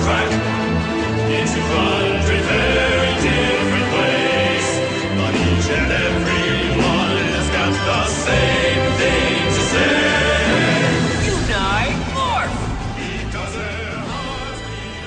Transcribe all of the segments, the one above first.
track into 100 very different ways. But each and every one has got the same thing to say. Unite Morph! Because their hearts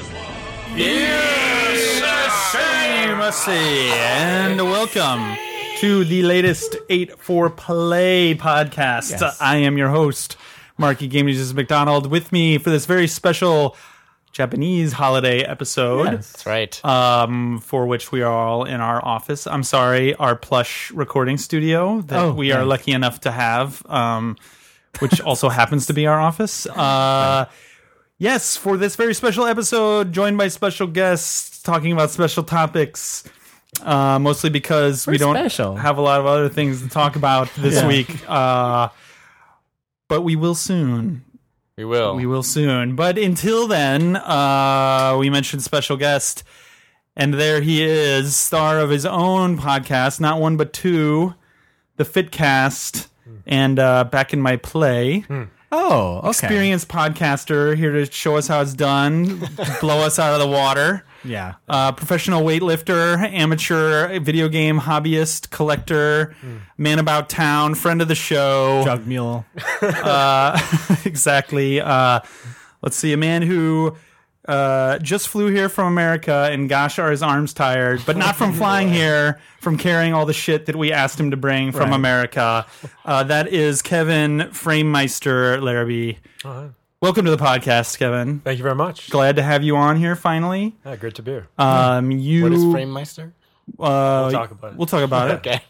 beat as one. And welcome to the latest 8-4-Play podcast. Yes. I am your host, Marky Game News McDonald. With me for this very special Japanese holiday episode, That's right. for which we are all in our office. I'm sorry, our plush recording studio that we are lucky enough to have, which also happens to be our office. Yes, for this very special episode, joined by special guests, talking about special topics. Mostly because we don't have a lot of other things to talk about this week. But we will soon. We will soon. But until then, we mentioned special guest. And there he is, star of his own podcast, not one but two, the Fitcast, and Back in My Play. Oh, okay. Experienced podcaster, here to show us how it's done, blow us out of the water. Yeah. Professional weightlifter, amateur video game hobbyist, collector, man about town, friend of the show. Jug mule. Exactly. Let's see, a man who just flew here from America, and gosh, are his arms tired, but not from flying here, from carrying all the shit that we asked him to bring from America. That is Kevin Framemeister Larrabee. Welcome to the podcast, Kevin. Thank you very much. Glad to have you on here finally. Yeah, great to be here. What is Framemeister? We'll talk about it. We'll talk about it. Okay.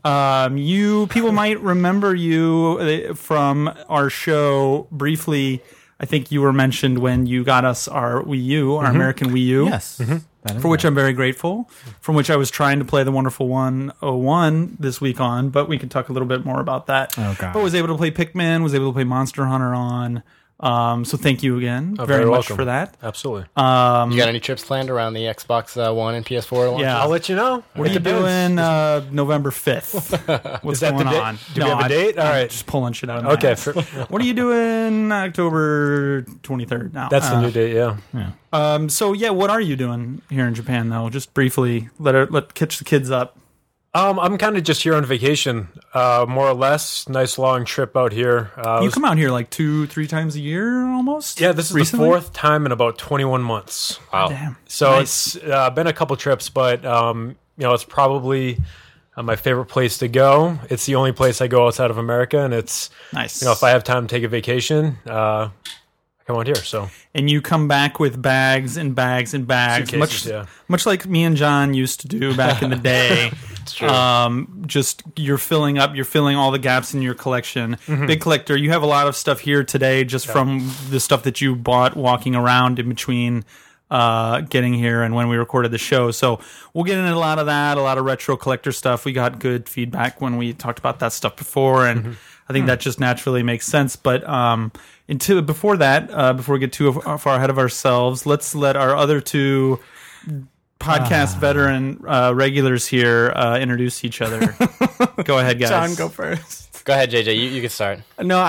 People might remember you from our show briefly. I think you were mentioned when you got us our Wii U, our American Wii U. Yes. For which I'm very grateful. From which I was trying to play the wonderful 101 this week on, but we could talk a little bit more about that. Oh, God. But was able to play Pikmin, was able to play Monster Hunter on. So thank you again very much welcome. for that. Absolutely. You got any trips planned around the Xbox One and PS4 launch? Yeah. I'll let you know. What are you doing November 5th? What's Is that going the date? on? Do we have a date? All I'm right. just pulling shit out of my Okay. ass. What are you doing October 23rd now? That's the new date, yeah. So yeah, what are you doing here in Japan though? Just briefly, let catch the kids up. I'm kind of just here on vacation, more or less. Nice long trip out here. You come out here like 2-3 times a year almost? Yeah, this is recently? the fourth time in about 21 months. Wow. Damn. So Nice. it's been a couple trips, but it's probably my favorite place to go. It's the only place I go outside of America, and it's Nice. if I have time to take a vacation, I come out here. So And you come back with bags and bags and bags, Suitcases, much like me and John used to do back in the day. It's true. Just you're filling all the gaps in your collection. Big collector, you have a lot of stuff here today just from the stuff that you bought walking around in between getting here and when we recorded the show. So we'll get into a lot of that, a lot of retro collector stuff. We got good feedback when we talked about that stuff before, and I think that just naturally makes sense. But before that, before we get too far ahead of ourselves, let's let our other two podcast veteran regulars here introduce each other. Go ahead, guys. John, go first. Go ahead, JJ. You can start. No,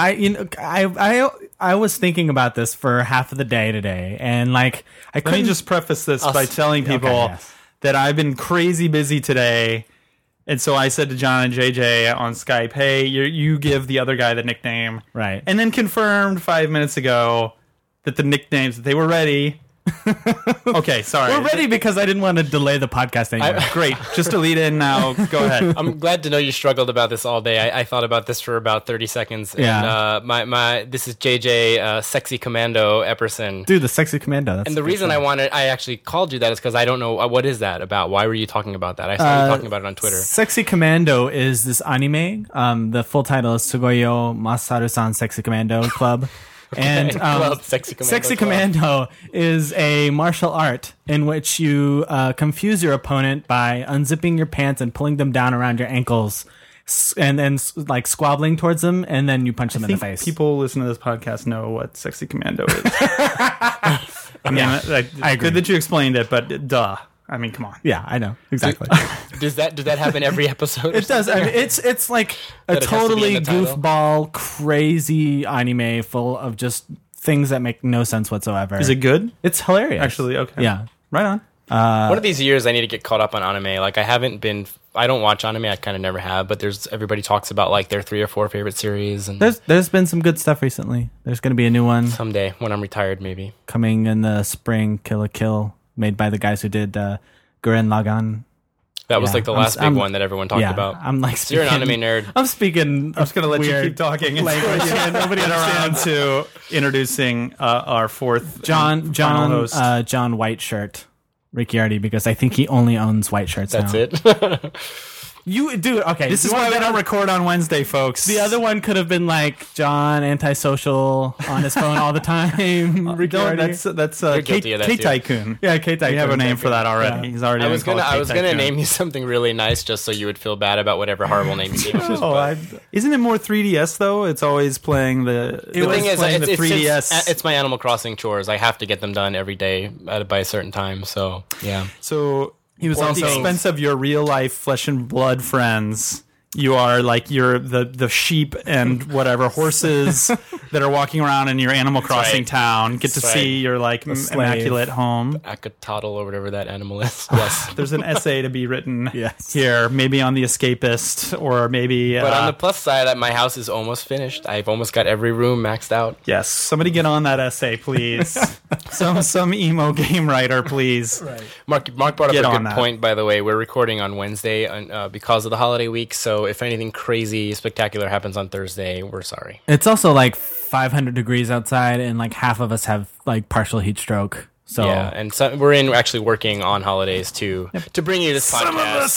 I was thinking about this for half of the day today, and like Let me just preface this by telling people that I've been crazy busy today, and so I said to John and JJ on Skype, "Hey, you give the other guy the nickname," right, and then confirmed 5 minutes ago that the nicknames that they were ready. Okay, sorry. We're ready because I didn't want to delay the podcast anymore. Great. Just to lead in now. Go ahead. I'm glad to know you struggled about this all day. I thought about this for about 30 seconds. Yeah. And, this is JJ, Sexy Commando Epperson. Dude, the Sexy Commando. That's And the reason I actually called you that is because I don't know what is that about. Why were you talking about that? I saw you talking about it on Twitter. Sexy Commando is this anime. The full title is Sugoyo Masaru-san Sexy Commando Club. And Club, Sexy Commando Club. is a martial art in which you confuse your opponent by unzipping your pants and pulling them down around your ankles, and then like squabbling towards them, and then you punch them in the face. People listening to this podcast know what Sexy Commando is. I mean, I agree. good that you explained it, but duh. I mean, come on. Yeah, I know exactly. Does that happen every episode? It does. I mean, it's like a That it has to be totally in the title? goofball, crazy anime full of just things that make no sense whatsoever. Is it good? It's hilarious. Actually, okay. Yeah. Right on. One of these years, I need to get caught up on anime. Like, I don't watch anime. I kind of never have. But everybody talks about like their 3 or 4 favorite series. And There's been some good stuff recently. There's going to be a new one someday when I'm retired, maybe. coming in the spring, Kill a Kill, made by the guys who did Gurren Lagann. That was Yeah, like the last big one that everyone talked about. I'm like, So you're an anime nerd. I'm speaking. I'm just going to let you keep talking. language. Yeah, nobody Get around understands. to introducing our fourth John final host. John Whiteshirt Ricciardi, because I think he only owns white shirts. That's now. it. You do okay. This is why we don't record on Wednesday, folks. The other one could have been like John, antisocial, on his phone all the time. Ricciardi. That's You're guilty of that, too. K-Tycoon. Yeah, K-Tycoon. We have a name for that already. Yeah. He's already. I was been called gonna K-Tycoon. name you something really nice just so you would feel bad about whatever horrible name you gave us. Oh, isn't it more 3DS though? It's always playing the. The thing is, playing the it's 3DS. it's my Animal Crossing chores. I have to get them done every day by a certain time. So yeah, So He was at the also- expense of your real life flesh and blood friends. You are like you're the sheep and whatever horses that are walking around in your Animal Crossing right. town get to That's see right. your like slave. immaculate home. Akatotl or whatever that animal is. Yes. There's an essay to be written Yes. here, maybe on The Escapist or maybe. But on the plus side, my house is almost finished. I've almost got every room maxed out. yes, somebody get on that essay, please. some emo game writer, please. Mark brought up Get a on good that. point, by the way. We're recording on Wednesday because of the holiday week. So if anything crazy, spectacular happens on Thursday, we're sorry. It's also like 500 degrees outside, and like half of us have like partial heat stroke. So Yeah, and so we're actually working on holidays to bring you this podcast.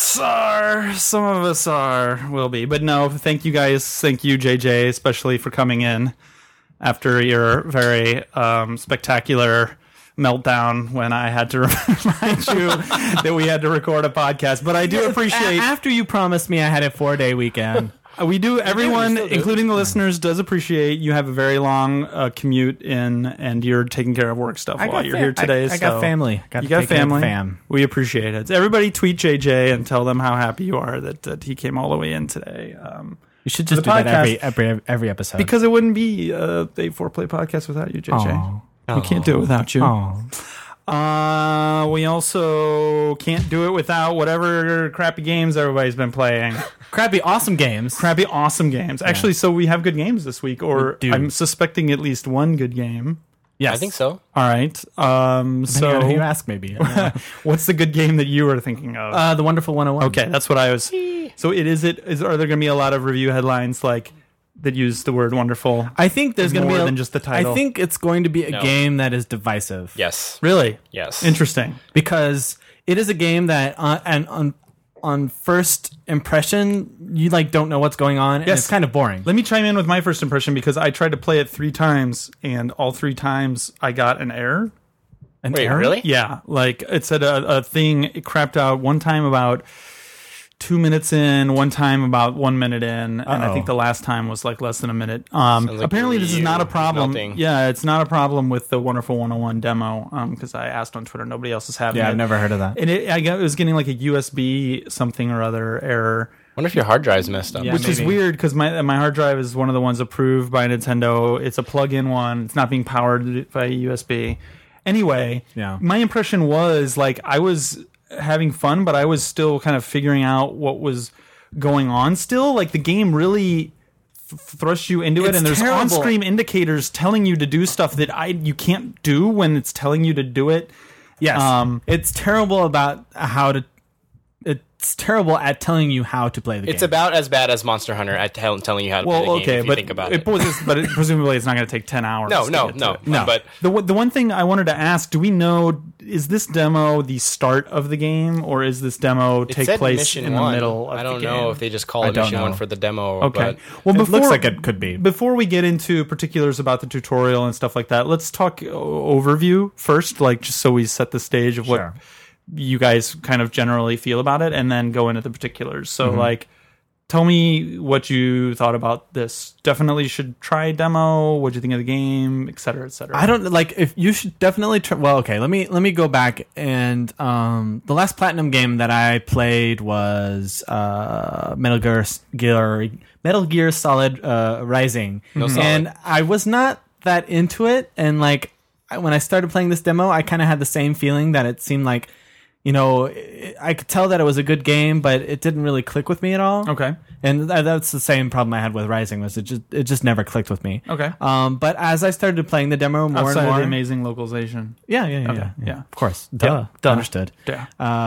Some of us will be. But no, thank you guys. Thank you, JJ, especially for coming in after your very spectacular meltdown when I had to remind you that we had to record a podcast. But I do appreciate after you promised me I had a 4-day weekend. we do. Everyone, still do. including the listeners, does appreciate you have a very long commute in, and you're taking care of work stuff while you're here today. I got so family. You got family. We appreciate it. Everybody tweet JJ and tell them how happy you are that he came all the way in today. You should just the do that podcast. every episode. Because it wouldn't be a Foreplay podcast without you, JJ. We can't do it without you. We also can't do it without whatever crappy games everybody's been playing. crappy awesome games. Crappy awesome games. Actually, so we have good games this week, or We do. I'm suspecting at least one good game. Yes, I think so. All right. So So you ask, maybe. what's the good game that you were thinking of? The Wonderful 101. Okay, that's what I was. So are there going to be a lot of review headlines like that use the word wonderful? I think there's going to More be than just the title. I think it's going to be a No. game that is divisive. Yes. Really? Yes. Interesting. Because it is a game that on first impression you like don't know what's going on, and Yes. it's kind of boring. Let me chime in with my first impression because I tried to play it 3 times and all 3 times I got an error. An Wait, error? really? Yeah, like it said a thing. It crapped out one time about 2 minutes in, one time about 1 minute in, and I think the last time was like less than a minute. like Apparently, the this is Wii not U a problem. is melting. Yeah, it's not a problem with the Wonderful 101 demo because I asked on Twitter. Nobody else is having it. Yeah, I've never heard of that. And it was getting like a USB something or other error. Wonder if your hard drive's messed up. Yeah. Which is maybe. weird because my hard drive is one of the ones approved by Nintendo. It's a plug-in one. It's not being powered by USB. Anyway, Yeah. my impression was like I was having fun, but I was still kind of figuring out what was going on still. Like the game really thrusts you into it, It's and there's terrible. on-screen indicators telling you to do stuff that you can't do when it's telling you to do it. Yes. It's terrible about it's terrible at telling you how to play the game. It's about as bad as Monster Hunter at telling you how to play the Well, game, okay, if you but think about it. presumably it's not going to take 10 hours. No, to no, get to no, it. No. But The one thing I wanted to ask, do we know, is this demo the start of the game, or is this demo it take said place Mission in the 1. middle of I the don't game? know if they just call I it don't Mission know. 1 for the demo. Okay. But Well, it looks like it could be. Before we get into particulars about the tutorial and stuff like that, let's talk overview first, like just so we set the stage of what Sure. you guys kind of generally feel about it, and then go into the particulars. So, like, tell me what you thought about this. Definitely should try a demo. What'd you think of the game, et cetera, et cetera. I don't like if you should definitely try. Well, okay, let me go back and the last Platinum game that I played was Metal Gear Solid Rising, and I was not that into it, and like when I started playing this demo, I kind of had the same feeling that it seemed like, I could tell that it was a good game, but it didn't really click with me at all. Okay. And that's the same problem I had with Rising, was it just never clicked with me. Okay. But as I started playing the demo more Outside and more, of the amazing localization. yeah, of course, duh, Duh. understood. Yeah.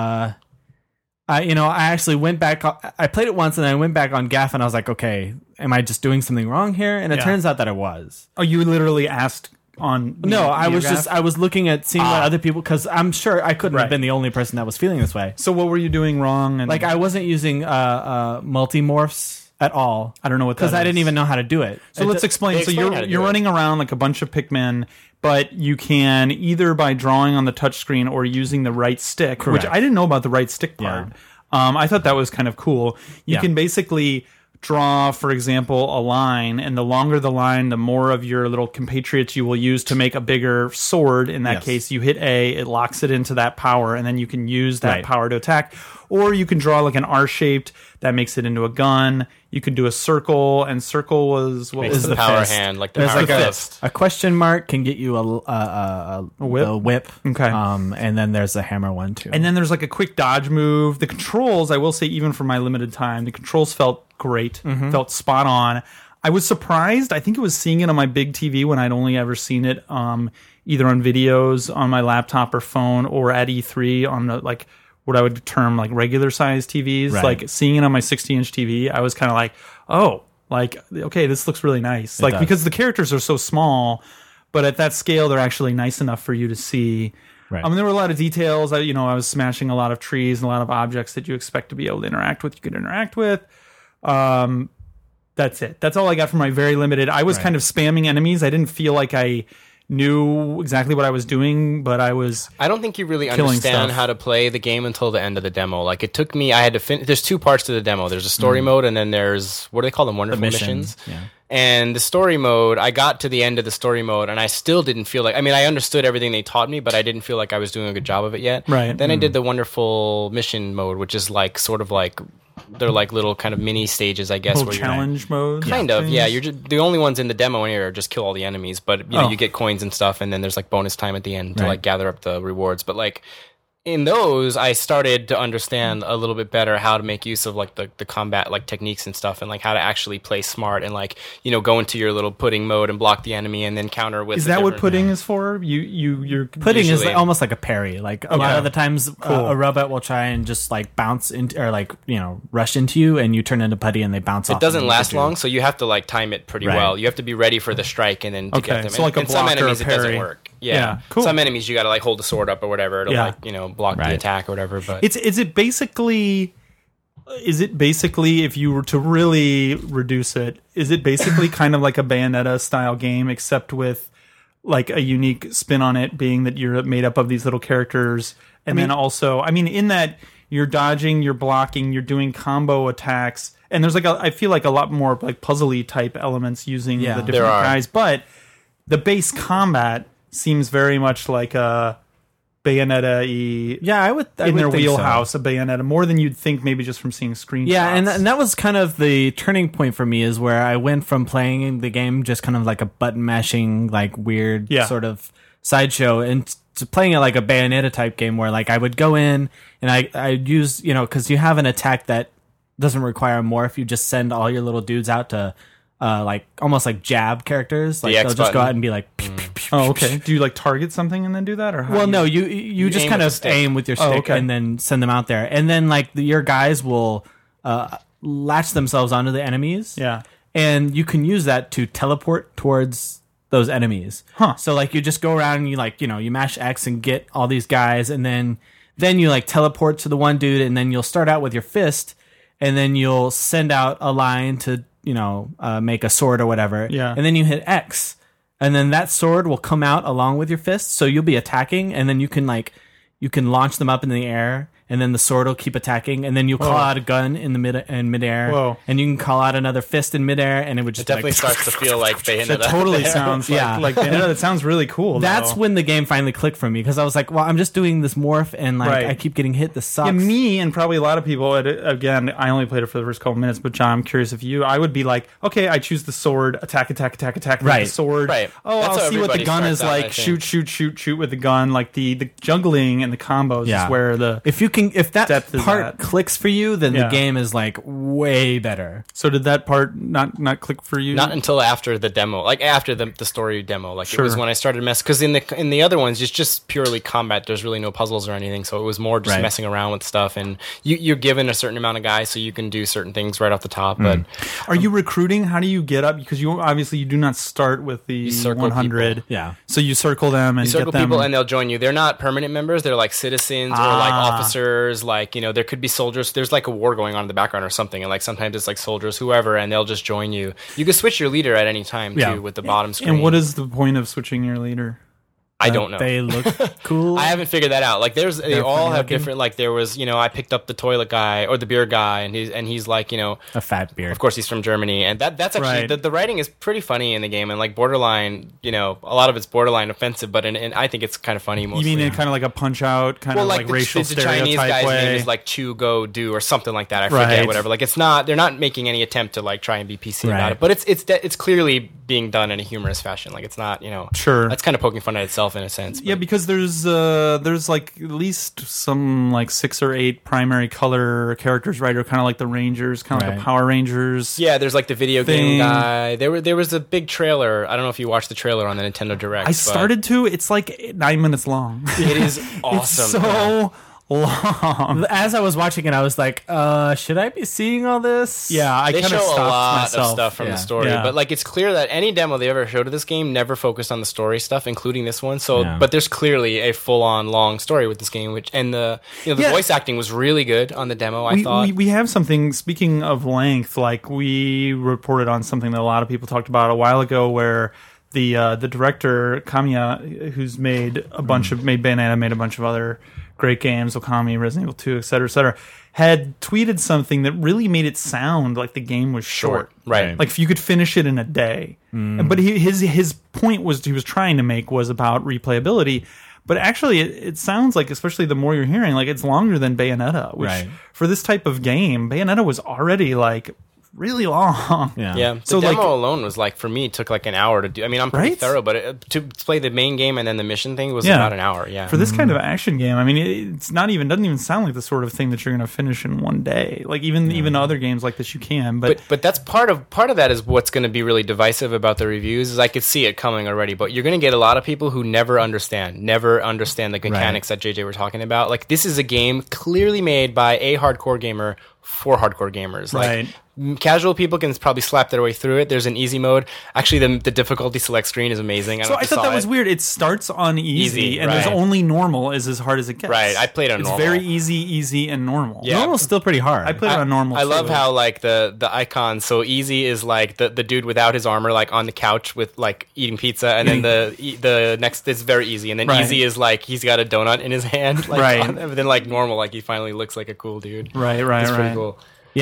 I actually went back. I played it once, and then I went back on Gaff, and I was like, okay, am I just doing something wrong here? And it turns out that I was. Oh, you literally asked on... No, I was NeoGAF? I was looking at seeing what other people, because I'm sure I couldn't have been the only person that was feeling this way. So what were you doing wrong? And Like, I wasn't using multi-morphs at all. I don't know what that because I didn't is. even know how to do it. So let's explain. So explain how to you're do it. running around like a bunch of Pikmin, but you can either by drawing on the touchscreen or using the right stick, Correct. which I didn't know about the right stick part. I thought that was kind of cool. You can basically draw, for example, a line, and the longer the line, the more of your little compatriots you will use to make a bigger sword. In that Yes. case, you hit A, it locks it into that power, and then you can use that Right. power to attack. Or you can draw like an R-shaped that makes it into a gun. You could do a circle, and circle was what Makes was the the power fist. hand, like the There's power like fist. a question mark can get you a whip? A whip. Okay. And then there's the hammer one too. And then there's like a quick dodge move. The controls, I will say, even for my limited time, the controls felt great, felt spot on. I was surprised. I think it was seeing it on my big TV when I'd only ever seen it either on videos on my laptop or phone, or at E3 on the like what I would term like regular size TVs. Right. Like seeing it on my 60-inch TV, I was kind of like, oh, like okay, this looks really nice. Like does. because the characters are so small, but at that scale, they're actually nice enough for you to see. Right. I mean, there were a lot of details. I was smashing a lot of trees and a lot of objects that you expect to be able to interact with. You could interact with. That's it. That's all I got from my very limited. I was kind of spamming enemies. I didn't feel like I knew exactly what I was doing, but I was. I don't think you really Killing understand stuff. how to play the game until the end of the demo. Like it took me, I had to finish. There's two parts to the demo. There's a story mode, and then there's what do they call them? Wonderful missions. Yeah. And the story mode, I got to the end of the story mode, and I still didn't feel like. I mean, I understood everything they taught me, but I didn't feel like I was doing a good job of it yet. Right. Then I did the wonderful mission mode, which is like sort of like they're like little kind of mini stages, I guess. Little where challenge mode. Kind of, things. yeah. You're just, the only ones in the demo anyway are just kill all the enemies, but you get coins and stuff, and then there's like bonus time at the end to like gather up the rewards. But like in those, I started to understand a little bit better how to make use of like the combat like techniques and stuff, and like how to actually play smart and like go into your little pudding mode and block the enemy and then counter with. Is a that what different- pudding is for? You're Pudding is Usually. like, almost like a parry. Like a lot of the times, a robot will try and just like bounce into, or like rush into you, and you turn into putty, and they bounce off. It doesn't and last you- long, so you have to like time it pretty Right. well. You have to be ready for the strike and then to Okay, get them. so like a and some block or a enemies it doesn't parry. work. Yeah, Yeah, cool. Some enemies you got to like hold the sword up or whatever to Yeah. like block the Right. attack or whatever. But Is it basically if you were to really reduce it, is it basically kind of like a Bayonetta style game, except with like a unique spin on it, being that you're made up of these little characters, and then also, I mean, in that you're dodging, you're blocking, you're doing combo attacks, and there's like I feel like a lot more like puzzly type elements using Yeah. the There different are. guys, but the base combat seems very much like a Bayonetta-y. Yeah, I would In their think so. wheelhouse, a Bayonetta, more than you'd think, maybe just from seeing screenshots. Yeah, and that was kind of the turning point for me, is where I went from playing the game just kind of like a button mashing, like weird sort of sideshow, and to playing it like a Bayonetta type game, where like I would go in and I'd use, because you have an attack that doesn't require morph. You just send all your little dudes out to like almost like jab characters. Like The they'll X just go button. out and be like, pew, pew, pew, Oh, pew, okay. pew. Do you like target something and then do that, or how Well, do no, you just aim kind with of the stick. aim with your stick okay. and then send them out there, and then like your guys will latch themselves onto the enemies. Yeah. And you can use that to teleport towards those enemies. Huh. So like you just go around and you like, you mash X and get all these guys, and then you like teleport to the one dude, and then you'll start out with your fist, and then you'll send out a line to, make a sword or whatever. Yeah. And then you hit X, and then that sword will come out along with your fist. So you'll be attacking, and then you can launch them up in the air, and then the sword will keep attacking, and then you call out a gun in the midair, Whoa. and you can call out another fist in midair, and it would just It definitely like, starts to feel like Bayonetta. That totally sounds Yeah. like Bayonetta. That sounds really cool. That's though. when the game finally clicked for me, because I was like, well, I'm just doing this morph, and like Right. I keep getting hit. This sucks. Yeah, me and probably a lot of people. Again, I only played it for the first couple minutes, but John, I'm curious if you. I would be like, okay, I choose the sword, attack, with Right. the sword. Right. Oh, That's I'll how see what the everybody gun starts is out, I like. think. Shoot with the gun. Like the juggling and the combos Yeah. is where the. If that Depth is part at. clicks for you, then Yeah. the game is like way better. So did that part not click for you? Not until after the demo, like after the story demo. Like it was Sure. when I started mess because in the other ones it's just purely combat. There's really no puzzles or anything, so it was more just Right. messing around with stuff. And you're given a certain amount of guys, so you can do certain things right off the top. But Are you recruiting? How do you get up? Because you obviously you do not start with the circle 100. people. Yeah. So you circle them and circle get them. people and they'll join you. They're not permanent members. They're like citizens or like officers. Like, there could be soldiers. There's like a war going on in the background or something. And like sometimes it's like soldiers, whoever, and they'll just join you. You can switch your leader at any time Yeah. too with the bottom screen. And what is the point of switching your leader? I don't know. They look cool. I haven't figured that out. Like they They're all funny have looking. different, like there was, I picked up the toilet guy or the beer guy and he's like, a fat beard. of course he's from Germany, and that's actually Right. the writing is pretty funny in the game, and like borderline, a lot of it's borderline offensive, but and I think it's kind of funny mostly. You mean in kind of like a punch out, kind of like racial the Chinese stereotype guy's way? name is like Chu Go Do or something like that. I forget, Right. whatever. Like they're not making any attempt to like try and be PC Right. about it, but it's clearly being done in a humorous fashion. Like it's not, Sure. That's kind of poking fun at itself in a sense. Yeah, but- because there's like at least some like 6 or 8 primary color characters, right? Or kind of like the Rangers, kind of like Right. the Power Rangers. Yeah, there's like the video thing. game guy. There was a big trailer. I don't know if you watched the trailer on the Nintendo Direct. I but started to. It's like 9 minutes long. It is It's awesome. so long. As I was watching it, I was like, should I be seeing all this? Yeah, I They kind show of stopped a lot myself. of stuff from Yeah. the story, Yeah. but like it's clear that any demo they ever showed of this game never focused on the story stuff, including this one. So, Yeah. but there's clearly a full-on long story with this game, and the Yeah. voice acting was really good on the demo. I thought. we have something, speaking of length, like we reported on something that a lot of people talked about a while ago where the director Kamiya, who's made a bunch of made Bayonetta, made a bunch of other great games, Okami, Resident Evil 2, et cetera, had tweeted something that really made it sound like the game was short. Right. Like if you could finish it in a day. But his point he was trying to make was about replayability. But actually, it sounds like, especially the more you're hearing, like it's longer than Bayonetta, which Right. for this type of game, Bayonetta was already like really long. Yeah, the So, demo like- alone was like for me took like an hour to do. I mean, I'm pretty Right? thorough, but to play the main game and then the mission thing was Yeah. about an hour. Yeah, For this kind of action game, I mean, it's not even doesn't even sound like the sort of thing that you're going to finish in one day. Like even other games like this, you can. But that's part of that is what's going to be really divisive about the reviews is I could see it coming already. But you're going to get a lot of people who never understand the mechanics that JJ were talking about. Like this is a game clearly made by a hardcore gamer for hardcore gamers. Like Right. casual people can probably slap their way through it. There's an easy mode. Actually, the difficulty select screen is amazing. So I thought that was weird. It starts on easy, Easy, and there's right. only normal is as hard as it gets. Right, I played on it's normal. very easy, and normal. Yeah. Normal's still pretty hard. I played it on normal. I too. love how like the icon. So easy is like the dude without his armor, like on the couch with like eating pizza, and then the next is very easy, and then Right. easy is like he's got a donut in his hand, like, Right. and then like normal, like he finally looks like a cool dude. Right, It's pretty right. cool.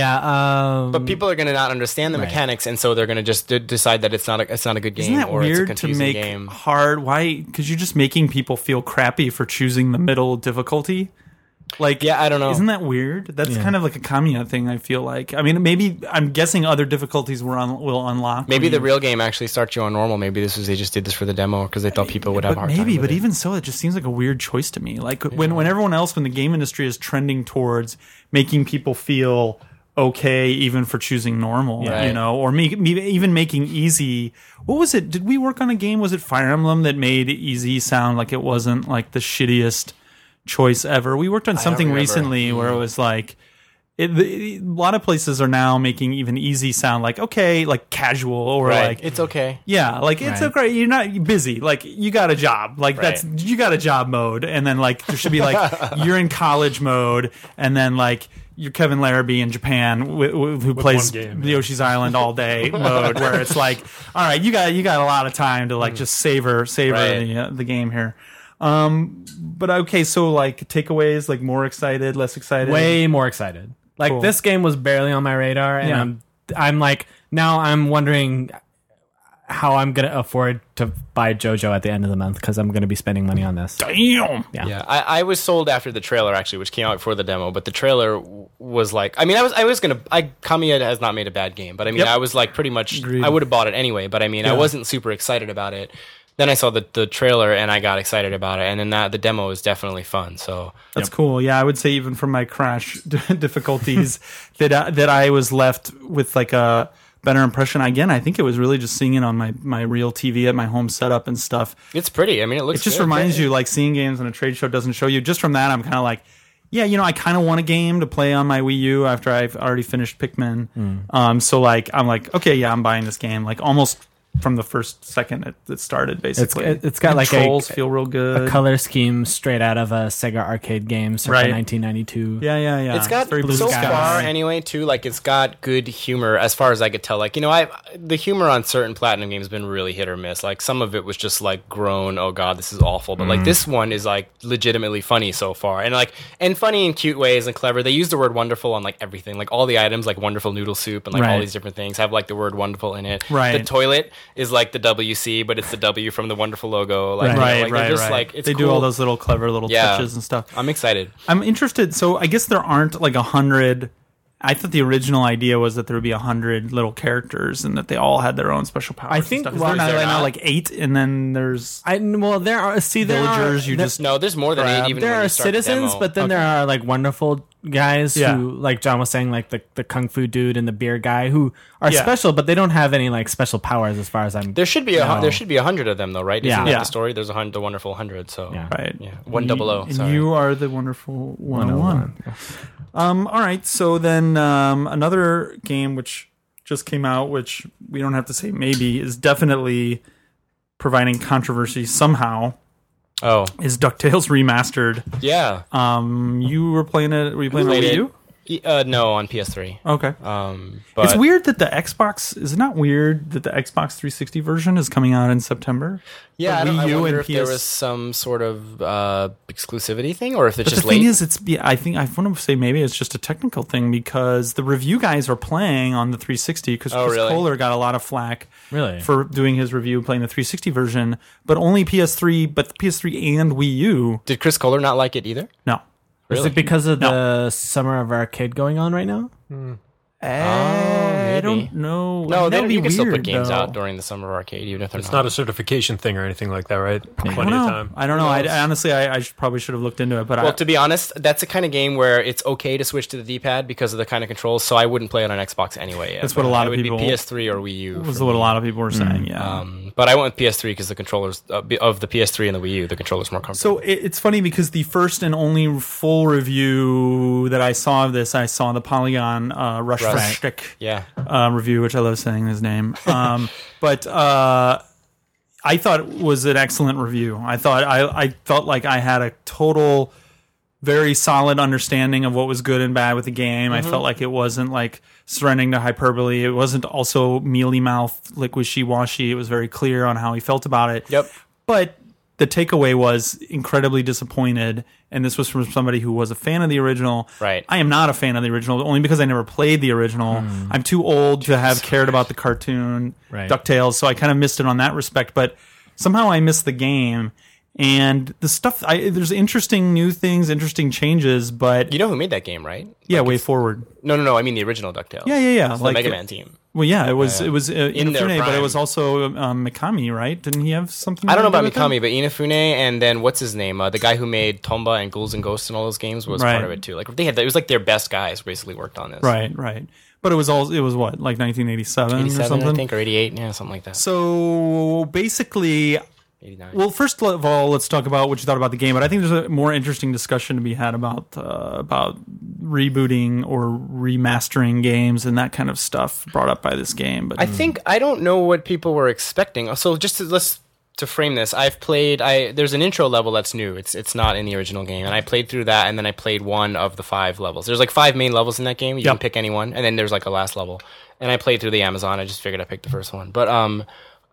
Yeah. But people are going to not understand the Right. mechanics, and so they're going to just decide that it's not a good game Isn't that or it's a weird to confusing make game. hard? Why? Because you're just making people feel crappy for choosing the middle difficulty. Like, Yeah, I don't know. Isn't that weird? That's kind of like a Kamiya thing. I feel like. I mean, maybe I'm guessing other difficulties will unlock. Maybe when the you- real game actually starts you on normal. Maybe they just did this for the demo because they thought people would have a But hard time. maybe, with but it. even so, it just seems like a weird choice to me. Like when everyone else, when the game industry is trending towards making people feel okay, even for choosing normal, Right. or even making easy. What was it? Did we work on a game? Was it Fire Emblem that made easy sound like it wasn't like the shittiest choice ever? We worked on something remember. recently where it was like. A lot of places are now making even easy sound like okay, like casual or Right. like It's okay. yeah, like it's Right. okay. You're not busy. Like you got a job. Like that's Right. you got a job mode, and then like there should be like you're in college mode, and then like you're Kevin Larrabee in Japan who plays one game, yeah. Yoshi's Island all day mode, where it's like, all right, you got a lot of time to like just savor Right. the game here. But okay, so like takeaways, like more excited, less excited. Way more excited. Like Cool. this game was barely on my radar, and Yeah. I'm like now I'm wondering how I'm gonna afford to buy JoJo at the end of the month because I'm gonna be spending money on this. Damn. Yeah, I was sold after the trailer actually, which came out before the demo. But the trailer was like, I mean, Kamiya has not made a bad game, but I mean, Yep. I was like pretty much, Agreed. I would have bought it anyway. But I mean, I wasn't super excited about it. Then I saw the trailer and I got excited about it, and then the demo was definitely fun. So That's cool. Yeah, I would say even from my crash difficulties that I was left with like a better impression. Again, I think it was really just seeing it on my real TV at my home setup and stuff. it's pretty. I mean, it looks. It just good. reminds you, like seeing games on a trade show doesn't show you. Just from that, I'm kind of like, yeah, I kind of want a game to play on my Wii U after I've already finished Pikmin. So like, I'm like, okay, yeah, I'm buying this game. Like almost from the first second it started, basically. It's got like controls feel real good. a color scheme straight out of a Sega arcade game, circa Right. 1992. Yeah. It's got very blue so sky. far anyway too. Like it's got good humor as far as I could tell. Like the humor on certain Platinum games has been really hit or miss. Like some of it was just like groan, oh god, this is awful. But like this one is like legitimately funny so far, and funny in cute ways and clever. They use the word wonderful on like everything. Like all the items, like wonderful noodle soup and like all Right. these different things have like the word wonderful in it. Right. The toilet is like the WC, but it's the W from the wonderful logo. Like, Right. they're just like it's they do cool. all those little clever little touches and stuff. I'm excited. I'm interested. So I guess there aren't like 100. I thought the original idea was that there would be 100 little characters and that they all had their own special powers. I think- and stuff. Is well, there not, is there right now not? like 8, and then there's There are villagers. You just No, there's more than 8 even there when are you start the citizens, demo. but then there are like wonderful guys Yeah. who, like John was saying, like the kung fu dude and the beer guy who are Yeah. special, but they don't have any like special powers as far as I'm. There should be No. there should be 100 of them though, right? Yeah. Isn't that Yeah. the story? There's the wonderful 100. So Yeah. right. yeah, 100. And Sorry. you are the wonderful 101. All right. So then another game which just came out, which we don't have to say maybe, is definitely providing controversy somehow, oh is DuckTales Remastered. yeah, You were playing it. Were you playing it on Played Wii it. U? No, on PS3. Okay. But It's weird that the Xbox, is it not weird that the Xbox 360 version is coming out in September? Yeah, I But Wii U wonder and if there PS was some sort of exclusivity thing, or if it's But just the thing late. is, I think I want to say maybe it's just a technical thing because the review guys are playing on the 360 because Oh, Chris really? Kohler got a lot of flack Really? for doing his review playing the 360 version, but only PS3, but the PS3 and Wii U. Did Chris Kohler not like it either? No. Is Really? it because of the Summer of Arcade going on right now? I maybe. don't know. No, That'd be you can still weird, put games though. out during the summer of arcade, even if they're It's not a certification thing or anything like that, right? I Plenty don't of know. time. I don't know. I honestly, probably should have looked into it, but Well, to be honest, that's the kind of game where it's okay to switch to the D-pad because of the kind of controls. So I wouldn't play it on Xbox anyway. That's what a lot it of would people- be PS3 or Wii U. was for what a me. lot of people were saying. Yeah. But I went with PS3 because the controllers of the PS3 and the Wii U, the controllers more comfortable. So it's funny because the first and only full review that I saw of this, I saw the Polygon Rush Rush. Stick yeah, review, which I love saying his name. But I thought it was an excellent review. I felt like I had a total, very solid understanding of what was good and bad with the game. I felt like it wasn't like surrendering to hyperbole. It wasn't also mealy mouth, like wishy-washy. It was very clear on how he felt about it. Yep. But the takeaway was incredibly disappointed, and this was from somebody who was a fan of the original. Right. I am not a fan of the original, only because I never played the original. I'm too old to have cared about the cartoon Right. DuckTales, so I kind of missed it on that respect. But somehow I missed the game, and the stuff. There's interesting new things, interesting changes, but you know who made that game, right? yeah, way forward. No. I mean the original DuckTales. Yeah. It's the Like Mega Man team. Well, yeah, it was In their Inafune, but it prime. was also Mikami, right? Didn't he have something? I don't know to about do with it? Mikami, but Inafune, and then what's his name? The guy who made Tomba and Ghouls and Ghosts and all those games was Right. part of it too. Like it was like their best guys basically worked on this. Right. But it was what, like 1987 or 87, something? I think, or 88, yeah, something like that. So basically, 89. well, first of all, let's talk about what you thought about the game. But I think there's a more interesting discussion to be had about rebooting or remastering games and that kind of stuff brought up by this game. But I don't know what people were expecting. So just to frame this, I've played. There's an intro level that's new. It's not in the original game, and I played through that, and then I played one of the 5 levels. There's like 5 main levels in that game. You Yep. can pick any one, and then there's like a last level. And I played through the Amazon. I just figured I picked the first one, but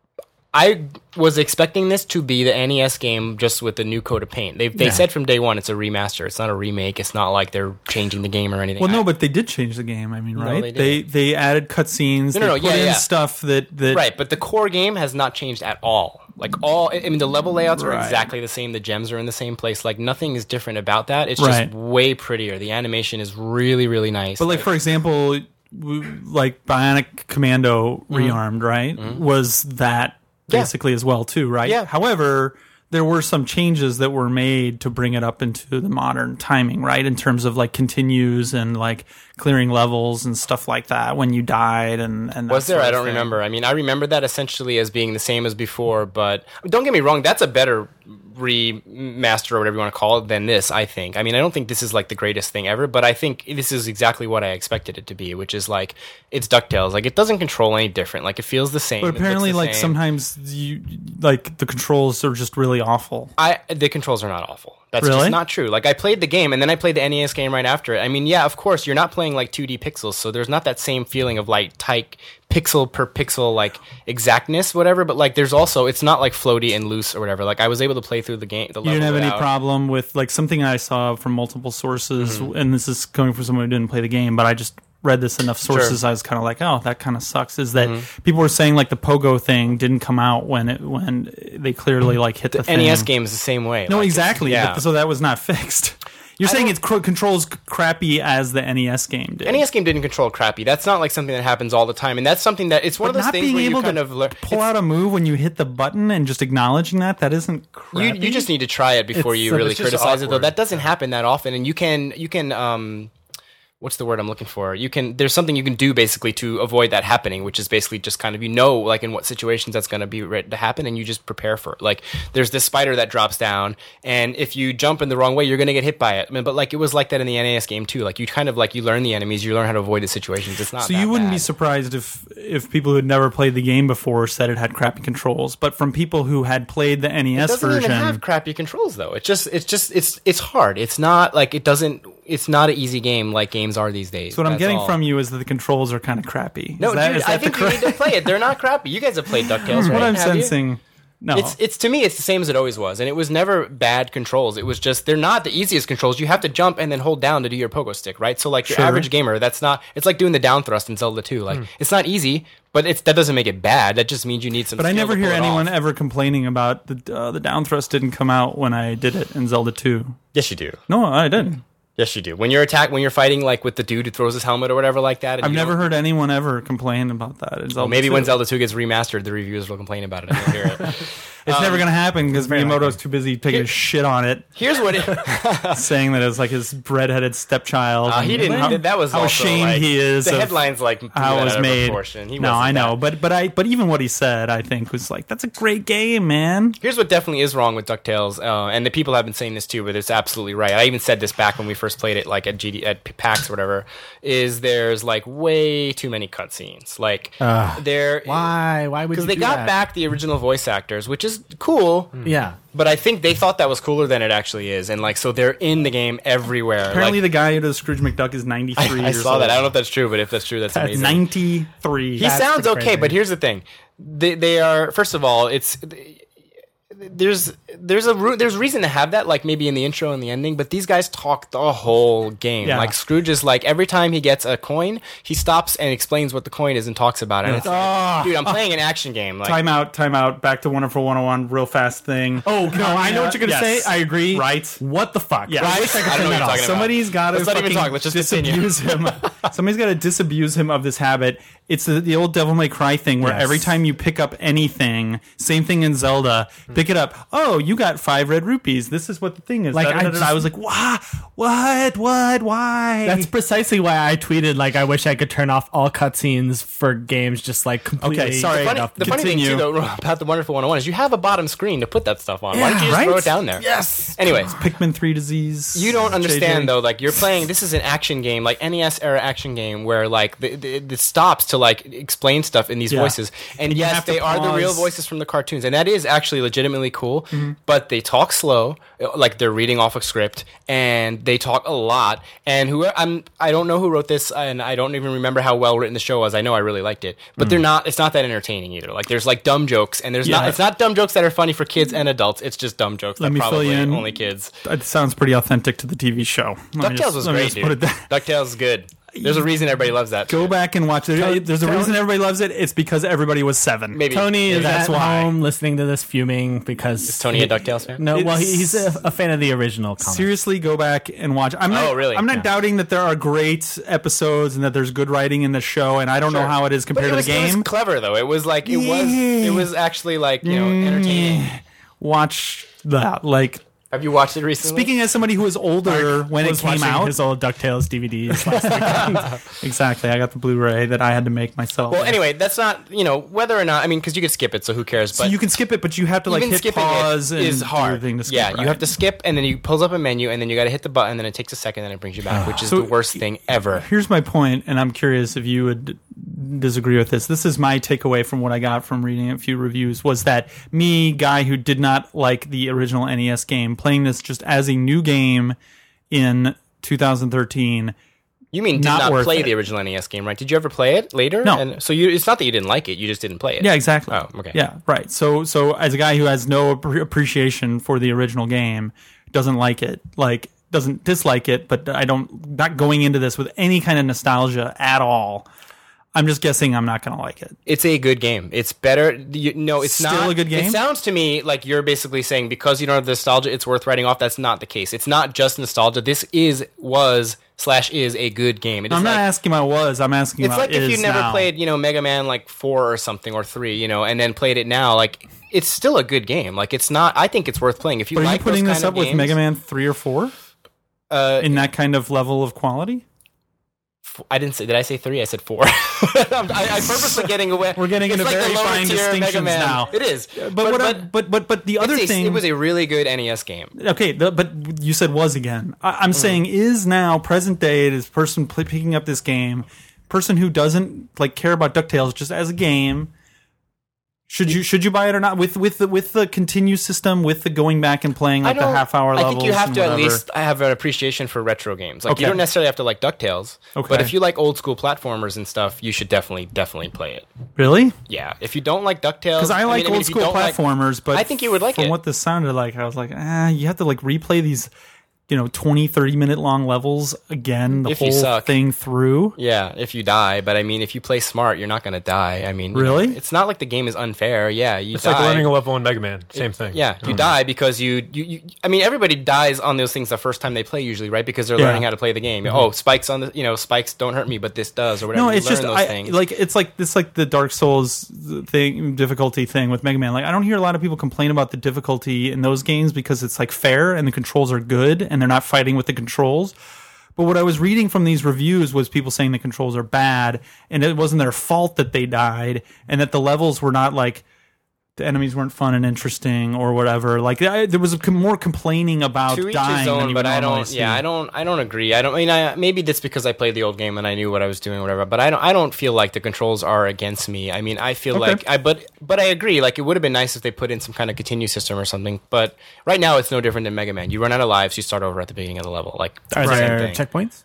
I was expecting this to be the NES game just with the new coat of paint. They said from day one it's a remaster. It's not a remake. It's not like they're changing the game or anything. Well, no, but they did change the game. I mean, right? They added cutscenes. No, they put in stuff that right. But the core game has not changed at all. Like the level layouts are Right. exactly the same. The gems are in the same place. Like nothing is different about that. It's just way prettier. The animation is really, really nice. But like for example, like Bionic Commando Rearmed, right? Was that basically as well too, right? Yeah. However, there were some changes that were made to bring it up into the modern timing, right? In terms of like continues and like clearing levels and stuff like that when you died and that was there? sort I of don't thing. remember. I mean, I remember that essentially as being the same as before, but don't get me wrong, that's a better remaster or whatever you want to call it than this, I think. I mean, I don't think this is like the greatest thing ever, but I think this is exactly what I expected it to be, which is like it's DuckTales. Like it doesn't control any different. Like it feels the same. But apparently, like sometimes you like the controls are just really awful. The controls are not awful. That's Really? just not true. Like I played the game and then I played the NES game right after it. I mean, yeah, of course, you're not playing like 2D pixels, so there's not that same feeling of like tight pixel per pixel like exactness, whatever. But like, there's also it's not like floaty and loose or whatever. Like I was able to play through the game. The You didn't have level any without- problem with like something I saw from multiple sources, and this is coming from someone who didn't play the game, but I just read this enough sources. I was kind of like, oh, that kind of sucks. Is that people were saying like the pogo thing didn't come out when they clearly like hit the thing. NES game is the same way. No, Like, exactly. yeah. But, so that was not fixed. You're saying it controls crappy as the NES game did. NES game didn't control crappy. That's not like something that happens all the time, and that's something that it's one But of those not things being where you able kind to of learn. pull out a move when you hit the button and just acknowledging that isn't crappy. You just need to try it before It's- you really it's just criticize it, though. awkward. That doesn't happen that often, and you can what's the word I'm looking for? There's something you can do basically to avoid that happening, which is basically just kind of like in what situations that's going to be to happen, and you just prepare for it. Like there's this spider that drops down, and if you jump in the wrong way, you're going to get hit by it. I mean, but like it was like that in the NES game too. Like you kind of like you learn the enemies, you learn how to avoid the situations. It's not. So that you wouldn't be bad. surprised if people who had never played the game before said it had crappy controls, but from people who had played the NES It doesn't version, even have crappy controls though. It's hard. It's not like it doesn't. It's not an easy game like games are these days. so what I'm That's getting all. from you is that the controls are kind of crappy. No, is that, dude, is that I think you need to play it. They're not crappy. You guys have played DuckTales, right? what I'm Have you? sensing. No, It's to me, it's the same as it always was, and it was never bad controls. It was just they're not the easiest controls. You have to jump and then hold down to do your pogo stick, right? So like your Sure. average gamer, that's not. It's like doing the down thrust in Zelda 2. Like it's not easy, but that doesn't make it bad. That just means you need some. but I skill never to hear pull it anyone off. ever complaining about the down thrust didn't come out when I did it in Zelda 2. Yes, you do. No, I didn't. Yes, you do. When you're fighting like with the dude who throws his helmet or whatever like that. and I've you never don't- heard anyone ever complain about that in Zelda Well, maybe 2. when Zelda 2 gets remastered, the reviewers will complain about it. And you'll hear it. It's never going to happen because Miyamoto's too busy taking a shit on it, Here's what it. saying that it's like his redheaded stepchild. He and didn't. That was how also, ashamed like, he is. The of headlines like how it was out of made. proportion. He No, wasn't I know, that. but even what he said, I think, was like, that's a great game, man. Here's what definitely is wrong with DuckTales, and the people have been saying this too, but it's absolutely right. I even said this back when we first played it, like at PAX or whatever. Is there's like way too many cutscenes. Like there. Why would you Because they do got that? back the original voice actors, which is cool. Yeah. But I think they thought that was cooler than it actually is, and like so they're in the game everywhere. Apparently, like, the guy who does Scrooge McDuck is 93 I years saw old. that. I don't know if that's true, but if that's true, that's amazing. 93. He sounds the okay, crazy. but here's the thing: they are. First of all, there's reason to have that, like maybe in the intro and the ending, but these guys talk the whole game. Yeah. Like Scrooge is like every time he gets a coin, he stops and explains what the coin is and talks about it. And it's like, dude, I'm playing an action game. Like, Time out. Back to Wonderful 101, real fast thing. Oh no, I know what you're gonna Yes. say. I agree. Right. What the fuck? Yeah. I wish I could I don't turn know that what you're off. talking about. Somebody's got to Let's not even talk. Let's just continue. disabuse him. Somebody's got to disabuse him of this habit. It's the old Devil May Cry thing where Yes. every time you pick up anything, same thing in Zelda, pick it up. Oh, you got 5 red rupees. This is what the thing is. Like, I was like, what, why? That's precisely why I tweeted like I wish I could turn off all cutscenes for games just like completely. Okay, sorry. the funny thing Continue. too, though, about the Wonderful 101 is you have a bottom screen to put that stuff on. Why don't you just right? throw it down there? Yes. Anyway, Pikmin 3 disease. you don't understand JJ. though. Like you're playing. This is an action game, like NES era action game, where like the stops to like explain stuff in these Yeah. voices. And you yes, have to they are the real pause. voices from the cartoons, and that is actually legitimately legitimately cool, but they talk slow, like they're reading off a script, and they talk a lot. And I don't know who wrote this, and I don't even remember how well written the show was. I know I really liked it, but it's not that entertaining either. Like there's like dumb jokes, and it's not dumb jokes that are funny for kids and adults. It's just dumb jokes that probably only kids. It sounds pretty authentic to the TV show. DuckTales was great, dude. DuckTales is good. There's a reason everybody loves that. Go back and watch it. There's a reason everybody loves it. It's because everybody was 7. Maybe Tony is that's at why. home listening to this fuming because Is Tony a DuckTales fan? No, well, he's a fan of the original comic. Seriously, go back and watch. I'm not, really? I'm not doubting that there are great episodes and that there's good writing in the show, and I don't know how it is compared to the game. It was clever though. It was like it was actually like entertaining. Watch that. Like, Have you watched it recently? speaking as somebody who was older when it was came watching out, his old DuckTales DVDs last weekend. exactly. I got the Blu-ray that I had to make myself. Well, anyway, that's not whether or not. I mean, because you could skip it, so who cares? so But you can skip it, but you have to like even hit skipping pause it and is do hard. your thing to skip. Yeah, you right? have to skip, and then you pulls up a menu, and then you got to hit the button, and then it takes a second, and it brings you back, which is So- the worst thing ever. Here's my point, and I'm curious if you would disagree with this. This is my takeaway from what I got from reading a few reviews, was that me, guy who did not like the original NES game, playing this just as a new game in 2013. You mean did not not worth play it. the original NES game, right? Did you ever play it later? No. And so it's not that you didn't like it; you just didn't play it. Yeah, exactly. Oh, okay. Yeah, right. So as a guy who has no appreciation for the original game, doesn't like it, like doesn't dislike it, but not going into this with any kind of nostalgia at all. I'm just guessing I'm not going to like it. It's a good game. It's better. It's Still not a good game? It sounds to me like you're basically saying because you don't have the nostalgia, it's worth writing off. That's not the case. It's not just nostalgia. This is a good game. It is I'm not like, asking about was. I'm asking it's about like if is you never now. played, Mega Man like 4 or something or 3, and then played it now. Like it's still a good game. Like it's not. I think it's worth playing if you But are like you putting those this kind up of with games. Mega Man 3 or 4 in that kind of level of quality? I didn't say. Did I say 3? I said 4. I purposely getting away. We're getting It's into like the very lower fine tier Mega distinctions Man. now. It is. But the other thing, it was a really good NES game. okay, but you said was again. I'm saying is now present day. This person picking up this game, person who doesn't like care about DuckTales just as a game. Should you buy it or not with the continue system, with the going back and playing like the half-hour levels? I think you have and to at whatever? least have an appreciation for retro games. Like Okay. you don't necessarily have to like DuckTales, Okay. but if you like old school platformers and stuff, you should definitely play it. Really? Yeah, if you don't like DuckTales, Because I like old if you school don't like- platformers, but I think you would like from it. what this sounded like, I was like, you have to like replay these, 20, 30 minute long levels again, the If you whole suck. thing through. Yeah, if you die, but I mean, if you play smart, you're not going to die. I mean, Really? it's not like the game is unfair. Yeah, you It's die. like learning a level in Mega Man. Same thing. Yeah, you die because you. I mean, everybody dies on those things the first time they play, usually, right? Because they're Yeah. learning how to play the game. Oh, spikes on the, spikes don't hurt me, but this does, or whatever. No, You it's learn just those things. it's like the Dark Souls difficulty thing with Mega Man. Like I don't hear a lot of people complain about the difficulty in those games because it's like fair and the controls are good and they're not fighting with the controls. But what I was reading from these reviews was people saying the controls are bad and it wasn't their fault that they died and that the levels were not like the enemies weren't fun and interesting or whatever. Like there was more complaining about to each dying his than own, you but would I normally don't. see. Yeah, I don't agree. Maybe that's because I played the old game and I knew what I was doing, or whatever. But I don't feel like the controls are against me. I mean, I feel Okay. like but I agree. Like it would have been nice if they put in some kind of continue system or something. But right now, it's no different than Mega Man. You run out of lives, you start over at the beginning of the level. Like Are same there thing. checkpoints?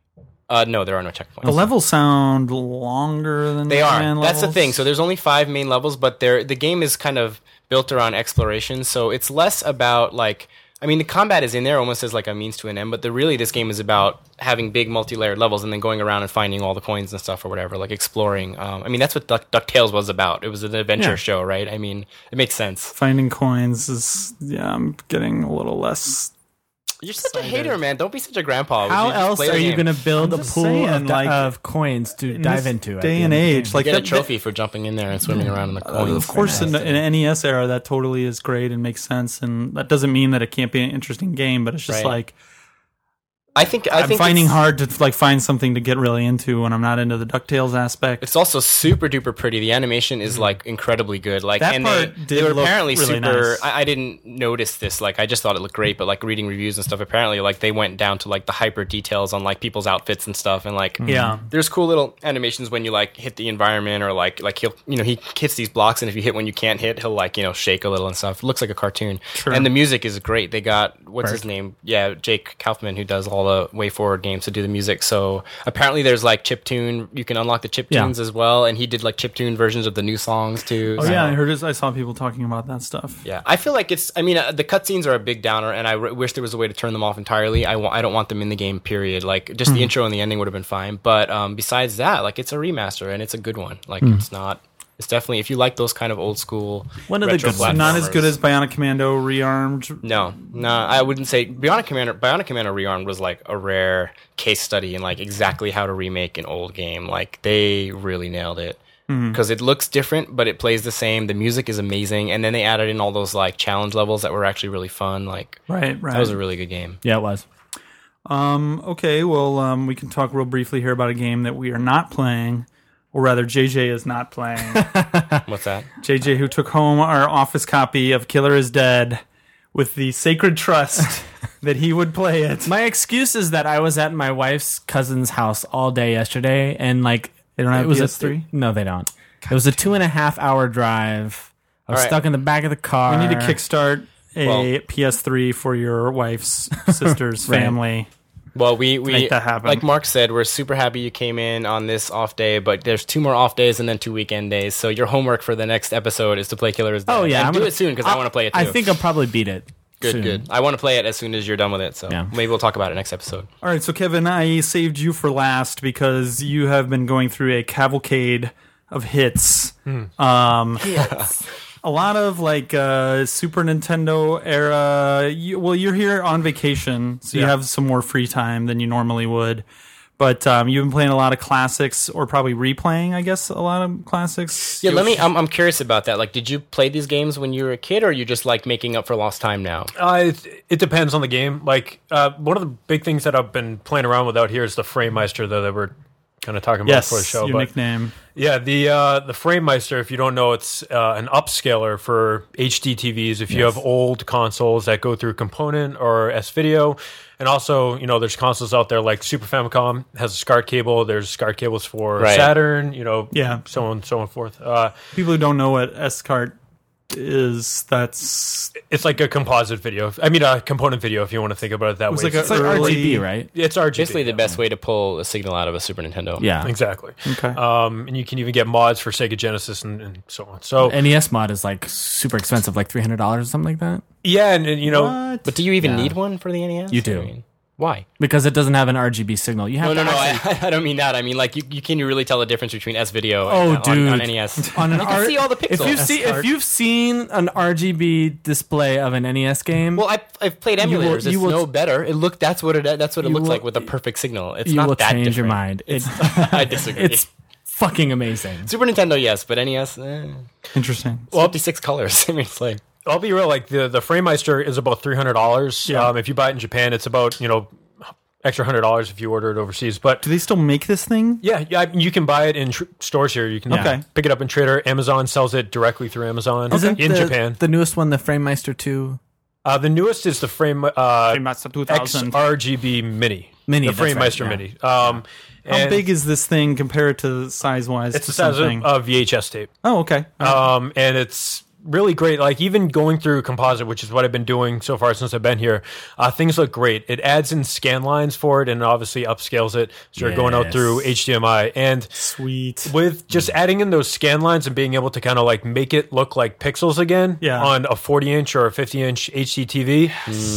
No, there are no checkpoints. The levels sound longer than They Mega are. Man That's the levels. thing. So there's only 5 main levels, but the game is kind of built around exploration. So it's less about like. I mean, the combat is in there almost as like a means to an end, but really this game is about having big multi-layered levels and then going around and finding all the coins and stuff or whatever, like exploring. I mean, that's what DuckTales was about. It was an adventure Yeah. show, right? I mean, it makes sense. Finding coins is I'm getting a little less. You're such a hater, man. Don't be such a grandpa. How You just else play the are you game. going to build a just pool saying, like, of coins to in dive this into? at day the and end of the age, game? like Get a that- trophy for jumping in there and swimming around in the coins. Of course, in an NES era, that totally is great and makes sense, and that doesn't mean that it can't be an interesting game. But it's just Right. like I'm finding hard to like find something to get really into when I'm not into the DuckTales aspect. It's also super duper pretty. The animation is like incredibly good. Like, That and part they did were look apparently really super. nice. I didn't notice this. Like, I just thought it looked great. But like reading reviews and stuff, apparently like they went down to like the hyper details on like people's outfits and stuff. And like, Yeah. there's cool little animations when you like hit the environment or like he'll he hits these blocks, and if you hit when you can't hit, he'll like shake a little and stuff. It looks like a cartoon. Sure. And the music is great. They got what's his name? Yeah, Jake Kaufman, who does all the Way Forward games to do the music. So apparently there's like chiptune. You can unlock the chiptunes as well, and he did like chiptune versions of the new songs too. Oh So, yeah, I saw people talking about that stuff. yeah. I feel like it's. I mean, the cutscenes are a big downer, and I wish there was a way to turn them off entirely. I don't want them in the game. Period. Like just the intro and the ending would have been fine. But besides that, like it's a remaster and it's a good one. Like it's not. It's definitely if you like those kind of old school. One of the retro good ones. Not as good platformers. as Bionic Commando Rearmed. No, I wouldn't say Bionic Commando Rearmed was like a rare case study in like exactly how to remake an old game. Like they really nailed it because it looks different, but it plays the same. The music is amazing, and then they added in all those like challenge levels that were actually really fun. Like Right. that was a really good game. Yeah, it was. Okay, well, we can talk real briefly here about a game that we are not playing, or rather, JJ is not playing. What's that? JJ, who took home our office copy of Killer is Dead with the sacred trust that he would play it. My excuse is that I was at my wife's cousin's house all day yesterday, and like They don't have it was PS3? No, they don't. It was a 2.5-hour drive. I was All right. stuck in the back of the car. We need to kickstart a Well- PS3 for your wife's sister's Right. family. Well, we make that happen. like Mark said, we're super happy you came in on this off day, but there's 2 more off days and then 2 weekend days. So your homework for the next episode is to play Killer is Dead. Oh yeah, And I'm do gonna- it soon because I want to play it too. I think I'll probably beat it. good, soon. good. I want to play it as soon as you're done with it. So Yeah. maybe we'll talk about it next episode. All right, so Kevin, I saved you for last because you have been going through a cavalcade of hits. A lot of like Super Nintendo era. You're here on vacation, so you Yeah. have some more free time than you normally would. But you've been playing a lot of classics, or probably replaying, I guess, a lot of classics. Yeah, I'm curious about that. Like, did you play these games when you were a kid, or are you just like making up for lost time now? It depends on the game. Like one of the big things that I've been playing around with out here is the Framemeister, though, that we're kind of talking about Yes, before the show. your But nickname. yeah, the Framemeister, if you don't know, it's an upscaler for HD TVs. If you have old consoles that go through component or S-Video, and also, there's consoles out there like Super Famicom has a SCART cable. There's SCART cables for Right. Saturn. Yeah. so on and forth. People who don't know what S-Cart is, that's It's like a composite video. I mean, a component video, if you want to think about it that way. like a- It's like Early- RGB, right? It's RGB. Basically, the best way to pull a signal out of a Super Nintendo. Yeah. Exactly. okay. And you can even get mods for Sega Genesis and so on. So NES mod is like super expensive, like $300 or something like that, yeah, and But do you even need one for the NES? You do. I mean, why? because it doesn't have an RGB signal. You have No, to no, actually- I don't mean that. I mean, like, you can really tell the difference between S video Oh, and, dude. on NES. on an you can see all the If pixels. you've seen an RGB display of an NES game, Well, I've played emulators. you will- It's no better. That's what it looks will- like with a perfect signal. It's you not will that change different. your mind. It's I disagree. it's fucking amazing. Super Nintendo, yes, but NES, Interesting. 56 colors. I mean, it's like I'll be real. Like the Framemeister is about $300. Yeah. If you buy it in Japan, it's about extra $100 if you order it overseas. But Do they still make this thing? yeah, you can buy it in stores here. You can Okay. pick it up in Trader. Amazon sells it directly through Amazon Isn't in the, Japan. the newest one the Framemeister 2? The newest is the Framemeister 2000. XRGB Mini. Mini, The that's right, Framemeister yeah. Mini. How and big is this thing compared to size-wise? It's to the size of something? a VHS tape. Oh, okay. And it's really great. Like even going through composite, which is what I've been doing so far since I've been here, things look great. It adds in scan lines for it and obviously upscales it. So you're going out Yes. through HDMI. And Sweet. with just adding in those scan lines and being able to kind of like make it look like pixels again Yeah. on a 40-inch or a 50-inch HD TV,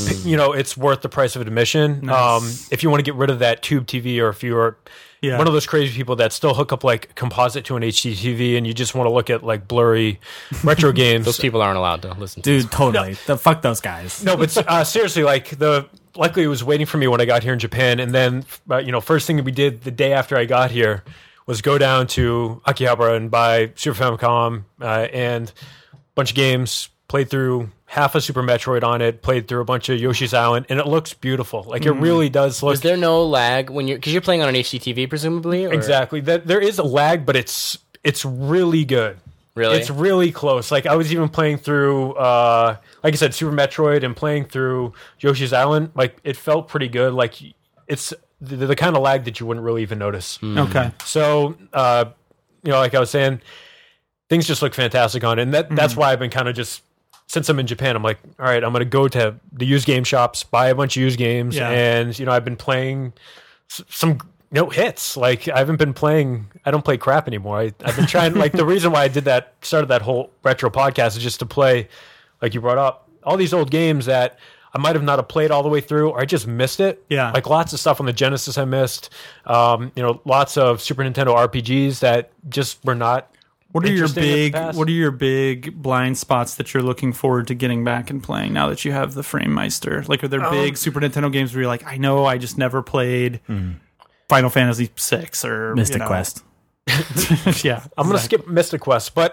it's worth the price of admission. Nice. If you want to get rid of that tube TV, or if you're Yeah. one of those crazy people that still hook up like composite to an HD TV and you just want to look at like blurry retro games. those people aren't allowed to listen to Dude, totally. Fuck those guys. No, but seriously, like luckily it was waiting for me when I got here in Japan, and then first thing we did the day after I got here was go down to Akihabara and buy Super Famicom and a bunch of games, played through half of Super Metroid on it, played through a bunch of Yoshi's Island, and it looks beautiful. Like it really does look. Is there no lag when because you're playing on an HDTV presumably? Or? Exactly. There is a lag, but it's really good. Really? It's really close. Like I was even playing through, like I said, Super Metroid and playing through Yoshi's Island. Like it felt pretty good. Like it's the kind of lag that you wouldn't really even notice. Okay. So, like I was saying, things just look fantastic on it. And that's why I've been kind of just, since I'm in Japan, I'm like, all right, I'm going to go to the used game shops, buy a bunch of used games. Yeah. And, I've been playing some hits. Like I haven't been playing, I don't play crap anymore. I've been trying, like the reason why I started that whole retro podcast is just to play, like you brought up, all these old games that I might have not have played all the way through, or I just missed it. Yeah. Like lots of stuff on the Genesis I missed. Lots of Super Nintendo RPGs that just were not. What are interesting at the past. your big blind spots that you're looking forward to getting back and playing now that you have the Framemeister? Like, are there big Super Nintendo games where you're like, I know I just never played Final Fantasy VI or Mystic Quest. Yeah, I'm going to skip Mystic Quest, but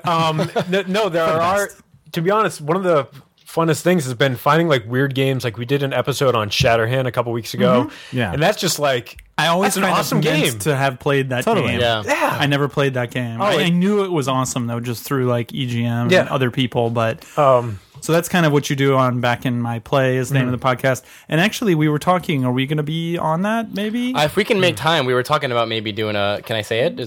no, there are. To be honest, one of the funnest things has been finding like weird games. Like we did an episode on Shatterhand a couple weeks ago, Yeah. and that's just like I always that's an kind awesome of meant game. to have played that game. Yeah. Yeah, I never played that game. I knew it was awesome though, just through like EGM Yeah. and other people. But so that's kind of what you do on Back in My Play is the name of the podcast. And actually, we were talking. Are we going to be on that? Maybe. If we can make time, we were talking about maybe doing a. Can I say it?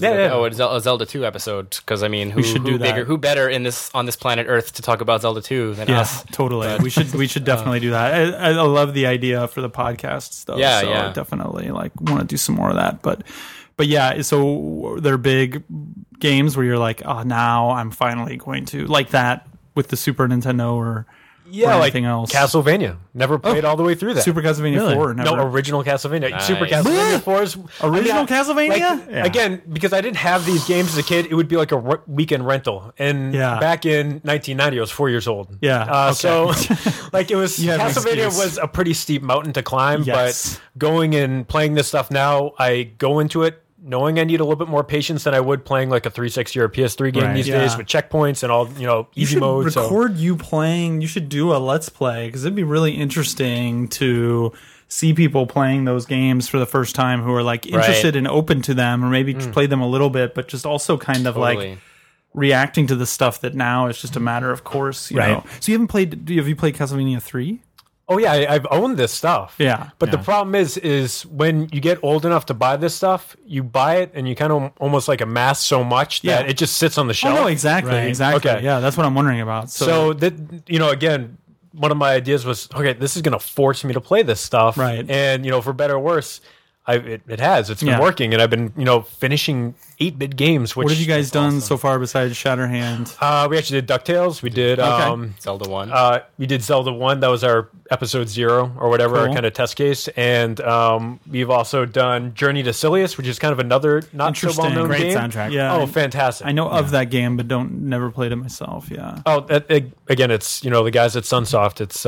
A Zelda 2 episode? Because I mean, who should do that. Who better on this planet Earth to talk about Zelda 2 than us? Totally. We should definitely do that. I love the idea for the podcast stuff. Yeah, so yeah. I definitely want to do some more of that. But yeah, so they're big games where you're like, oh, now I'm finally going to like that with the Super Nintendo or like anything else. Castlevania. Never played all the way through that. Super Castlevania 4. No, Never. original Castlevania. Nice. Super Castlevania 4 is Original Castlevania? like, Yeah. Again, because I didn't have these games as a kid, it would be like a weekend rental. And back in 1990, I was 4 years old. Yeah, So, like, it was have an Castlevania excuse. was a pretty steep mountain to climb. Yes. But going and playing this stuff now, I go into it knowing I need a little bit more patience than I would playing like a 360 or a PS3 game Right. these Yeah. days with checkpoints and all, You easy should mode. record you playing. You should do a Let's Play because it'd be really interesting to see people playing those games for the first time who are like interested and open to them, or maybe play them a little bit, but just also kind of Totally. like reacting to the stuff that now is just a matter of course. You Right. know. So you haven't played? Have you played Castlevania 3? Oh yeah, I've owned this stuff. Yeah. But the problem is when you get old enough to buy this stuff, you buy it and you kind of almost like amass so much that Yeah. it just sits on the Oh shelf. no, exactly, Right. exactly. Okay. Yeah, that's what I'm wondering about. So that again, one of my ideas was, okay, this is going to force me to play this stuff, Right. And for better or worse, it has. It's been Yeah. working, and I've been finishing 8-bit games. Which what have you guys is done awesome. so far besides Shatterhand? We actually did DuckTales. We did Zelda 1. we did Zelda 1. That was our episode 0 or whatever, our Cool. kind of test case. And we've also done Journey to Silius, which is kind of another not so Interesting. well-known Great game. soundtrack. Yeah. Oh, fantastic. I know of that game, but never played it myself. Yeah. Oh, again, it's, the guys at Sunsoft. It's,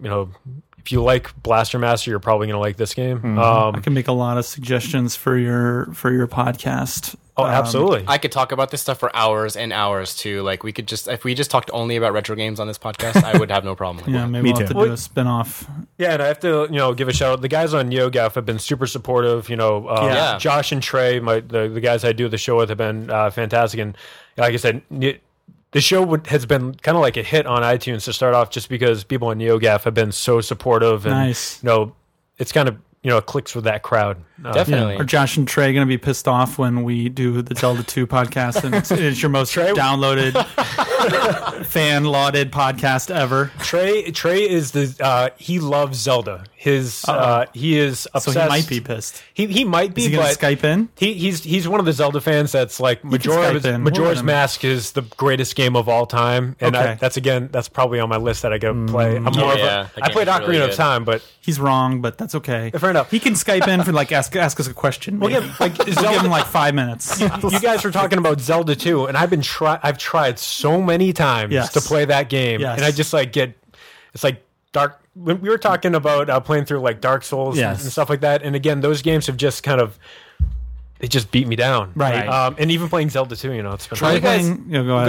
if you like Blaster Master, you're probably going to like this game. I can make a lot of suggestions for your podcast. Oh, absolutely. I could talk about this stuff for hours and hours too. Like we could if we just talked only about retro games on this podcast, I would have no problem. With Yeah, it. maybe Me we'll have too. to do a spin-off. Yeah, and I have to, give a shout out. The guys on NeoGaf have been super supportive. Yeah. Josh and Trey, the guys I do the show with, have been fantastic. And like I said, the show has been kind of like a hit on iTunes to start off, just because people on NeoGaf have been so supportive. And, Nice. it's kind of, it clicks with that crowd. Definitely. Are Josh and Trey going to be pissed off when we do the Zelda 2 podcast and it's your most downloaded, fan-lauded podcast ever? Trey is he loves Zelda. He is obsessed. So he might be pissed. He might be, Is he going but to Skype in? he's one of the Zelda fans that's like Skype in. We'll let Majora's him. Mask is the greatest game of all time, and Okay. that's probably on my list that I go play. I'm more yeah, of that I played game's Ocarina really of good. Time, but He's wrong, but that's okay. Fair enough. He can Skype in for like ask us a question. We'll maybe. give, like, We'll give him like 5 minutes. you guys were talking about Zelda 2, and I've tried so many times Yes. to play that game, Yes. and I just it's like dark. When we were talking about playing through like Dark Souls and Yes. stuff like that, and again, those games have just kind of they just beat me down, Right. And even playing Zelda 2, it's been Try you guys- playing. Go ahead.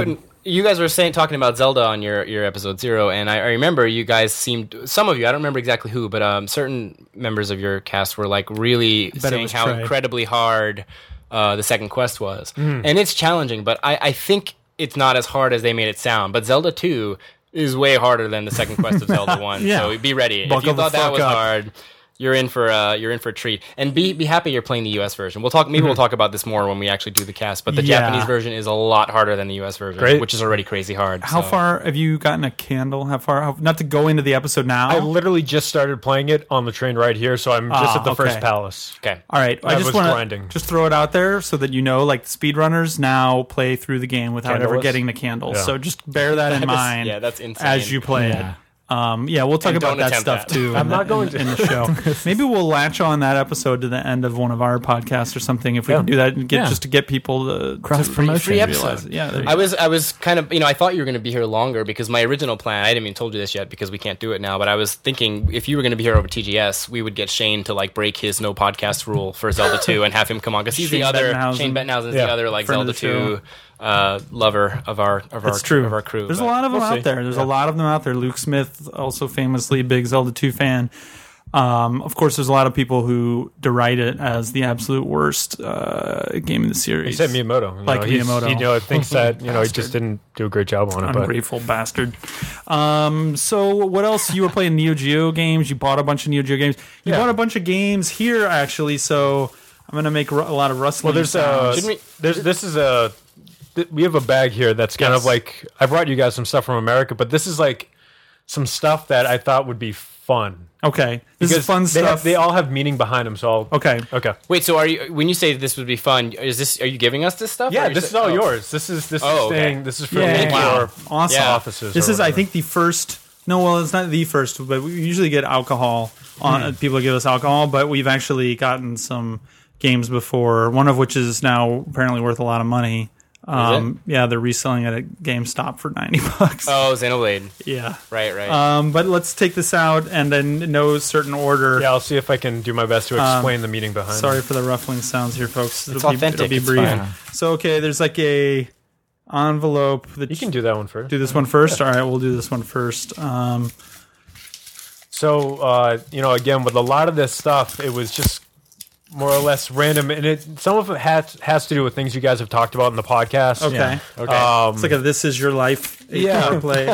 you guys were talking about Zelda on your episode 0, and I remember you guys seemed, some of you, I don't remember exactly who, but certain members of your cast were like really saying how incredibly hard the second quest was. And it's challenging, but I think it's not as hard as they made it sound. But Zelda 2 is way harder than the second quest of Zelda 1. So be ready. If you thought that was hard, you're in for a treat, and be happy you're playing the US version. We'll talk about this more when we actually do the cast. But the Japanese version is a lot harder than the US version, which is already crazy hard. How far have you gotten a candle? Not to go into the episode now. I literally just started playing it on the train right here, so I'm just at the first palace. Okay, all right. I just want to just throw it out there so that you know, like, speedrunners now play through the game without ever getting the candle. So just bear that in mind. That's insane. As you play it. We'll talk about that stuff too. I'm not going to in the show. Maybe we'll latch on that episode to the end of one of our podcasts or something if we can do that and just to get people to cross promotion. Free episode. I was kind of, I thought you were going to be here longer because my original plan, I hadn't even told you this yet because we can't do it now, but I was thinking if you were going to be here over TGS, we would get Shane to like break his no podcast rule for Zelda 2 and have him come on because he's Shane Bettenhausen is the other like Zelda 2 lover of our crew. There's a lot of them out there. There's a lot of them out there. Luke Smith, also famously big Zelda 2 fan. Of course, there's a lot of people who deride it as the absolute worst game in the series. He said Miyamoto. Miyamoto. He thinks that he just didn't do a great job on it. Ungrateful bastard. So what else? You were playing Neo Geo games. You bought a bunch of Neo Geo games. You bought a bunch of games here, actually. So I'm going to make a lot of rustling sounds. We have a bag here that's kind of like, I brought you guys some stuff from America, but this is like some stuff that I thought would be fun. Okay. This is fun stuff. They all have meaning behind them, so Okay. Wait, so when you say this would be fun, are you giving us this stuff? Yeah, this is all yours. This is for your awesome offices. This is, I think, the first. No, well, it's not the first, but we usually get alcohol. People give us alcohol, but we've actually gotten some games before. One of which is now apparently worth a lot of money. They're reselling it at GameStop for $90. Oh, Xenoblade. Yeah. Right. But let's take this out and then in no certain order. Yeah, I'll see if I can do my best to explain the meaning behind it. Sorry for the ruffling sounds here, folks. It's authentic. It'll be brief. So, okay, there's like a envelope. You can do that one first. Do this one first? All right, we'll do this one first. Again, with a lot of this stuff, it was just more or less random, and some of it has to do with things you guys have talked about in the podcast. Okay. It's like a "This Is Your Life" play.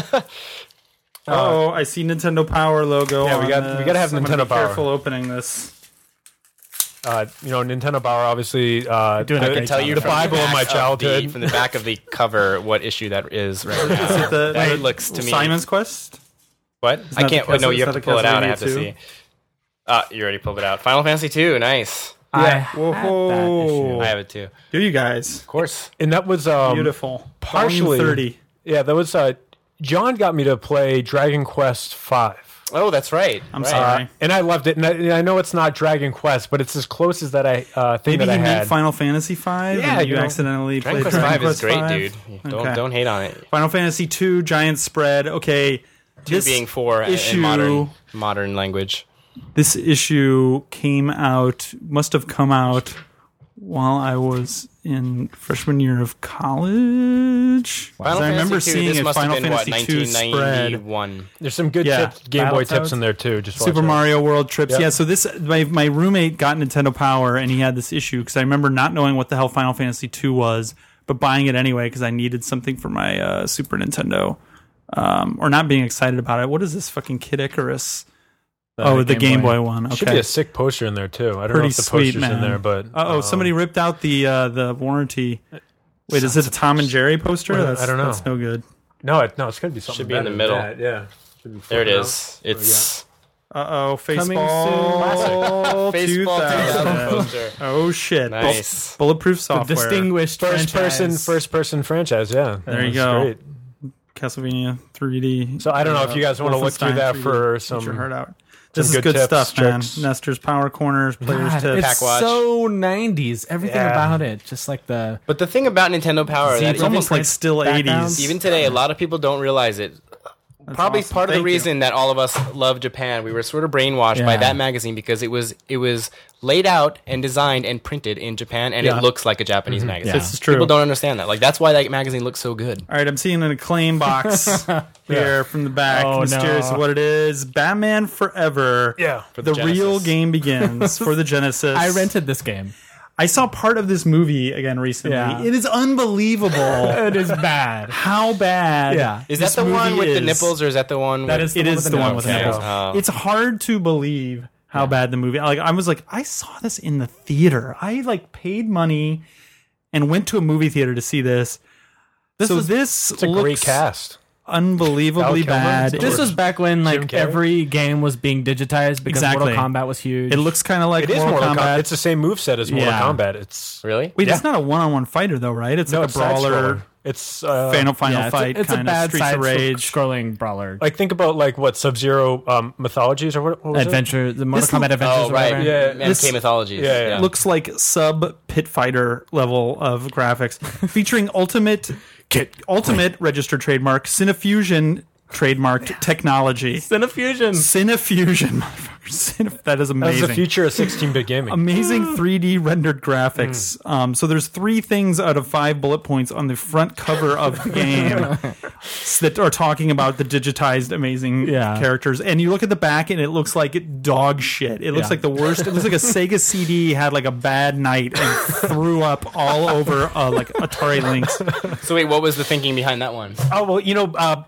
I see Nintendo Power logo. Yeah, we got to have Nintendo Power. Careful opening this. Nintendo Power, obviously. I can tell you the Bible of my childhood. From the back of the cover, what issue that is right now. Is it that looks to me. Simon's Quest? What? I can't. No, you have to pull it out. I have to see. You already pulled it out. Final Fantasy 2, nice. I have it too. Do you guys? Of course. And that was beautiful. Partially 30. Yeah, that was John got me to play Dragon Quest V. Oh, that's right. I'm sorry. And I loved it. And I know it's not Dragon Quest, but it's as close as that I think that I had. Maybe you Final Fantasy V and you accidentally played Dragon Quest V is great, dude. Don't hate on it. Final Fantasy 2, Giant Spread. Okay. 2 being 4 in modern language. This issue must have come out while I was in freshman year of college. I remember seeing it. Final Fantasy 2 spread. There's some good Game Boy tips in there too. Just Super Mario World trips. Yep. Yeah, so this my roommate got Nintendo Power and he had this issue because I remember not knowing what the hell Final Fantasy 2 was, but buying it anyway because I needed something for my Super Nintendo, or not being excited about it. What is this fucking Kid Icarus? The Game Boy one. Okay. Should be a sick poster in there too. I don't know if the poster's in there, but somebody ripped out the warranty. Wait, is it a Tom and Jerry poster? I don't know. That's no good. No, it's gonna be something. Should be in the middle. Yeah. There it is. It's Faceball 2000. Oh shit! Nice. Bulletproof software. The distinguished first person franchise. Yeah, there you go. Great. Castlevania 3D. So I don't know if you guys want to look through that 3D. For some. Get your heart out. This is good stuff, man. Nestor's Power Corners, Players Tips. It's so 90s. Everything about it. Just like the... But the thing about Nintendo Power... It's almost like still 80s. Even today, a lot of people don't realize it. Probably awesome. part of the Thank you. reason that all of us love Japan. We were sort of brainwashed by Yeah. that magazine because it was laid out and designed and printed in Japan, and Yeah. it looks like a Japanese magazine. This is true. People don't understand that. Like that's why that magazine looks so good. All right, I'm seeing an Acclaim box here from the back. Oh, Mysterious no. what it is. Batman Forever. Yeah. For The the real Genesis. game begins for the Genesis. I rented this game. I saw part of this movie again recently. Yeah. It is unbelievable It is bad. how bad. Yeah. Is this that the one movie with the is. nipples, or is that the one? That with, is It is the one with the Okay. nipples. Oh. It's hard to believe how bad the movie. Like I was like, I saw this in the theater. I like paid money and went to a movie theater to see this. This It's a looks great cast. unbelievably Val Kilmer. bad. This was back when like Carrey? every game was being digitized because Exactly. Mortal Kombat was huge. It looks kind of like It is Mortal Mortal Kombat. Kombat. It's the same moveset as Mortal Yeah. Kombat. It's Really? Wait, Yeah. it's not a one-on-one fighter though, right? It's like a brawler, side-scroller. It's Final yeah, fight, it's a kind bad of Streets side of Rage. scrolling brawler. like think about like what Sub-Zero Mythologies or what was it? Adventure, the Mortal This Kombat Adventures. Oh, or right. whatever. Yeah. MK This- Mythologies. Yeah, yeah. Looks like sub Pit Fighter level of graphics, featuring ultimate registered trademark Cinefusion trademarked technology. Cinefusion. Cinefusion, motherfucker. That is That's amazing. the future of 16-bit gaming. Amazing 3D rendered graphics. So there's 3 things out of 5 bullet points on the front cover of the game that are talking about the digitized amazing Yeah. characters. And you look at the back and it looks like dog shit. It looks Yeah. like the worst. It looks like a Sega CD had like a bad night and threw up all over like Atari Lynx. So wait, what was the thinking behind that one? Oh well,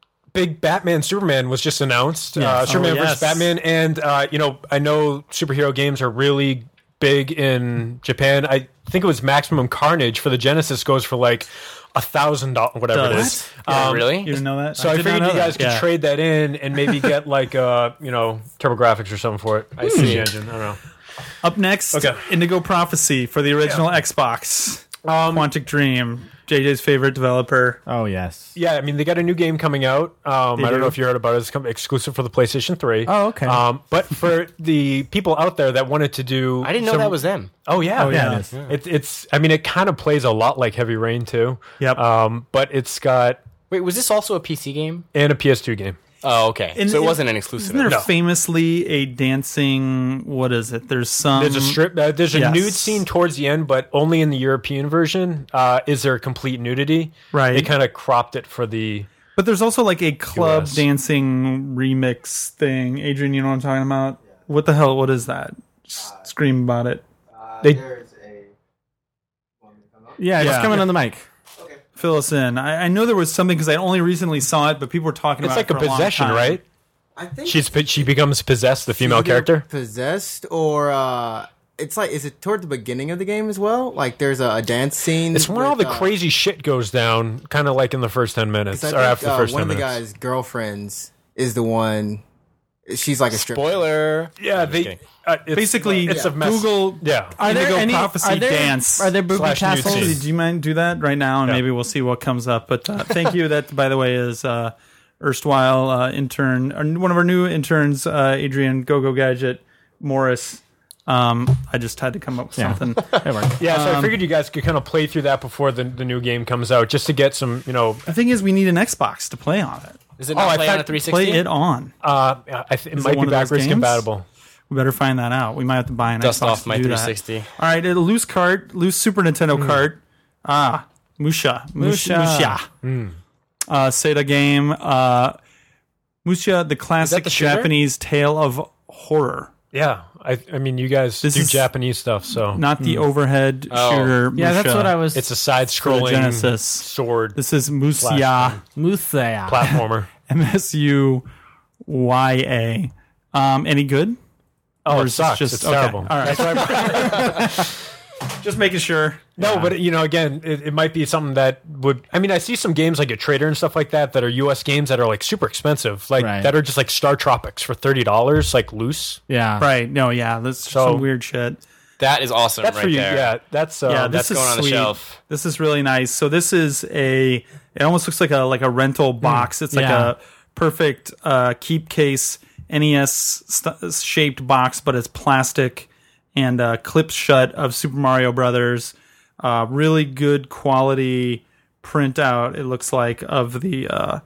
big Batman Superman was just announced. Superman yes. vs. Batman, and I know superhero games are really big in Japan. I think it was Maximum Carnage for the Genesis goes for like $1,000, whatever it is. Really? You didn't know that? So I did not figured know you guys that. could trade that in and maybe get like TurboGrafx or something for it. I see. Engine. I don't know. Up next, Okay. Indigo Prophecy for the original Xbox. Quantic Dream, JJ's favorite developer. Oh yes. Yeah, I mean they got a new game coming out. I don't do? know if you heard about it. It's exclusive for the PlayStation 3. Oh, okay. But for the people out there that wanted to do, I didn't know that was them. Oh yeah, yeah, it is. It's. I mean, it kind of plays a lot like Heavy Rain too. Yep. But it's got Wait, was this also a PC game? and a PS2 game. Oh, okay. And so it it- wasn't an exclusive. Isn't there No. famously a dancing? What is it? There's some. There's a strip. There's a yes. nude scene towards the end, but only in the European version is there complete nudity. Right. They kind of cropped it for the. But there's also like a club US. dancing remix thing. Adrian, you know what I'm talking about? What the hell? What is that? Scream about it. They- There's a. Yeah, just Yeah. coming on the mic. Fill us in. I know there was something because I only recently saw it, but people were talking It's about like it a for long possession, time. right? I think She becomes possessed, the female either character. possessed or it's like, is it toward the beginning of the game as well? Like there's a dance scene. It's when all with, the crazy shit goes down, kind of like in the first 10 minutes 'cause or I after think, the first one 10 of the minutes. guy's girlfriends is the one. She's like a stripper. Spoiler. Yeah, kidding. Basically, it's a mess. Google Yeah. Indigo Prophecy dance. Are there booby Slash nude tassels? scene. Do you mind do that right now, and Yeah. maybe we'll see what comes up. But thank you. That, by the way, is erstwhile intern, or one of our new interns, Adrian Go Gadget Morris. I just had to come up with Yeah. something. It worked. Yeah, so I figured you guys could kind of play through that before the new game comes out, just to get some, The thing is, we need an Xbox to play on it. Is it not I play thought- on a 360? Play it on. it Is might it one be of those backwards games? compatible. We better find that out. We might have to buy an Dust Xbox off to my do that. 360. All right, a loose Super Nintendo cart. Musha. Sega game. Musha, the classic the shooter? Japanese tale of horror. Yeah, I mean, you guys This do is- Japanese stuff, so Not the overhead Oh. shooter. Yeah, that's Musha. what I was. it's a For the side-scrolling Genesis. sword This is Musya. Slash Musaya. platformer. MSUYA. Any good? Oh, Or it is this sucks. just- It's okay. terrible. All right. That's why Just making sure. no, but again, it might be something that would. I mean, I see some games like a Trader and stuff like that are U.S. games that are like super expensive, like Right. that are just like Star Tropics for $30, like loose. Yeah. Right. No, yeah. That's some weird shit. That is awesome That's right for you. there. Yeah, that's Yeah, that's this is going on the sweet. shelf. This is really nice. So this is it almost looks like a rental box. It's like Yeah. a perfect keep case NES shaped box, but it's plastic and clips shut of Super Mario Brothers. Really good quality printout. It looks like of the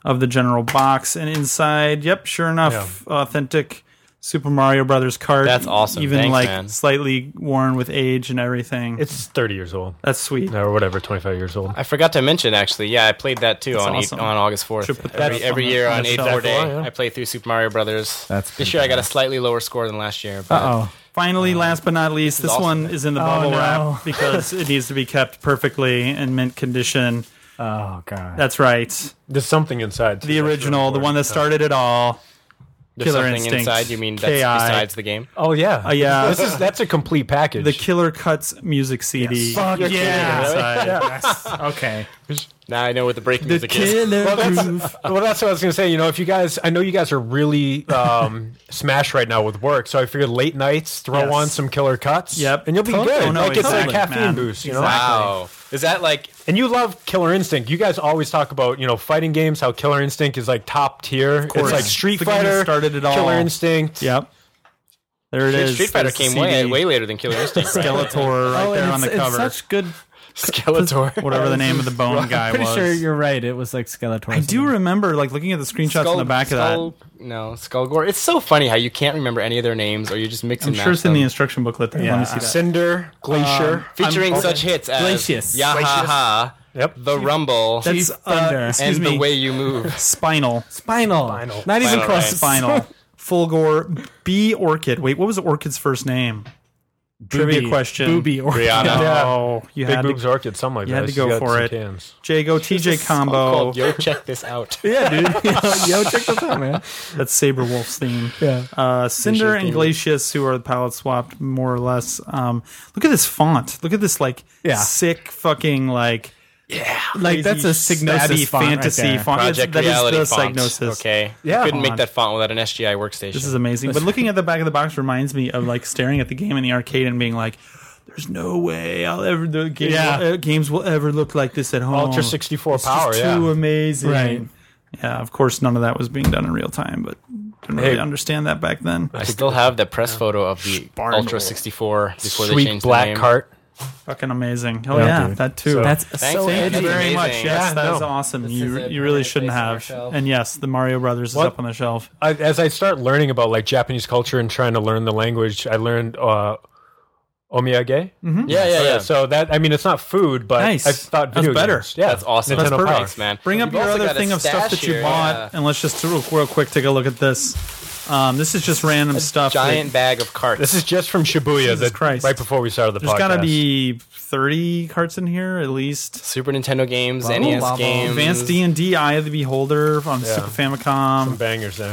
of the general box. And inside, yep, sure enough, authentic Super Mario Brothers cart. That's awesome. Even Thanks, like man. slightly worn with age and everything. It's 30 years old. That's sweet. Or whatever, 25 years old. I forgot to mention, actually, yeah, I played that too That's on awesome. on August 4th. Should put that Every on year the on shelf. 8-4 day, Yeah. I play through Super Mario Brothers. That's this year I got a slightly lower score than last year. But Oh. Finally, last but not least, this awesome. one is in the bubble no. wrap because it needs to be kept perfectly in mint condition. Oh god. That's right. There's something inside. The original, the one that started it all. there's Killer something Instinct, inside. You mean that's KI. besides the game? Oh yeah, Yeah. That's a complete package. The Killer Cuts music CD. Fuck yeah. Inside. Yes. Okay. Now I know what the break The music is. Killer Well, that's what I was going to say. You know, if you guys, I know you guys are really smashed right now with work, so I figured late nights, throw Yes. on some Killer Cuts. Yep. And you'll be Totally. good. Oh, no, like, it's exactly, a caffeine man. boost, you know? Exactly. Wow. Is that like And you love Killer Instinct. You guys always talk about, you know, fighting games, how Killer Instinct is like top tier. course. It's like Street The game that Fighter, started it all. Killer Instinct. Yep. There it is. Street Fighter There's the came CD. way later than Killer Instinct? Right? Skeletor right there and on the it's cover. such good. Skeletor. Whatever the name of the bone guy Pretty was. sure you're right. It was like Skeletor. I do remember like looking at the screenshots on the back of that. No, Skullgore. It's so funny how you can't remember any of their names, or you just mix I'm and sure match it's in the them. instruction booklet there. Yeah. Let me see that. Cinder, Glacier. Featuring such hits as Glacius. Yahaha, Yep. The Rumble, That's Thunder. excuse and me. The Way You Move. Spinal. Spinal. Not even Spinal, close. right. Spinal. Fulgore. B Orchid. Wait, what was Orchid's first name? Trivia question. Booby or Rihanna. Oh, you Big had Boobs to. Orchid, something like You that. had to She's go got for some it. cans. Jago TJ combo. Called Yo, check this out. Yeah, dude. Yo, check this out, man. That's Saberwolf's theme. Yeah. Cinder and theme. Glacius, who are the palette swapped more or less. Look at this font. Look at this like Yeah. sick fucking like Like that's a crazy, Psygnosis savvy font right fantasy there. font. Project That is Reality the font. Psygnosis. Okay. Yeah. Couldn't make that font without an SGI workstation. This is amazing. But looking at the back of the box reminds me of like staring at the game in the arcade and being like, "There's no way games will ever look like this at home." Ultra 64 It's power, just yeah. too amazing. Right. Yeah, of course, none of that was being done in real time, but didn't really Hey. understand that back then. I still have the press photo of the Ultra 64 before they Sweet changed black the name. cart. Fucking amazing. Oh Yeah, yeah, dude. that too. So- That's Thanks, so man. Thank you That's very much. amazing. Yes, Yeah, that is no. awesome. This You is a you really permanent shouldn't place on our have. shelf. And yes, the Mario Brothers is What? up on the shelf. As I start learning about like Japanese culture and trying to learn the language, I learned omiyage. Yeah. So that, I mean, it's not food, but Nice. I thought That's video better. games. Yeah, That's awesome. Nintendo That's perfect. Power. Thanks, man. Bring up You've your also other got a thing of stuff stash that you here, bought, yeah. and let's just real quick take a look at this. This is just random stuff. Giant bag of carts. This is just from Shibuya. Jesus Christ. Right before we started the There's podcast. got to be 30 carts in here at least. Super Nintendo games, NES bubble. games. Advanced D&D, Eye of the Beholder on Yeah. Super some Famicom. bangers there.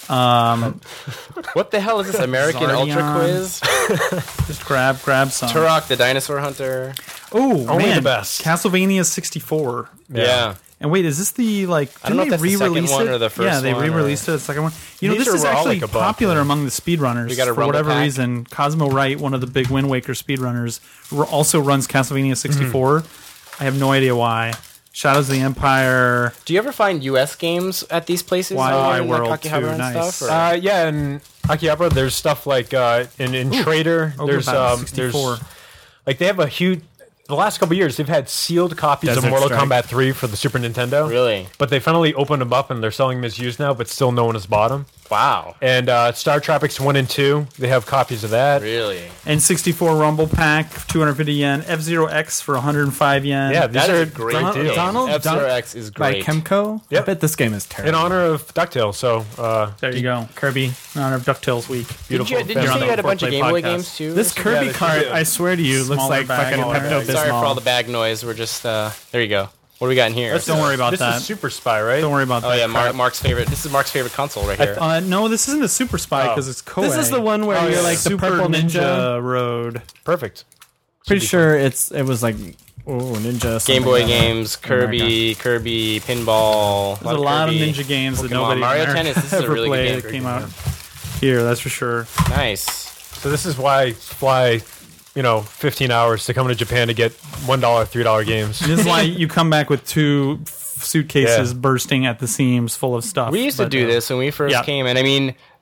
What the hell is this American Ultra Zardion. Quiz? Just grab some. Turok, the Dinosaur Hunter. Oh Only man, the best. Castlevania 64. Yeah. And wait, is this the like? I don't know Didn't if they that's the second re-release one it? or the first Yeah, they one, or- re-released it. The second one. You know, These this are is all actually like a buck, popular yeah. among the speedrunners. We got a for Rumble whatever pack. reason. Cosmo Wright, one of the big Wind Waker speedrunners, also runs Castlevania 64. I have no idea why. Shadows of the Empire. Do you ever find U.S. games at these places? Why in, World Akihabara too, and nice. stuff? Or? Yeah, in Akihabara, there's stuff like in Trader. Ogre There's Battle there's 64. like they have a huge. The last couple of years, they've had sealed copies Desert of Mortal Strike. Kombat 3 for the Super Nintendo. Really? But they finally opened them up and they're selling them as used now, but still no one has bought them. Wow. And Star Tropics 1 and 2, they have copies of that. Really? N64 Rumble Pack, 250 yen. F-Zero X for 105 yen. Yeah, these That are is a great Donald- deal. Donald F-Zero Duck X is by great. Chemco. Yep. I bet this game is in terrible. honor of DuckTales. So There you go. Kirby, in honor of DuckTales Week. beautiful. Did you You're on say the you had a bunch of Foreplay Game Boy podcast. games too? This Kirby they cart, do. I swear to you, looks Smaller like bag, fucking smaller Pepto bag. Sorry for all Bismol. the bag noise. We're just there you go. What do we got in here? Don't worry about this that. is Super Spy, right? Don't worry about Oh that. yeah, crap. Mark's favorite. This is Mark's favorite console right here. No, this isn't the Super Spy because it's Koei. This is the one where you're like the Super purple ninja. Road. Perfect. Pretty sure it was like ninja. Game something Boy like that. games, Kirby, Pinball. There's a lot of Kirby. ninja games that Pokemon. nobody Mario in America Tennis, this is a ever really good played game. that came out here. That's for sure. Nice. So this is why I fly, 15 hours to come to Japan to get $1, $3 games. This is why you come back with two suitcases Yeah. bursting at the seams full of stuff. We used to But, do this when we first yeah. came, and I mean,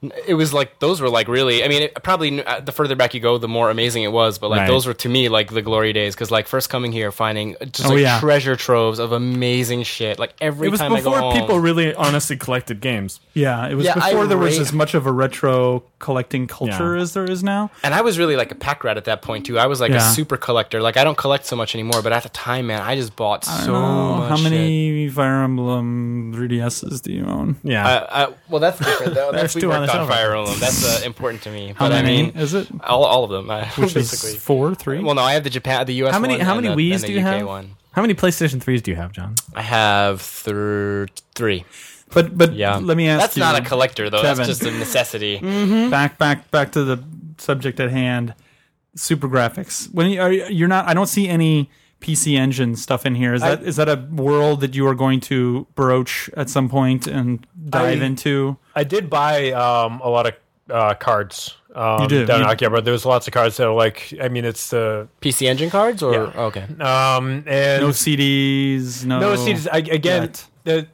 It was like those were like really. I mean, probably the further back you go, the more amazing it was. But like Right. those were to me like the glory days because like first coming here, finding just like treasure troves of amazing shit. Like every It was time I go before home, people really honestly collected games. Yeah, it was Yeah, before there was I- as much of a retro collecting culture Yeah. as there is now. and I was really like a pack rat at that point too. I was like a Yeah. super collector. Like I don't collect so much anymore, but at the time, man, I just bought so much. How shit. many Fire Emblem 3DSs do you own? Yeah. Well, that's different though. That's we two on worked the on shelf. Fire Emblem. That's important to me. How But many I mean, is it? all of them. Which basically. is 4, 3? Well, no, I have the US How many one. how many and Wii's the do you UK have? one. How many PlayStation 3s do you have, John? I have 3. But Yeah, let me ask That's you. not a collector though. Kevin. That's just a necessity. back to the subject at hand. Super graphics. When you're not, I don't see any PC Engine stuff in here. Is that a world that you are going to broach at some point and dive into? I did buy a lot of cards. You did? Down in Akihabara. There was lots of cards that are like. I mean, it's the PC Engine cards, or Yeah. okay. and No CDs. No. no CDs. Again, yet.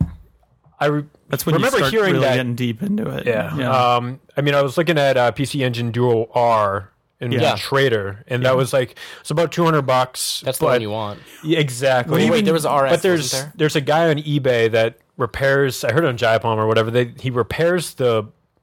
I That's when remember you start hearing really that. getting deep into it. Yeah. I mean, I was looking at PC Engine Duo R in Yeah. Trader, and that was like it's about $200. That's the one you want. Yeah, exactly. Wait, there was RS. But wasn't there's a guy on eBay that repairs. I heard on Jayapalm or whatever. He repairs the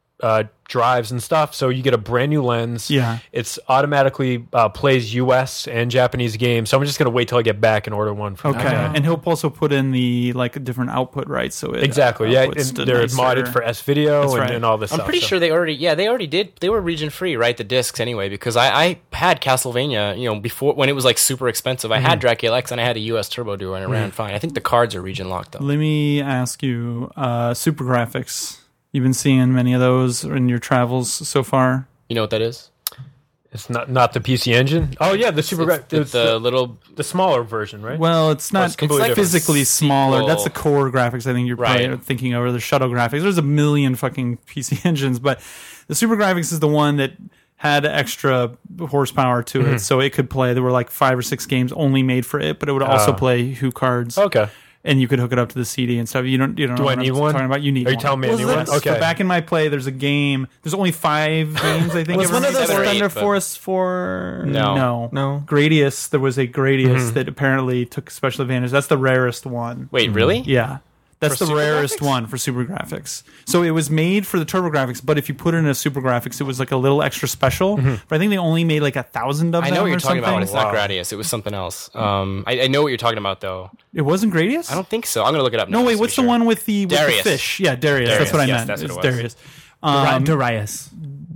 drives and stuff. So you get a brand new lens. Yeah. It's automatically plays US and Japanese games. So I'm just gonna wait till I get back and order one. From Okay, that guy. and he'll also put in the like a different output, right? So it Exactly. Yeah, outputs and to they're nicer- modded for S video That's and, right. and all this I'm stuff. pretty so. sure they already did. They were region free, right? The discs anyway, because I had Castlevania, before when it was like super expensive. I had Dracula X and I had a US Turbo Duo and it ran fine. I think the cards are region locked though. Let me ask you, Super Graphics. You've been seeing many of those in your travels so far. You know what that is? It's not the PC Engine. Oh yeah, the Super. It's the little. the smaller version, right? Well, it's not. it's completely It's different. physically smaller. Sequel. That's the core graphics. I think you're probably Right. thinking over the shuttle graphics. There's a million fucking PC engines, but the Super Graphics is the one that had extra horsepower to it, so it could play. There were like 5 or 6 games only made for it, but it would also play Who cards. Okay. And you could hook it up to the CD and stuff. You don't. Do know I what need I'm one? Talking about you need. Are you one. telling me I need one? Yes. Okay. But back in my play, there's a game. There's only 5 games. I think. Was ever one of made. those 7 or 8, Thunder but- Force 4? No. No. Gradius. There was a Gradius that apparently took special advantage. That's the rarest one. Wait, really? Yeah. That's For the Super rarest Graphics? one for Super Graphics. So it was made for the Turbo Graphics, but if you put it in a Super Graphics, it was like a little extra special. But I think they only made like 1,000 of them. I know what or you're talking about. something. It's not Gradius. It was something else. I know what you're talking about though. It wasn't Gradius? I don't think so. I'm gonna look it up. No, now, wait. just to What's be the sure. one with the Darius. fish? Yeah, Darius. Darius, That's what I yes, meant. that's what It's it was. Darius. Darius.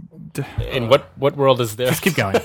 In what world is there? Just keep going.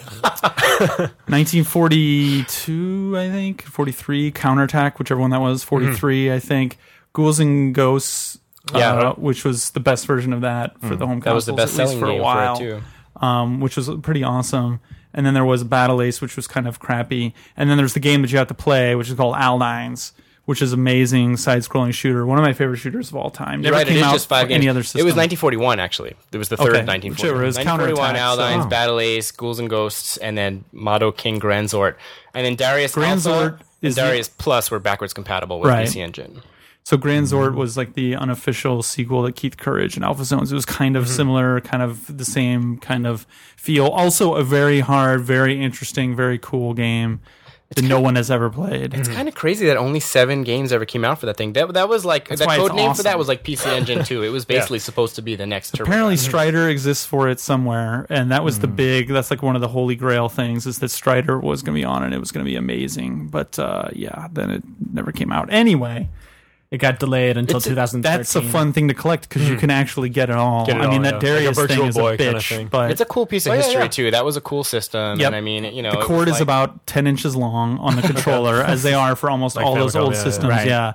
1942, I think. 43, Counterattack, whichever one that was. 43, I think. Ghouls and Ghosts, Yeah. which was the best version of that for the home That was the consoles, best at least selling for a game while. for it too. Which was pretty awesome. And then there was Battle Ace, which was kind of crappy. And then there's the game that you have to play, which is called Aldines, which is amazing side-scrolling shooter. One of my favorite shooters of all time. You're Never right. It came is out just 5 for games. any other system. It was 1941 actually. It was the third Okay. 1941. Whichever, it was 1941 Counterattack, so- Aldines, Battle Ace, Ghouls and Ghosts, and then Mado King Granzort, and then Darius Granzort Alpha and is the- Darius Plus were backwards compatible with Right. PC Engine. So Granzort was like the unofficial sequel to Keith Courage and Alpha Zones. It was kind of similar, kind of the same kind of feel. Also a very hard, very interesting, very cool game that no one has ever played. It's kind of crazy that only 7 games ever came out for that thing. That was like the why it's code name for that awesome. was like PC Engine 2. It was basically supposed to be the next Turbo. Apparently Strider exists for it somewhere, and that was that's like one of the holy grail things, is that Strider was going to be on it. It was going to be amazing. But yeah, then it never came out. Anyway, It got delayed until 2013. that's a fun thing to collect because you can actually get it all. Get it I mean, all, that yeah. Like a Darius thing Virtual is a Boy kind of bitch, thing. but It's a cool piece of yeah, history yeah. too. That was a cool system, Yep. and I mean, the it was cord is like- about 10 inches long on the controller, as they are for almost all those Famicom, old yeah, yeah. systems. Right. Yeah.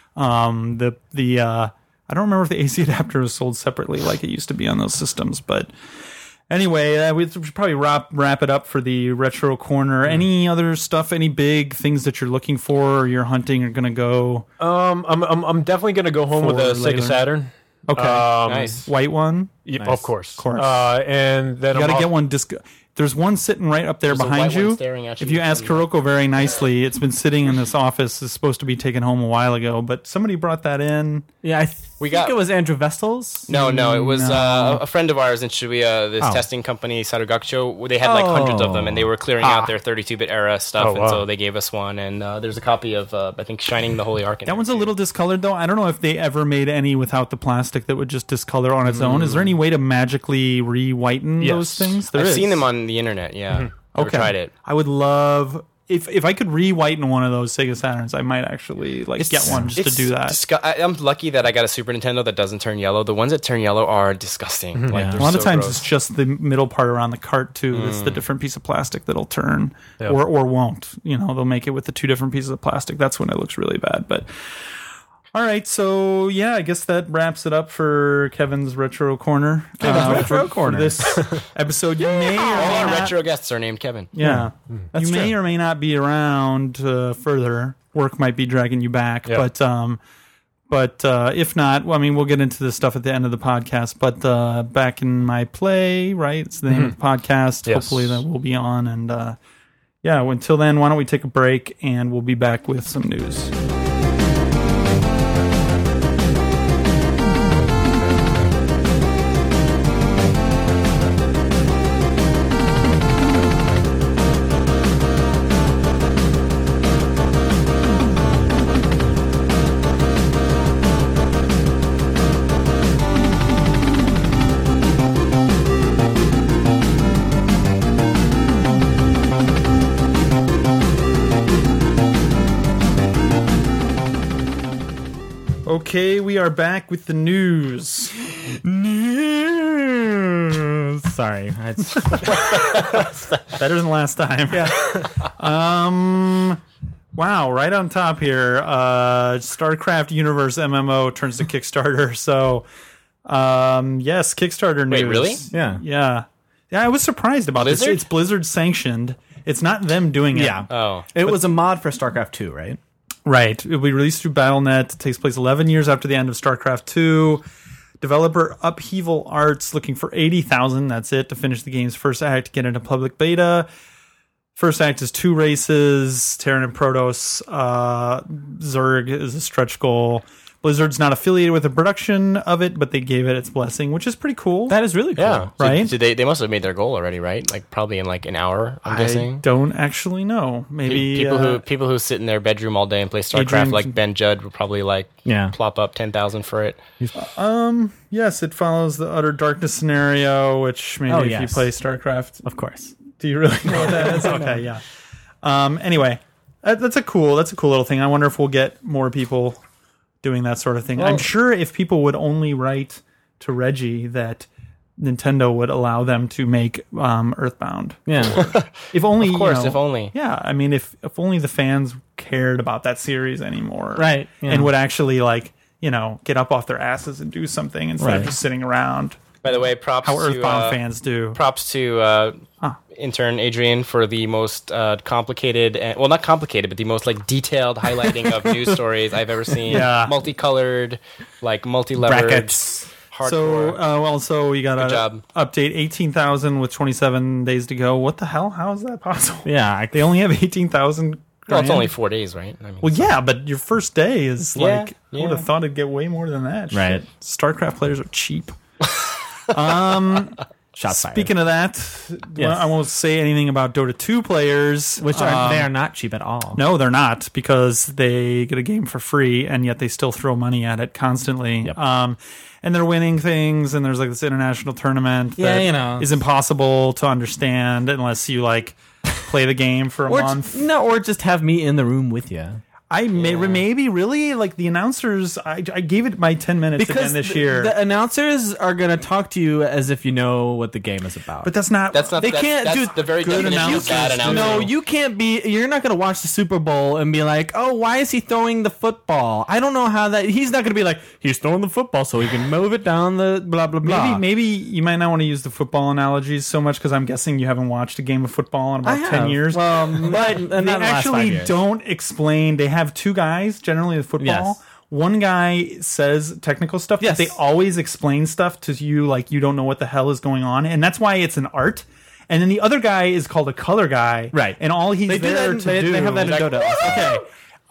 I don't remember if the AC adapter was sold separately like it used to be on those systems, but anyway, we should probably wrap it up for the retro corner. Any other stuff? Any big things that you're looking for or you're hunting or gonna go? I'm definitely gonna go home with For a later. Sega Saturn. Okay, nice. white one. Yeah, Of course. Course. And then You got to I'm get off- one disc. There's one sitting right up there There's a behind white one you. staring at you. If you ask Hiroko very nicely, it's been sitting in this office. It's supposed to be taken home a while ago, but somebody brought that in. Yeah, I We I think it was Andrew Vestal's. No, it was a friend of ours in Shibuya, this Oh. testing company, Sarugakcho. They had like hundreds of them, and they were clearing out their 32-bit era stuff, Oh, wow. and so they gave us one. And there's a copy of, I think, Shining the Holy Ark. In That there, one's a too. little discolored, though. I don't know if they ever made any without the plastic that would just discolor on its own. Is there any way to magically re-whiten those things? There I've is. seen them on the internet, yeah. Never tried it. I would love if I could re-whiten one of those Sega Saturns. I might actually get one just to do that. I'm lucky that I got a Super Nintendo that doesn't turn yellow. The ones that turn yellow are disgusting. Like, A they're lot of so times gross. it's just the middle part around the cart too. It's the different piece of plastic that'll turn or won't. They'll make it with the two different pieces of plastic. That's when it looks really bad. But all right, so yeah, I guess that wraps it up for Kevin's Retro Corner. Retro Corner. For this episode. You may or All may our not, retro guests are named Kevin. yeah, That's you may true. or may not be around further. Work might be dragging you back, but if not, well, I mean, we'll get into this stuff at the end of the podcast. But back in my play, right? It's the name of the podcast. Yes. Hopefully that will be on. And until then, why don't we take a break and we'll be back with some news. Okay, we are back with the news. Sorry. Better than last time. Yeah. Wow, right on top here. StarCraft Universe MMO turns to Kickstarter. So, yes, Kickstarter news. Wait, really? Yeah. Yeah. I was surprised about Blizzard? this. It's Blizzard sanctioned. It's not them doing it. Yeah. Oh. It was a mod for StarCraft 2, right? Right. It will be released through Battle.net. It takes place 11 years after the end of StarCraft 2. Developer Upheaval Arts looking for $80,000. That's it to finish the game's first act, get into public beta. First act is 2 races, Terran and Protoss. Zerg is a stretch goal. Blizzard's not affiliated with the production of it, but they gave it its blessing, which is pretty cool. That is really cool. Yeah. Right? So they must have made their goal already, right? Like probably in like an hour, I'm I guessing. don't actually know. Maybe People who sit in their bedroom all day and play StarCraft, Adrian- like Ben Judd, would probably plop up 10,000 for it. yes, it follows the Utter Darkness scenario, which maybe if you yes. play StarCraft. Of course. Do you really know what that is? Okay, yeah. Anyway, that's a cool little thing. I wonder if we'll get more people doing that sort of thing. I'm sure if people would only write to Reggie that Nintendo would allow them to make Earthbound. Yeah. If only, Of course, if only. Yeah, I mean, if only the fans cared about that series anymore, Right, yeah. and would actually get up off their asses and do something instead of Right. just sitting around. By the way, props How to Earthbound fans do. props to intern Adrian for the most complicated, well, not complicated, but the most detailed highlighting of news stories I've ever seen. Yeah. Multicolored, multi-levered, Brackets. hardcore. So you got Good to job. update 18,000 with 27 days to go. What the hell? How is that possible? Yeah. They only have 18,000. Well, it's only 4 days, right? I mean, Well, yeah, but your first day is I would yeah. have thought it'd get way more than that. Right. Shit. StarCraft players are cheap. Shots fired. Speaking of that, Yes. I won't say anything about Dota 2 players. Which they are not cheap at all. No, they're not, because they get a game for free, and yet they still throw money at it constantly. Yep. And they're winning things, and there's this international tournament Yeah, that is impossible to understand unless you play the game for a month. Or just have me in the room with you. I maybe really the announcers. I gave it my 10 minutes again this year, the announcers are going to talk to you as if you know what the game is about. but that's not. that's not. They that's, can't that's do the very good definition of bad announcers. announcing. No, you can't be. You're not going to watch the Super Bowl and be like, "Oh, why is he throwing the football?" I don't know how that. He's not going to be like, "He's throwing the football so he can move it down the blah blah blah." Maybe you might not want to use the football analogies so much because I'm guessing you haven't watched a game of football in about 10 years. Well, but They actually don't. don't explain. They have 2 guys generally with football. Yes. One guy says technical stuff, Yes. but they always explain stuff to you you don't know what the hell is going on, and that's why it's an art. And then the other guy is called a color guy, Right. And all he's They do there that. to They do. have that in Dota. Okay.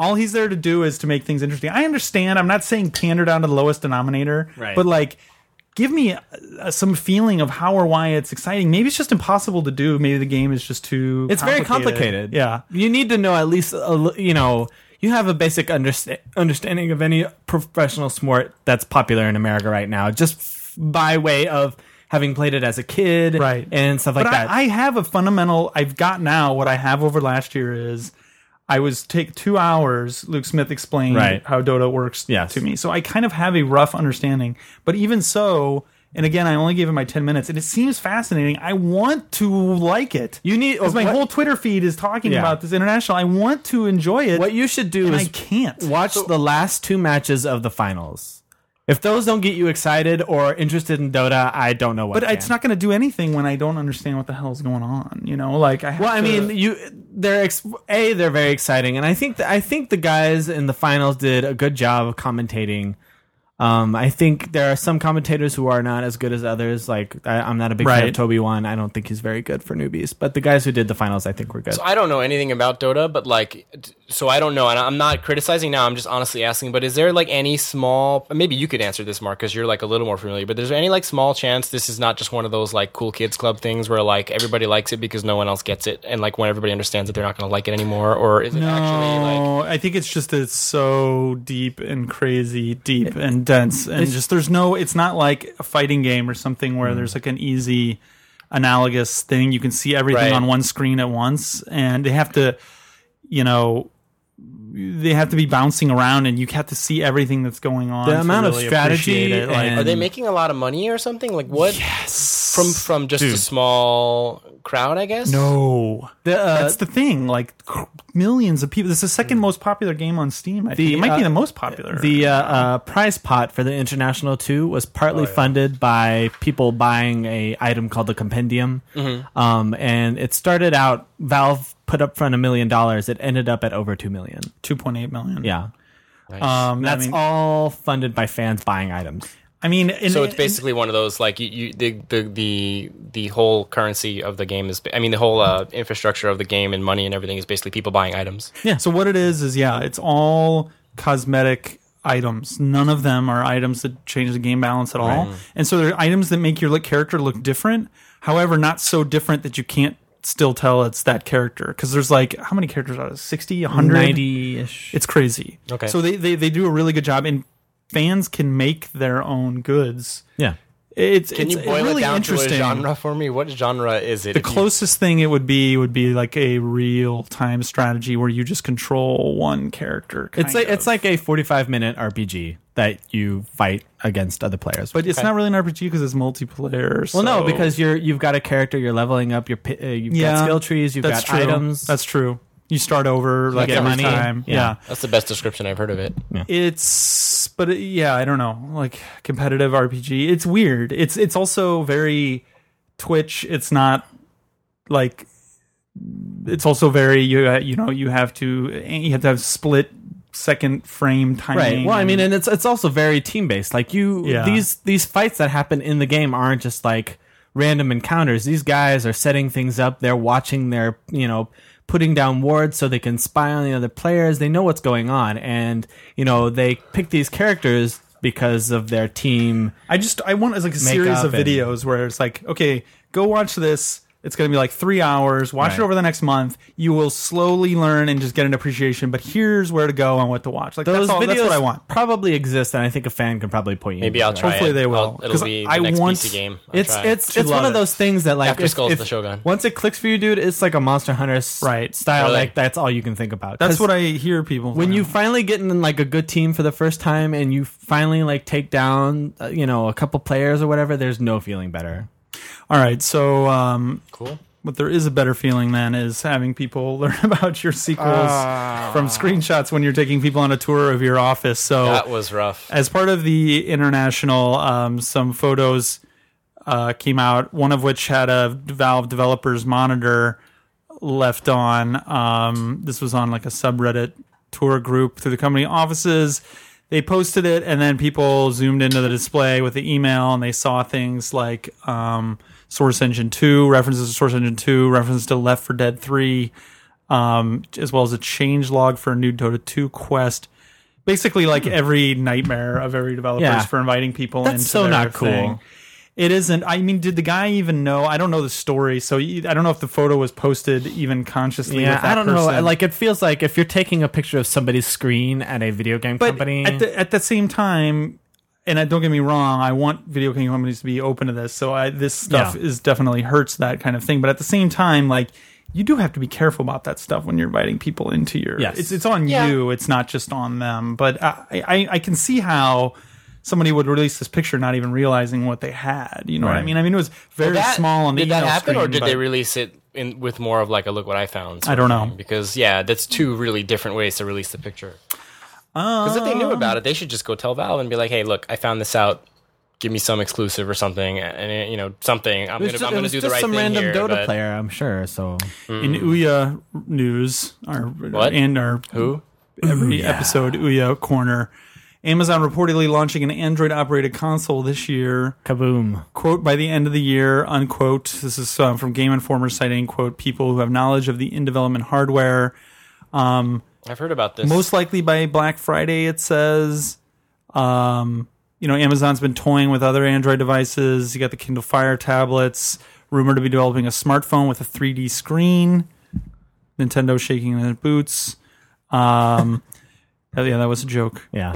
All he's there to do is to make things interesting. I understand. I'm not saying pander down to the lowest denominator, Right. but like, give me some feeling of how or why it's exciting. Maybe it's just impossible to do. Maybe the game is just too. It's very complicated. Yeah. You need to know at least, you have a basic understanding of any professional sport that's popular in America right now, just by way of having played it as a kid, Right. and stuff like But that. I have a fundamental. I've got now what I have over last year is I was take 2 hours. Luke Smith explained Right. how Dota works Yes. to me, so I kind of have a rough understanding. But even so, and again, I only gave it my 10 minutes, and it seems fascinating. I want to like it. You need because my what- whole Twitter feed is talking Yeah. about this international. I want to enjoy it. What you should do and is I can't watch the last 2 matches of the finals. If those don't get you excited or interested in Dota, I don't know what. But it's not going to do anything when I don't understand what the hell is going on. You know, like I. Have Well, I to- mean, they're very exciting, and I think the guys in the finals did a good job of commentating. I think there are some commentators who are not as good as others. Like I'm not a big fan of Right. Toby One. I don't think he's very good for newbies. But the guys who did the finals, I think, were good. So I don't know anything about Dota, but like, so I don't know, and I'm not criticizing now. I'm just honestly asking. But is there like any small? Maybe you could answer this, Mark, because you're like a little more familiar. But is there any like small chance this is not just one of those like cool kids club things where like everybody likes it because no one else gets it, and like when everybody understands that they're not going to like it anymore, or is it actually like? No, I think it's just that it's so deep and crazy, deep and dense, and just there's no. It's not like a fighting game or something where there's like an easy, analogous thing. You can see everything Right. on one screen at once, and they have to, they have to be bouncing around, and you have to see everything that's going on. The to amount of really strategy appreciate it. Like, and- Are they making a lot of money or something? Like what? yes, From just a small crowd, I guess. no. That's The, the thing. Like millions of people. This is the second most popular game on Steam. I think it might be the most popular. the prize pot for the International 2 was partly funded by people buying a item called the Compendium. And it started out, Valve put up front $1 million. It ended up at over $2 million. 2.8 million. Yeah. That's That's all funded by fans buying items. I mean, So it's basically one of those like the whole currency of the game is. I mean, the whole infrastructure of the game and money and everything is basically people buying items. yeah. So what it is it's all cosmetic items. None of them are items that change the game balance at all. And so they're items that make your character look different. However, not so different that you can't still tell it's that character. Because there's like how many characters are there? 60, 100, 90-ish. It's crazy. Okay. So they do a really good job, and fans can make their own goods. Yeah. It's Can you it's boil really it down to a interesting. genre for me? What genre is it? The closest thing it would be like a real time strategy where you just control one character. It's like a 45-minute RPG that you fight against other players. but it's not really an RPG because it's multiplayer. well, no, so- because you've got a character, you're leveling up, you've got skill trees, you've that's got true. items. That's true. You start over like get every money. time. Yeah. Yeah. That's the best description I've heard of it. I don't know, like competitive RPG. It's weird. It's also very Twitch. It's not like. It's also very you have to have split second frame timing. Right. Well, I mean, and it's also very team based. Like Yeah. these fights that happen in the game aren't just like random encounters. These guys are setting things up. They're watching their putting down wards so they can spy on the other players. They know what's going on, and they pick these characters because of their team. I want like a series of and- videos where it's like, okay, go watch this. It's going to be like 3 hours. Watch Right. it over the next month. You will slowly learn and just get an appreciation. But here's where to go and what to watch. Like Those videos that's what I want. probably exist, and I think a fan can probably point you. Maybe into I'll it. try. Hopefully it. they will, It'll 'cause be I the next want- PC game. It's Should one of love those things that like After Skull's the Shogun. Once it clicks for you, dude, it's like a Monster Hunter Right. style. Really? Like that's all you can think about. That's 'Cause what I hear people. when you finally get in like a good team for the first time, and you finally like take down a couple players or whatever. There's no feeling better. All right, so Cool. what there is a better feeling than is having people learn about your sequels from screenshots when you're taking people on a tour of your office. So That was rough. as part of the international, some photos came out, one of which had a Valve developers monitor left on. This was on like a subreddit tour group through the company offices. They posted it, and then people zoomed into the display with the email, and they saw things like Source Engine 2, references to Source Engine 2, references to Left 4 Dead 3, as well as a change log for a new Dota 2 quest. Basically, like every nightmare of every developer Yeah. for inviting people That's into so their not cool. thing. It isn't. I mean, did the guy even know? I don't know the story, so I don't know if the photo was posted even consciously. Yeah, with that I don't know. person. Like, it feels like if you're taking a picture of somebody's screen at a video game But company, at the same time, and don't get me wrong, I want video game companies to be open to this. So this stuff is definitely hurts that kind of thing. But at the same time, like, you do have to be careful about that stuff when you're inviting people into your. Yes. It's on you. It's not just on them. But I can see how somebody would release this picture not even realizing what they had. You know what I mean? I mean, it was very small on the Did that email happen, or screen, did but they release it with more of like a look what I found? I don't know. Because that's two really different ways to release the picture. Because if they knew about it, they should just go tell Valve and be like, "Hey, look, I found this out. Give me some exclusive or something, and something. I'm gonna do the right some thing random here." Dota but player, I'm sure. So In Ouya news, and our who? every episode Ouya corner, Amazon reportedly launching an Android-operated console this year. kaboom! Quote, by the end of the year, unquote. This is from Game Informer citing, quote, people who have knowledge of the in-development hardware. I've heard about this. Most likely by Black Friday, it says. Amazon's been toying with other Android devices. You got the Kindle Fire tablets, rumored to be developing a smartphone with a 3D screen. Nintendo shaking in its boots. That was a joke. Yeah,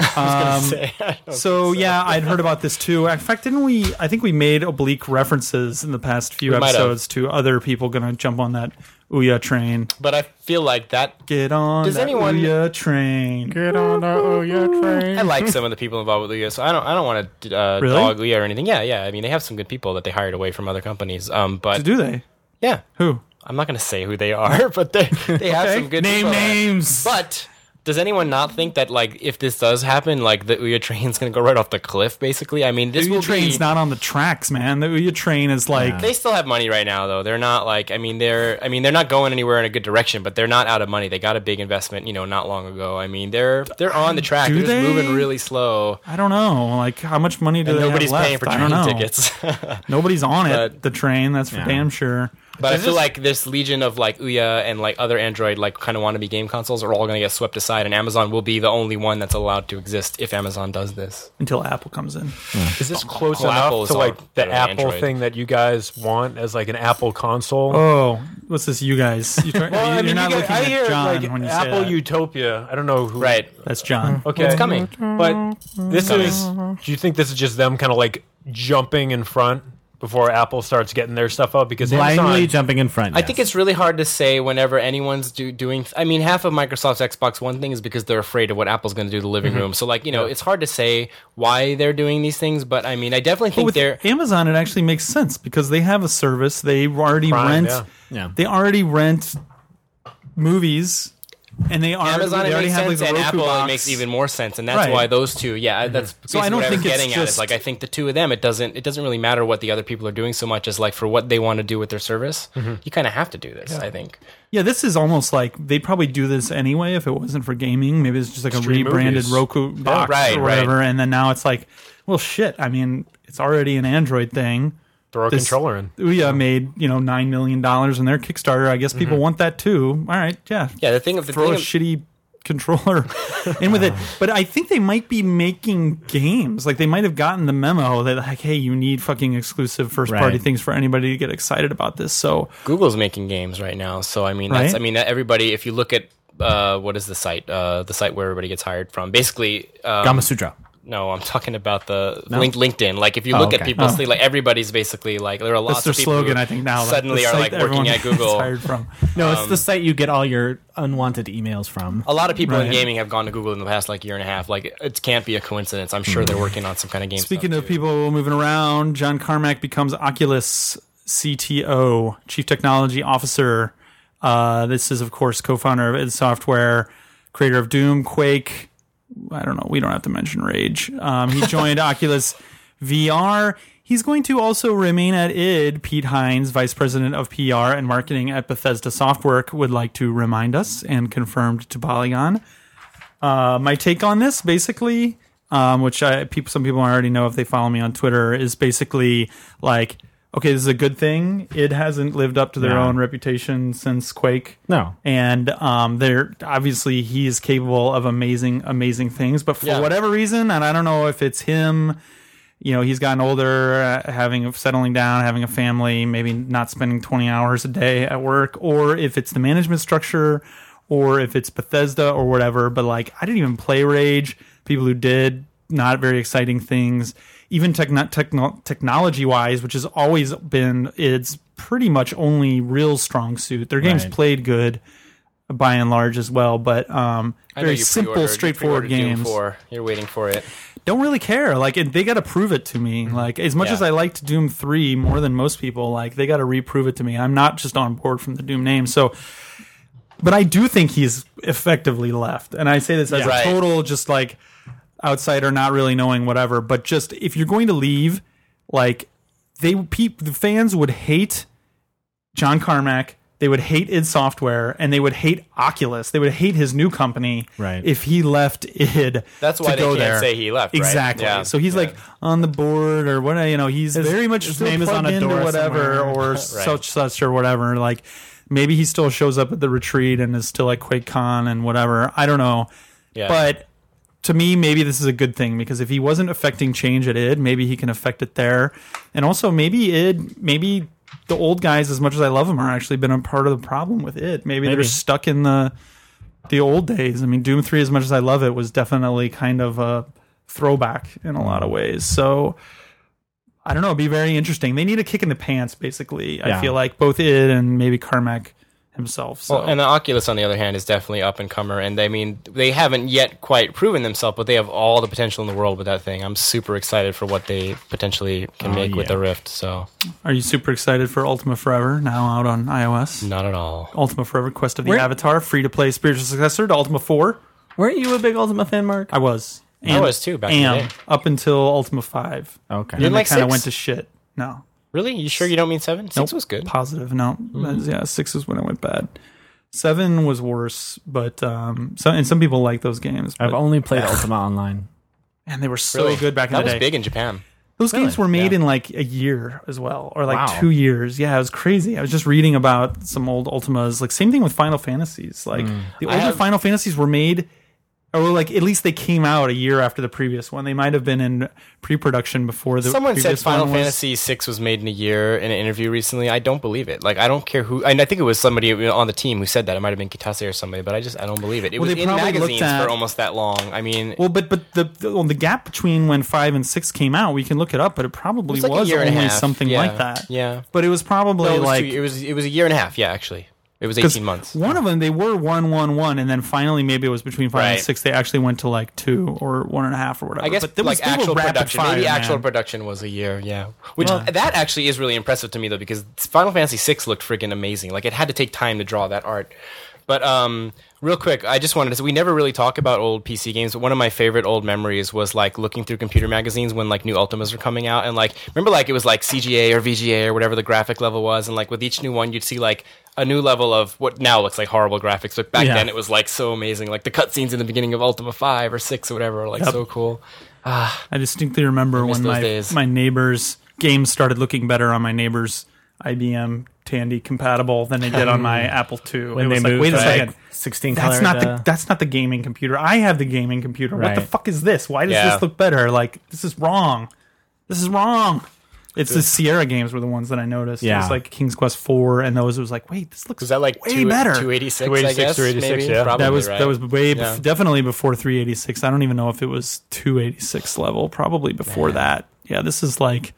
I'd heard about this too. In fact, didn't we? I think we made oblique references in the past few We might have. episodes to other people going to jump on that Ouya train. but I feel like that. Get on Does that anyone- Ouya train. get on the Ouya train. I like some of the people involved with Ouya, so I don't want to Really? dog Ouya or anything. Yeah. I mean, they have some good people that they hired away from other companies. But Do they? yeah, Who? I'm not going to say who they are, but they have some good Name people. names. But does anyone not think that, like, if this does happen, like, the Ouya train's going to go right off the cliff, basically? I mean, this The will Ouya train's be... not on the tracks, man. The Ouya train is like... They still have money right now, though. They're not, like... they're not going anywhere in a good direction, but they're not out of money. They got a big investment, not long ago. I mean, they're on the track. Do They're just they? moving really slow. I don't know. Like, how much money do And they nobody's have left? paying for I don't train know. tickets. Nobody's on it, But- the train, that's for damn sure. But I feel like this legion of like Ouya and like other Android like kind of wannabe game consoles are all going to get swept aside, and Amazon will be the only one that's allowed to exist if Amazon does this. Until Apple comes in. Is this close Well, enough Apple's to like all the better than Apple Android. thing that you guys want as like an Apple console? Oh, what's this, you guys? You're Well, not you looking I at hear John like when you say Apple that. Utopia. I don't know who. Right. That's John. Okay, It's coming. But this is. Do you think this is just them kind of like jumping in front before Apple starts getting their stuff up? Because Blindly Amazon, jumping in front. I think it's really hard to say whenever anyone's doing. I mean, half of Microsoft's Xbox One thing is because they're afraid of what Apple's going to do to the living room. So, like, it's hard to say why they're doing these things. But I mean, I definitely But think with they're. Amazon, it actually makes sense because they have a service. They already Prime, rent. yeah. Yeah. They already rent movies, and they Amazon they it already makes have sense, like and the Roku Apple box. it makes even more sense, and that's Right. why those two. Yeah, that's So I basically don't what I was think it's getting at. Is just- like I think the two of them, it doesn't really matter what the other people are doing so much as like for what they want to do with their service. You kind of have to do this. I think. Yeah, this is almost like they'd probably do this anyway if it wasn't for gaming. Maybe it's just like a Stream rebranded movies. Roku box right, or whatever, and then now it's like, well, shit. I mean, it's already an Android thing. throw a This- controller in. Ouya made $9 million in their Kickstarter. I guess people want that too. All right, yeah. Yeah, the thing of the Throw thing a of- shitty controller in with it. But I think they might be making games. Like they might have gotten the memo that like, hey, you need fucking exclusive first party Right. things for anybody to get excited about this. So Google's making games right now, so I mean, Right. everybody. If you look at what is the site where everybody gets hired from, basically. Gamasutra. No, I'm talking about the LinkedIn. Like, if you look at okay. people's like everybody's basically like there are lots that's their of people slogan, who I think now. like, suddenly the are site like that working everyone at Google. gets hired from. No, it's the site you get all your unwanted emails from. A lot of people in Right. gaming have gone to Google in the past like year and a half. Like, it can't be a coincidence. I'm sure they're working on some kind of game. Speaking stuff of too. people moving around, John Carmack becomes Oculus CTO, Chief Technology Officer. This is, of course, co-founder of id Software, creator of Doom, Quake. I don't know. We don't have to mention Rage. He joined Oculus VR. He's going to also remain at id. Pete Hines, Vice President of PR and Marketing at Bethesda Softwork, would like to remind us and confirmed to Polygon. My take on this, basically, which some people already know if they follow me on Twitter, is basically like okay, this is a good thing. It hasn't lived up to their own reputation since Quake. No. And they're obviously he is capable of amazing things, but for whatever reason, and I don't know if it's him, he's gotten older, settling down, having a family, maybe not spending 20 hours a day at work, or if it's the management structure, or if it's Bethesda or whatever. But like, I didn't even play Rage. People who did, not very exciting things. Even technology-wise, which has always been its pretty much only real strong suit. Their games played good by and large as well, but very simple, straightforward games. You're waiting for it. Don't really care. Like, they got to prove it to me. Like, as much as I liked Doom 3 more than most people, like, they got to reprove it to me. I'm not just on board from the Doom name. So, but I do think he's effectively left. And I say this as a total just like outsider, not really knowing whatever, but just if you're going to leave, like the fans would hate John Carmack, they would hate id Software, and they would hate Oculus. They would hate his new company if he left id. That's why to go they can't there. say he left. Right? Exactly. Yeah. So he's like on the board or what? He's very much his still name is plugged on a into door whatever or such or whatever. Like maybe he still shows up at the retreat and is still at QuakeCon and whatever. I don't know. Yeah. But to me, maybe this is a good thing because if he wasn't affecting change at id, maybe he can affect it there. And also maybe the old guys, as much as I love them, are actually been a part of the problem with id. Maybe they're stuck in the old days. I mean, Doom 3, as much as I love it, was definitely kind of a throwback in a lot of ways. So I don't know. It'd be very interesting. They need a kick in the pants, basically. I feel like both id and maybe Carmack himself. So. Well, and the Oculus, on the other hand, is definitely up and comer, and they haven't yet quite proven themselves, but they have all the potential in the world with that thing. I'm super excited for what they potentially can make with the Rift. So, are you super excited for Ultima Forever now out on iOS? Not at all. Ultima Forever: Quest of the Avatar, free to play spiritual successor to Ultima 4. Weren't you a big Ultima fan, Mark? I was. I was too back in the day. Up until Ultima 5. Okay. And then like kind of 6? went to shit. No. Really? You sure you don't mean 7? 6 was good. Positive. No. Yeah, 6 is when it went bad. 7 was worse, but some people like those games. I've only played Ultima Online. And they were so good back in the day. That was big in Japan. Those games were made in like a year as well, or like 2 years. Yeah, it was crazy. I was just reading about some old Ultimas. Like same thing with Final Fantasies. Like the older Final Fantasies were made, or like at least they came out a year after the previous one. They might have been in pre-production before the Someone previous said Final one was. Fantasy VI was made in a year in an interview recently. I don't believe it. Like, I don't care who. And I think it was somebody on the team who said that. It might have been Kitase or somebody, but I don't believe it. It was they in probably magazines looked at- for almost that long. I mean, Well, but the gap between when 5 and 6 came out, we can look it up, but it probably It was like a was year and a only half. something Yeah. like that. Yeah. But it was probably no, it was like it was a year and a half. Yeah, actually, it was 'cause 18 months. One of them, they were 1-1-1, and then finally maybe it was between 5 and Right. 6. They actually went to like 2 or 1.5 or whatever. I guess but there was, like they were actual rapid production. fire, Maybe actual man. production was a year. Yeah, which that actually is really impressive to me though, because Final Fantasy VI looked freaking amazing. Like it had to take time to draw that art. But real quick, I just wanted to say we never really talk about old PC games, but one of my favorite old memories was like looking through computer magazines when like new Ultimas were coming out, and like remember like it was like CGA or VGA or whatever the graphic level was, and like with each new one you'd see like a new level of what now looks like horrible graphics, but back then it was like so amazing. Like the cutscenes in the beginning of Ultima 5 or 6 or whatever are like so cool. I distinctly remember miss when those days. my neighbor's games started looking better on my neighbor's IBM Tandy compatible than they did on my Apple II. When It they was like, moved wait a to, second, 16 that's color. not the gaming computer. I have the gaming computer. What the Right. fuck is this? Why does Yeah. this look better? Like this is wrong. This is wrong. It's the Sierra games were the ones that I noticed. It Yeah. was like King's Quest 4 and those. It was like, wait, this looks Was that like way better. 286, 286, I guess, 286, maybe? yeah. Probably, That was right? that was way Yeah. definitely before 386. I don't even know if it was 286 level. Probably before that. Yeah, this is like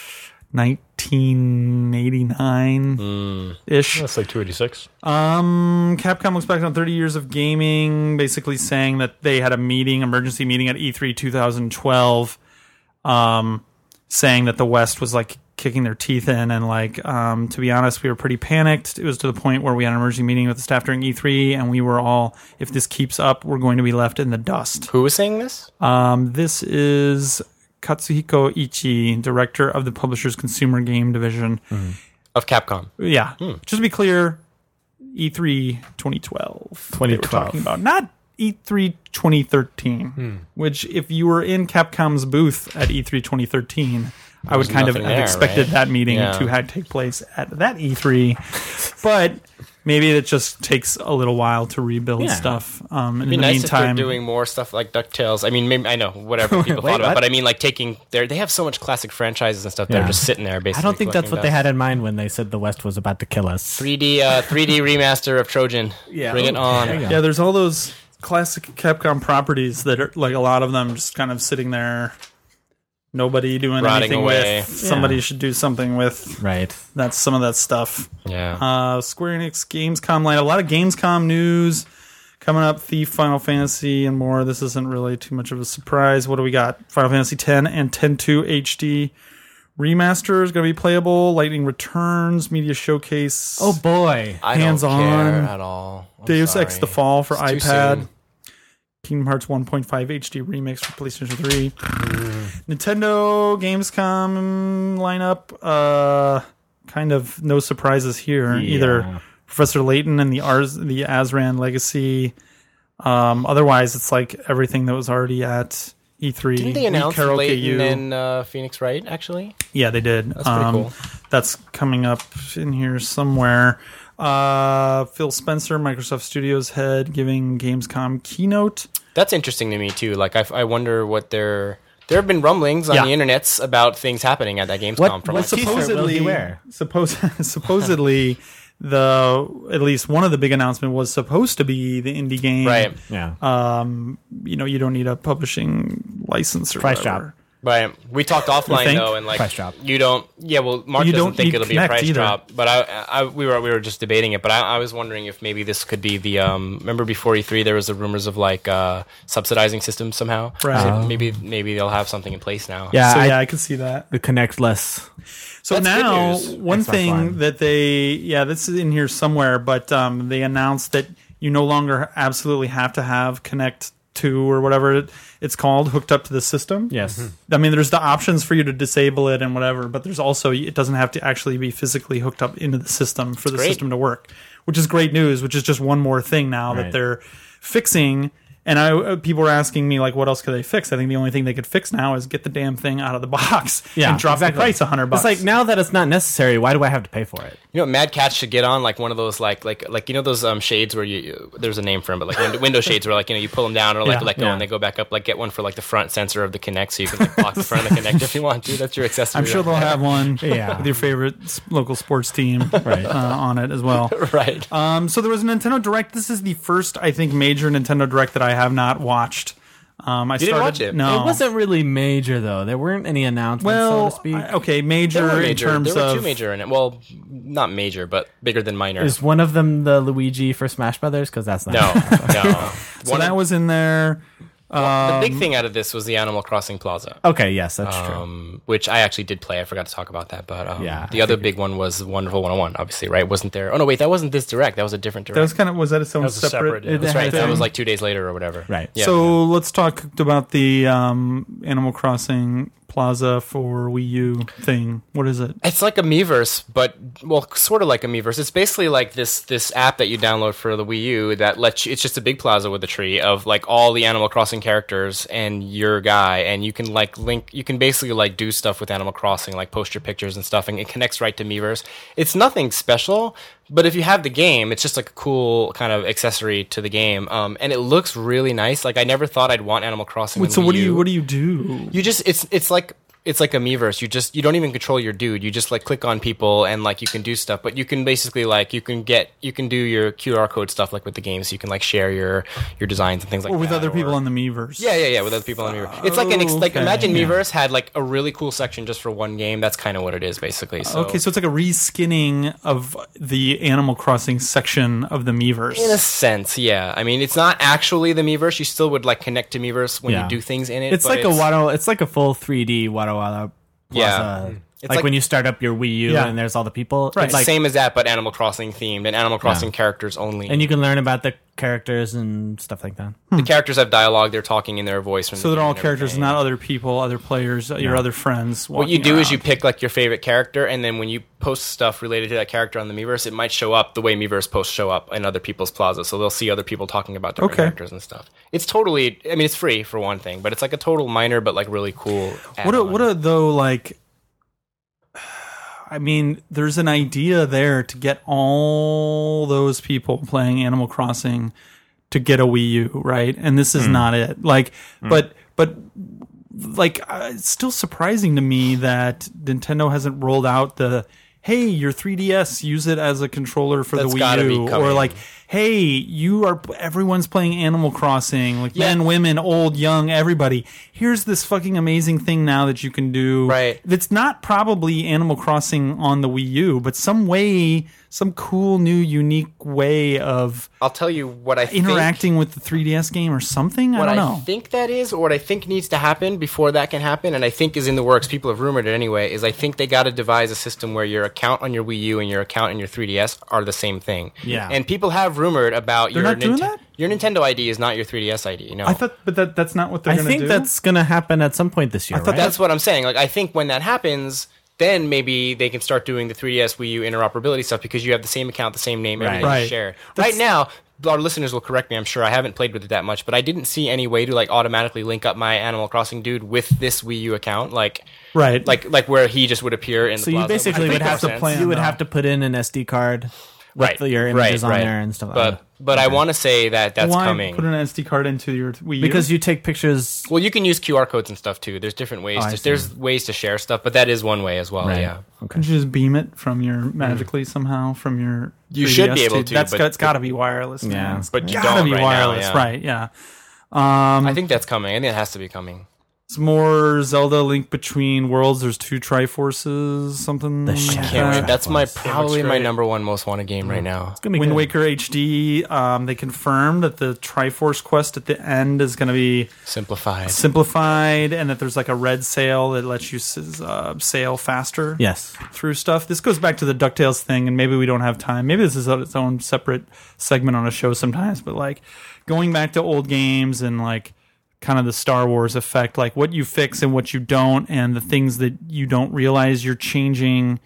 1989 ish. That's like 286. Capcom looks back on 30 years of gaming, basically saying that they had a emergency meeting at E3 2012, saying that the West was like kicking their teeth in, and like to be honest, we were pretty panicked. It was to the point where we had an emergency meeting with the staff during E3, and we were all, if this keeps up, we're going to be left in the dust. Who was saying this? This is Katsuhiko Ichi, director of the publisher's consumer game division. Of Capcom. Yeah. Just to be clear, E3 2012. They were talking about, not E3 2013, which if you were in Capcom's booth at E3 2013, I would kind of have nothing there, expected right? that meeting Yeah. to have take place at that E3, but maybe it just takes a little while to rebuild Yeah. stuff. In It'd be the nice if meantime, they're doing more stuff like DuckTales. I mean, maybe, I know whatever people Wait, thought about, what? but I mean, like they have so much classic franchises and stuff that Yeah. are just sitting there. Basically, I don't think that's collecting what they dust. had in mind when they said the West was about to kill us. 3D remaster of Trojan. Yeah. Bring it There on. you go. yeah, there's all those classic Capcom properties that are like a lot of them just kind of sitting there. Nobody doing Rotting anything away. with. Somebody should do something with. Right. That's some of that stuff. Yeah. Square Enix Gamescom line. A lot of Gamescom news coming up. Thief, Final Fantasy, and more. This isn't really too much of a surprise. What do we got? Final Fantasy X and 10-2 HD remaster is going to be playable. Lightning Returns, Media Showcase. Oh boy. I hands-on. don't care at all. I'm Deus sorry. Ex: The Fall for It's too iPad. soon. Kingdom Hearts 1.5 HD remix for PlayStation 3. Nintendo Gamescom lineup. Kind of no surprises here. Either Professor Layton and the Azran Legacy. Otherwise, it's like everything that was already at E3. Didn't they announce Karaoke Layton U. and Phoenix Wright, actually? Yeah, they did. That's pretty cool. That's coming up in here somewhere. Phil Spencer, Microsoft Studios head, giving Gamescom keynote. That's interesting to me, too. Like, I wonder what there have been rumblings on Yeah. the internets about things happening at that Gamescom. from what like, t-shirt will he wear? Supposedly, at least one of the big announcement was supposed to be the indie game. right. Yeah. You don't need a publishing license or Price whatever. drop. Right. We talked offline think? though, and like Price drop. you don't. Yeah, well, Mark You doesn't don't think need it'll be a Kinect price either. drop, but we were just debating it. But I was wondering if maybe this could be the. Remember before E3 there was the rumors of like subsidizing systems somehow. Right. So maybe they'll have something in place now. Yeah. So I I can see that. the Connectless. So That's good now, news. one Xbox thing One. that this is in here somewhere, but they announced that you no longer absolutely have to have Connect 2 or whatever it's called hooked up to the system. Yes. I mean, there's the options for you to disable it and whatever, but there's also, it doesn't have to actually be physically hooked up into the system for the great. system to work, which is great news, which is just one more thing now that Right. they're fixing. And people were asking me, like, what else could they fix? I think the only thing they could fix now is get the damn thing out of the box and drop the price $100. It's like, now that it's not necessary, why do I have to pay for it? You know, Mad Catz should get on like one of those like you know those shades where there's a name for them, but like window shades where like you pull them down or like Yeah. let go and they go back up. Like get one for like the front sensor of the Kinect, so you can like block the front of the Kinect if you want to. That's your accessory. I'm sure they'll have one Yeah. with your favorite local sports team on it as well. right. So there was a Nintendo Direct. This is the first, I think, major Nintendo Direct that I have not watched. I didn't watch it? No, It wasn't really major, though. There weren't any announcements, so well. to speak. Okay, major, There were in major. terms There were of two major in it. Well, not major, but bigger than minor. Is one of them the Luigi for Smash Brothers? Because that's not. No. So that was in there. The big thing out of this was the Animal Crossing Plaza. Okay, yes, that's true. Which I actually did play. I forgot to talk about that, but Yeah, the other big one was Wonderful 101. Obviously, right? Wasn't there? Oh no, wait, that wasn't this direct. That was a different direct. That was kind of was its own was a separate. separate, yeah. That's right. That thing? was like 2 days later or whatever. Right. Yeah. So let's talk about the Animal Crossing Plaza for Wii U thing. What is it? It's like a Miiverse, but sort of like a Miiverse. It's basically like this app that you download for the Wii U that lets you. It's just a big plaza with a tree of like all the Animal Crossing characters and your guy, and you can like link. You can basically like do stuff with Animal Crossing, like post your pictures and stuff, and it connects right to Miiverse. It's nothing special, but if you have the game, it's just like a cool kind of accessory to the game, and it looks really nice. Like I never thought I'd want Animal Crossing. Wait, on so Wii what do U. you do? You just it's like a Miiverse. You don't even control your dude. You just like click on people and like you can do stuff. But you can basically like you can do your QR code stuff like with the game, so you can like share your designs and things like Or that. with other people on the Miiverse? Yeah, with other people on Miiverse. It's like Okay. imagine Miiverse had like a really cool section just for one game. That's kind of what it is basically. So. Okay, so it's like a reskinning of the Animal Crossing section of the Miiverse. In a sense, yeah. I mean, it's not actually the Miiverse. You still would like connect to Miiverse when Yeah. you do things in it. It's but like it's like a full 3D Wada Wada Yeah. Plaza. It's Like like- when you start up your Wii U Yeah. and there's all the people. Right. It's like, same as that, but Animal Crossing themed and Animal Crossing characters only. and you can learn about the characters and stuff like that. The characters have dialogue. They're talking in their voice. From So the they're all beginning and characters, everything. not other people, other players, your other friends. What you walking do is you around. pick like your favorite character, and then when you post stuff related to that character on the Miiverse, it might show up the way Miiverse posts show up in other people's plaza. So they'll see other people talking about different Okay. characters and stuff. It's totally. I mean, it's free for one thing, but it's like a total minor but like really cool. What add-on. are though like I mean, there's an idea there to get all those people playing Animal Crossing to get a Wii U, right? And this is not it. Like, but like, it's still surprising to me that Nintendo hasn't rolled out the, hey, your 3DS, use it as a controller for That's the gotta Wii be U, coming. or like, hey, everyone's playing Animal Crossing, like men, women, old, young, everybody. Here's this fucking amazing thing now that you can do. Right. That's not probably Animal Crossing on the Wii U, but some cool, new, unique way of I'll tell you what I interacting with the 3DS game or something. I What don't I know. think that is, or what I think needs to happen before that can happen, and I think is in the works, people have rumored it anyway, is I think they got to devise a system where your account on your Wii U and your account on your 3DS are the same thing. Yeah. And people have rumored about They're not doing that? Your Nintendo ID is not your 3DS ID. No. I thought, but that's not what they're I going to do. think that's going to happen at some point this year. thought right? That's what I'm saying. Like, I think when that happens, then maybe they can start doing the 3DS Wii U interoperability stuff because you have the same account, the same name, everything Right. is shared. Right now, our listeners will correct me, I'm sure. I haven't played with it that much, but I didn't see any way to like automatically link up my Animal Crossing dude with this Wii U account, like where he just would appear in the So you plaza. basically I think would have that's the to plan, you would though. have to put in an SD card with Right, your images right, on right. there and stuff. But I want to say that that's Why coming. put an SD card into your Wii U? because you take pictures. Well, you can use QR codes and stuff too. There's different ways. I see. There's ways to share stuff, but that is one way as well. Right. Yeah. Could you just beam it from your magically somehow from your? You 3DS should be able to, That's but- it's got to be wireless. Yeah. man. But It's you gotta don't be right now, wireless, yeah. right? Yeah. I think that's coming. I think it has to be coming. Some more Zelda Link Between Worlds. There's 2 Triforces, something. The like Shadow that. Can't wait. That's Triforce. probably my great. number one most wanted game right now. It's gonna be Wind good. Waker HD. They confirmed that the Triforce quest at the end is going to be Simplified. simplified, and that there's like a red sail that lets you sail faster. Yes. Through stuff. This goes back to the DuckTales thing, and maybe we don't have time. Maybe this is its own separate segment on a show sometimes, but like going back to old games and like kind of the Star Wars effect, like what you fix and what you don't, and the things that you don't realize you're changing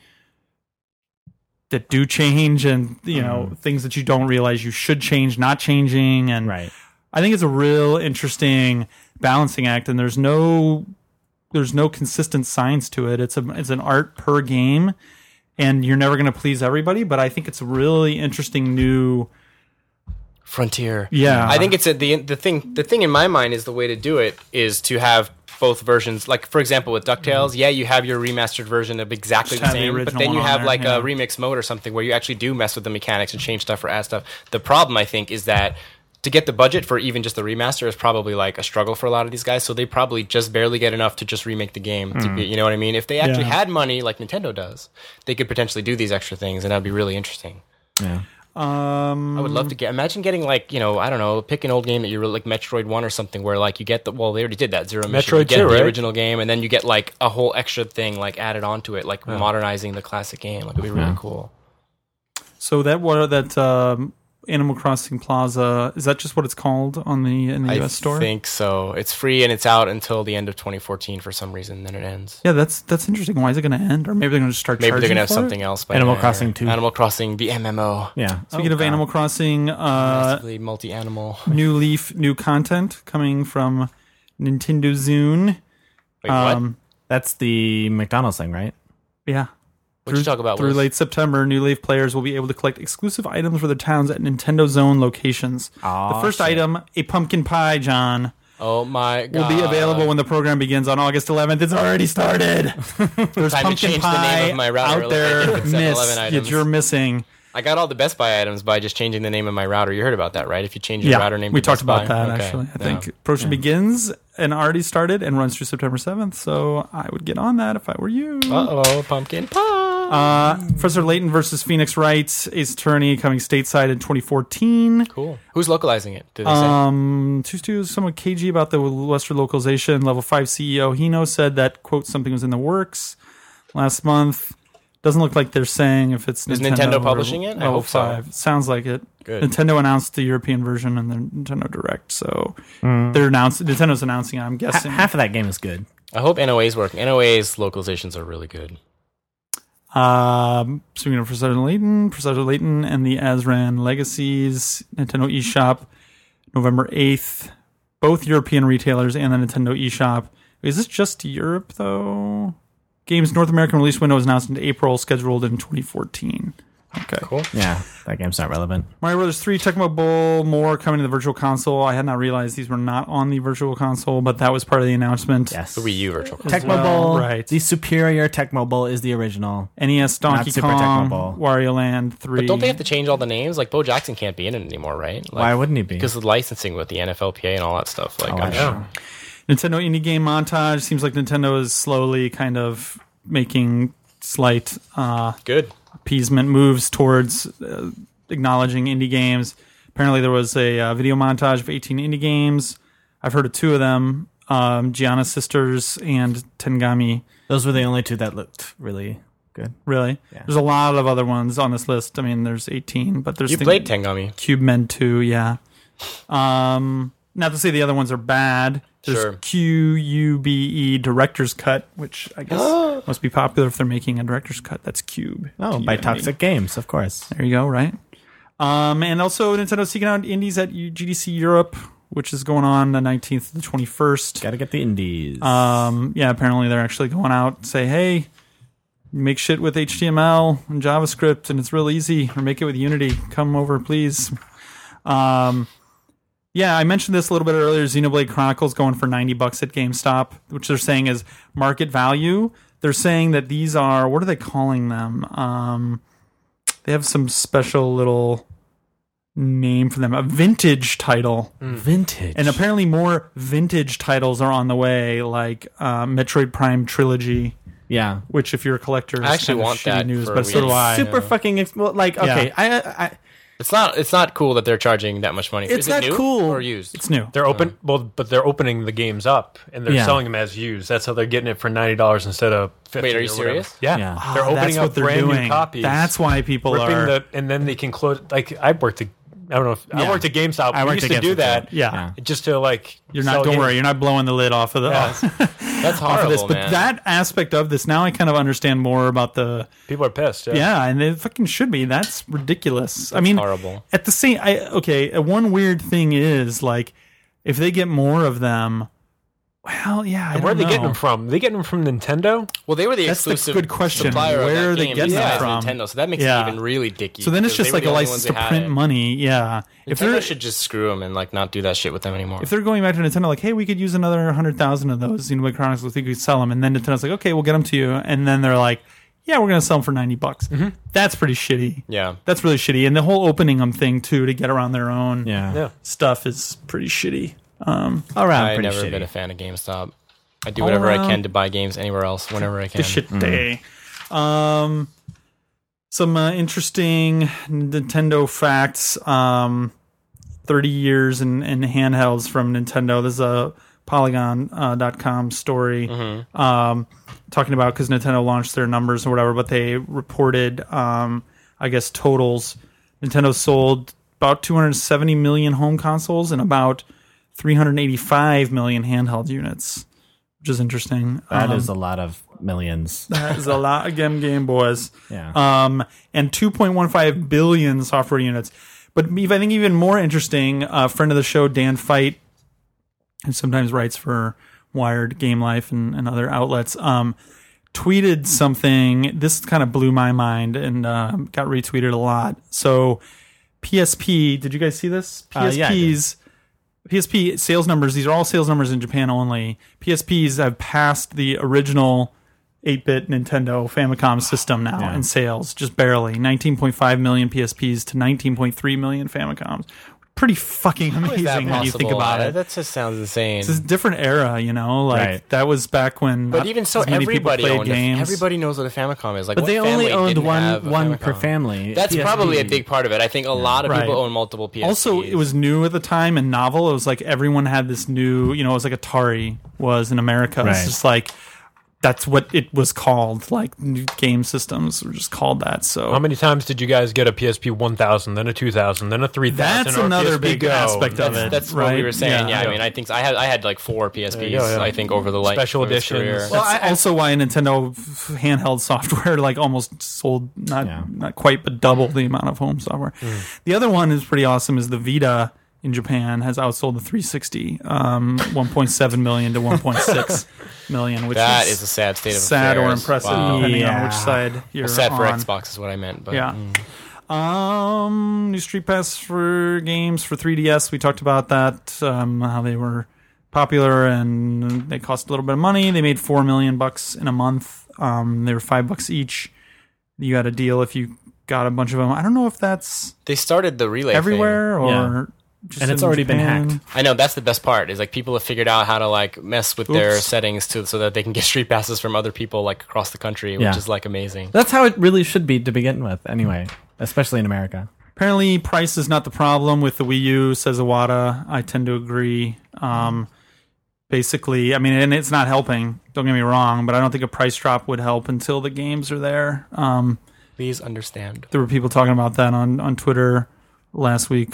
that do change, and you know, things that you don't realize you should change, not changing. And Right. I think it's a real interesting balancing act, and there's no consistent science to it. It's an art per game, and you're never going to please everybody. But I think it's a really interesting new. Frontier. Yeah. I think it's the thing in my mind is the way to do it is to have both versions. Like for example with DuckTales, yeah, you have your remastered version of exactly Just the have the same, but original then you one on have there, like yeah. a remix mode or something where you actually do mess with the mechanics and change stuff or add stuff. The problem I think is that to get the budget for even just the remaster is probably like a struggle for a lot of these guys, so they probably just barely get enough to just remake the game. To be, you know what I mean? If they actually Yeah. had money like Nintendo does, they could potentially do these extra things, and that'd be really interesting. Yeah. I would love to imagine getting like, you know, I don't know, pick an old game that you really like, Metroid 1 or something, where like you get they already did that, Zero Mission. Metroid You get 2, the right? original game, and then you get like a whole extra thing like added onto it, like modernizing the classic game. Like it'd be really cool. So that Animal Crossing Plaza, is that just what it's called in the US store? I think so. It's free and it's out until the end of 2014 for some reason. Then it ends. Yeah, that's interesting. Why is it going to end? Or maybe they're going to start Maybe charging they're gonna have for it? something else. By Animal then, Crossing or 2. Animal Crossing, the MMO. Yeah. Speaking of Animal Crossing, Massively multi-animal. new Leaf, new content coming from Nintendo Zune. Wait, what? That's the McDonald's thing, right? Yeah. What'd you talk about? Through Liz? late September, New Leaf players will be able to collect exclusive items for their towns at Nintendo Zone locations. The first item, a pumpkin pie, John, Oh my god! will be available when the program begins on August 11th. It's already started. There's Time to pumpkin change the pie name of my router out there. like 7-Eleven Miss items. that you're missing. I got all the Best Buy items by just changing the name of my router. You heard about that, right? If you change your router name, we to talked Best about Buy. that Okay. actually. I Yeah. think promotion begins and already started and runs through September 7th. So I would get on that if I were you. Uh-oh, pumpkin pie. Professor Layton versus Phoenix Wright, Ace Attorney, coming stateside in 2014. Cool. Who's localizing it? Did they say? Tustu, somewhat cagey about the Western localization. Level 5 CEO Hino said that, quote, something was in the works last month. Doesn't look like they're saying if it's Is Nintendo Nintendo or publishing it? I Level hope so. 5. Sounds like it. Good. Nintendo announced the European version in their Nintendo Direct, so Nintendo's announcing it, I'm guessing. Half of that game is good. I hope NOA's working. NOA's localizations are really good. Speaking of Professor Layton and the Azran Legacies, Nintendo eShop, November 8th. Both European retailers and the Nintendo eShop. Is this just Europe, though? game's North American release window is announced in April, scheduled in 2014. Okay. Cool. Yeah, that game's not relevant. Mario Brothers 3, Tecmo Bowl, more coming to the Virtual Console. I had not realized these were not on the Virtual Console, but that was part of the announcement. Yes. The Wii U Virtual Console. Tecmo Bowl, right. the superior Tecmo Bowl is the original. NES Donkey Super Kong, Tecmo Bowl. Wario Land 3. But don't they have to change all the names? Like, Bo Jackson can't be in it anymore, right? Like, Why wouldn't he be? because of the licensing with the NFLPA and all that stuff. Like, I'm yeah. sure. Nintendo indie game montage. Seems like Nintendo is slowly kind of making slight Good. appeasement moves towards acknowledging indie games. Apparently, there was a video montage of 18 indie games. I've heard of 2 of them: Gianna Sisters and Tengami. Those were the only 2 that looked really good. Really, Yeah. there's a lot of other ones on this list. I mean, there's 18, but there's You played Tengami. Cube Men 2. Yeah. Not to say the other ones are bad. There's Sure. QUBE Director's Cut, which I guess must be popular if they're making a Director's Cut. That's Cube. Oh, by TUME. Toxic Games, of course. There you go, right? And also Nintendo seeking out indies at GDC Europe, which is going on the 19th to the 21st. Got to get the indies. Yeah, apparently they're actually going out and say, hey, make shit with HTML and JavaScript, and it's real easy, or make it with Unity. Come over, please. Yeah, I mentioned this a little bit earlier. Xenoblade Chronicles going for $90 at GameStop, which they're saying is market value. They're saying that these are, what are they calling them? They have some special little name for them. A vintage title. Vintage. And apparently more vintage titles are on the way, like Metroid Prime Trilogy, yeah. which if you're a collector, I is actually kind of want shitty that news, for but so Wii. do I. Super fucking like okay. Yeah. It's not cool that they're charging that much money. It's Is it not new cool. or used? It's new. They're open, but they're opening the games up and they're Yeah. selling them as used. That's how they're getting it for $90 instead of $50. Wait, are you or whatever. serious? Yeah, Yeah. they're Oh, opening that's up what they're brand doing. new copies. That's why people ripping are. and then they can close. Like I worked I worked at GameStop. I We worked used at to do GameStop, that. Yeah. just to like. You're not. sell Don't games. worry. You're not blowing the lid off of the Yeah. That's off of horrible, this. But man. that aspect of this, now I kind of understand more about the. People are pissed. Yeah, and it fucking should be. That's ridiculous. I mean, horrible. At the same, one weird thing is like, if they get more of them, well, yeah. And where are they getting them from? They getting them from Nintendo? Well, they were the That's the exclusive good question. supplier Where of that are they game getting besides them from? Nintendo, so that makes Yeah. it even really dicky. So then it's because just they like were a the only license ones to who had print it. money. Yeah. If Nintendo they're should just screw them and like not do that shit with them anymore. if they're going back to Nintendo, like, hey, we could use another 100,000 of those Xenoblade Chronicles. We think we could sell them, and then Nintendo's like, okay, we'll get them to you, and then they're like, yeah, we're gonna sell them for $90. That's pretty shitty. Yeah. That's really shitty, and the whole opening them thing too to get around their own Yeah. stuff is pretty shitty. All around I've pretty never shitty. been a fan of GameStop. I do whatever I can to buy games anywhere else, whenever I can. This shit day. Some interesting Nintendo facts. 30 years in handhelds from Nintendo. This is a Polygon.com story talking about, because Nintendo launched their numbers or whatever, but they reported, I guess, totals. Nintendo sold about 270 million home consoles and about 385 million handheld units, which is interesting. That is a lot of millions. That is a lot of Game Boys. Yeah. And 2.15 billion software units. But I think even more interesting, a friend of the show, Dan Feit, who sometimes writes for Wired, Game Life, and other outlets, tweeted something. This kind of blew my mind and got retweeted a lot. So PSP, did you guys see this? Yeah, I did. PSP sales numbers, these are all sales numbers in Japan only. PSPs have passed the original 8-bit Nintendo Famicom system now in sales, just barely. 19.5 million PSPs to 19.3 million Famicoms. Pretty fucking How is that amazing when you think possible? about it. That just sounds insane. It's a different era, you know? Like, Right. that was back when But not even so, as many people everybody played owned games. everybody knows what a Famicom is. Like, But what they only family owned didn't have a one per Famicom? family. That's PSP. probably a big part of it. I think a lot of people Right. own multiple PSPs. Also, it was new at the time and novel. It was like everyone had this new, you know, it was like Atari was in America. Right. It's just like, that's what it was called. Like, new game systems were just called that. So How many times did you guys get a PSP 1000, then a 2000, then a 3000? that's or a another PSP big Go? aspect of it. That's right? what we were saying. Yeah, Yeah. I mean, I think I had like 4 PSPs. you go, yeah. I think over the life Special of its editions. career. Well, That's also why Nintendo handheld software like almost sold not quite but double the amount of home software. The other one is pretty awesome is the Vita in Japan has outsold the 360, 1.7 million to 1.6 million, which That is a sad state of sad or affairs. impressive, Wow. depending on Yeah. which side you're Sad for on. Xbox is what I meant. But Yeah. New Street Pass for games for 3DS. We talked about that, how they were popular and they cost a little bit of money. They made $4 million in a month. They were $5 each. You got a deal if you got a bunch of them. I don't know if that's They started the relay everywhere thing. or Yeah. just And it's in already been Japan. hacked. I know that's the best part. Is like people have figured out how to like mess with their Oops. settings so that they can get street passes from other people like across the country, which Yeah. is like amazing. That's how it really should be to begin with, anyway, especially in America. Apparently, price is not the problem with the Wii U, says Iwata. I tend to agree. Basically, I mean, and it's not helping. Don't get me wrong, but I don't think a price drop would help until the games are there. Please understand. There were people talking about that on Twitter last week.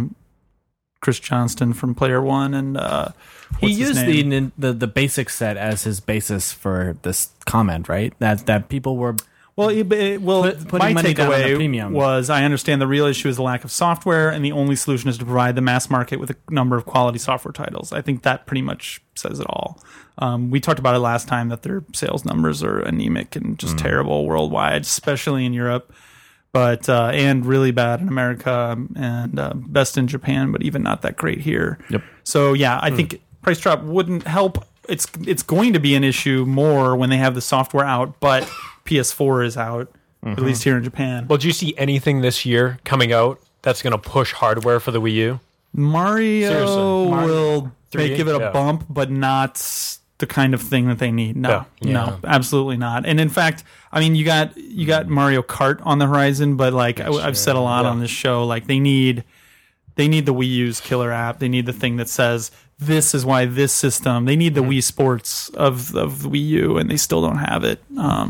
Chris Johnston from Player One, and He what's his used name? the basic set as his basis for this comment, right? That people were Well, putting my money down on the takeaway premium. was I understand the real issue is the lack of software, and the only solution is to provide the mass market with a number of quality software titles. I think that pretty much says it all. We talked about it last time that their sales numbers are anemic and just terrible worldwide, especially in Europe, but and really bad in America and best in Japan, but even not that great here. Yep. So yeah, I think price drop wouldn't help. It's going to be an issue more when they have the software out, but PS4 is out, at least here in Japan. Well, do you see anything this year coming out that's going to push hardware for the Wii U? Mario Seriously. will 3D? they give it a Yeah. bump, but not the kind of thing that they need. No, Yeah. no, absolutely not. And in fact, I mean, you got Mario Kart on the horizon, but like I've said a lot on this show, like they need the Wii U's killer app. They need the thing that says this is why this system. They need the Wii Sports of the Wii U, and they still don't have it.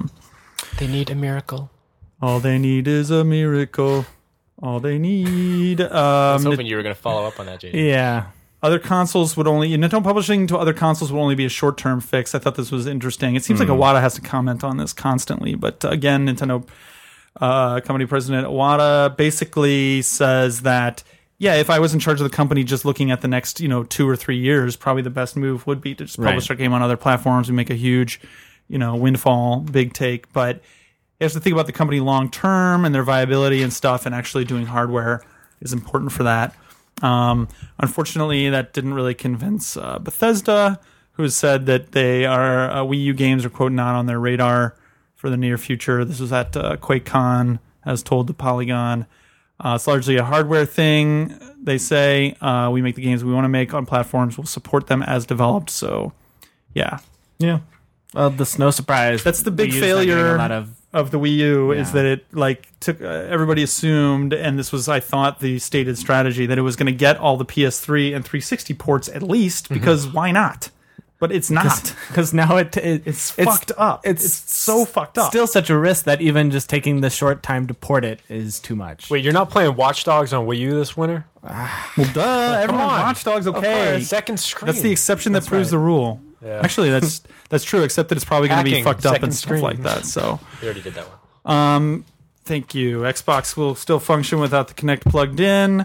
They need a miracle. All they need is a miracle. All they need. I was hoping you were going to follow up on that, JD. yeah. Other consoles would only Nintendo publishing to other consoles would only be a short-term fix. I thought this was interesting. It seems like Iwata has to comment on this constantly, but again, Nintendo company president Iwata basically says that if I was in charge of the company, just looking at the next 2 or 3 years, probably the best move would be to just publish our game on other platforms and make a huge windfall, big take. But you have to think about the company long term and their viability and stuff, and actually doing hardware is important for that. Unfortunately, that didn't really convince Bethesda, who said that they are Wii U games are quote not on their radar for the near future. This was at QuakeCon, as told to Polygon. It's largely a hardware thing. They say we make the games we want to make on platforms. We'll support them as developed. So, yeah, Well, that's no surprise. that's the big Wii U's not getting failure a lot of of the Wii U is Yeah. that it took everybody assumed, and this was I thought the stated strategy, that it was going to get all the PS3 and 360 ports at least, because why not? But it's not. because now It's fucked up. It's so fucked up. Still such a risk that even just taking the short time to port it is too much. Wait, you're not playing Watch Dogs on Wii U this winter? Well, duh. Everyone on. Watch Dogs okay. Second screen. That's the exception that proves right. the rule. Yeah. Actually, that's true. Except that it's probably going to be Hacking, fucked up second and stuff screen. like that. So. We already did that one. Thank you. Xbox will still function without the Kinect plugged in.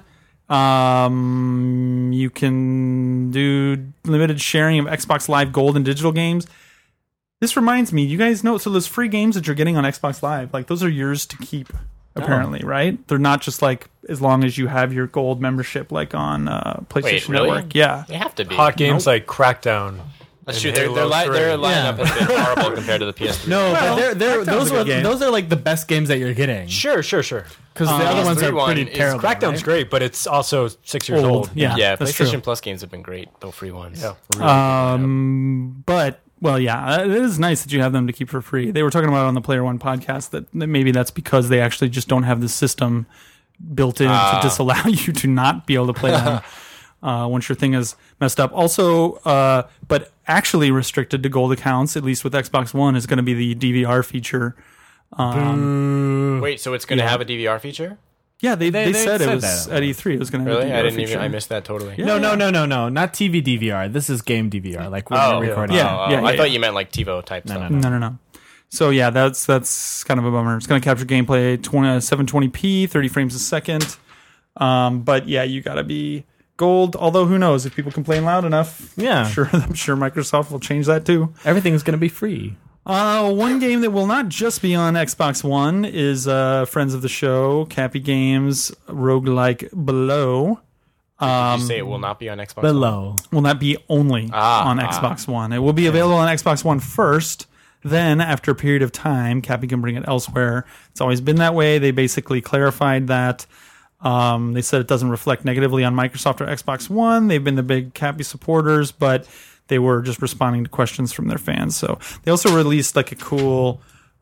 You can do limited sharing of Xbox Live Gold and digital games. This reminds me, you guys know, so those free games that you're getting on Xbox Live, like those are yours to keep, apparently, right? They're not just like as long as you have your gold membership, like on PlayStation really? Network. Yeah. They have to be. Hot games like Crackdown. That's and true. Their Halo 3. lineup has been horrible compared to the PS3. No, but Crackdown's a good game. those are like the best games that you're getting. Sure. Because the other ones PS3 are one pretty is terrible. Crackdown's right? great, but it's also 6 years old. Yeah, Yeah, that's PlayStation true. Plus games have been great, though free ones. Yeah. But well, yeah, it is nice that you have them to keep for free. They were talking about on the Player One podcast that maybe that's because they actually just don't have the system built in to disallow you to not be able to play them once your thing is messed up. Also, but actually restricted to gold accounts, at least with Xbox One, is going to be the DVR feature. Wait, so it's going to have a DVR feature? Yeah, they said it said was that. at E3. It was going to have Really? a DVR I didn't feature. even. I missed that totally. Yeah. No, not TV DVR. This is game DVR. Like when Oh, we're recording. yeah. I thought you meant like TiVo type stuff. No. So yeah, that's kind of a bummer. It's going to capture gameplay 720p, 30 frames a second. But yeah, you got to be Gold, although who knows if people complain loud enough. Yeah. I'm sure Microsoft will change that too. Everything's going to be free. One game that will not just be on Xbox One is friends of the show, Cappy Games Roguelike Below. Did you say it will not be on Xbox One? Below. Will not be only on Xbox One. It will be available on Xbox One first. Then, after a period of time, Cappy can bring it elsewhere. It's always been that way. They basically clarified that. They said it doesn't reflect negatively on Microsoft or Xbox One. They've been the big Cappy supporters, but they were just responding to questions from their fans. So they also released like a cool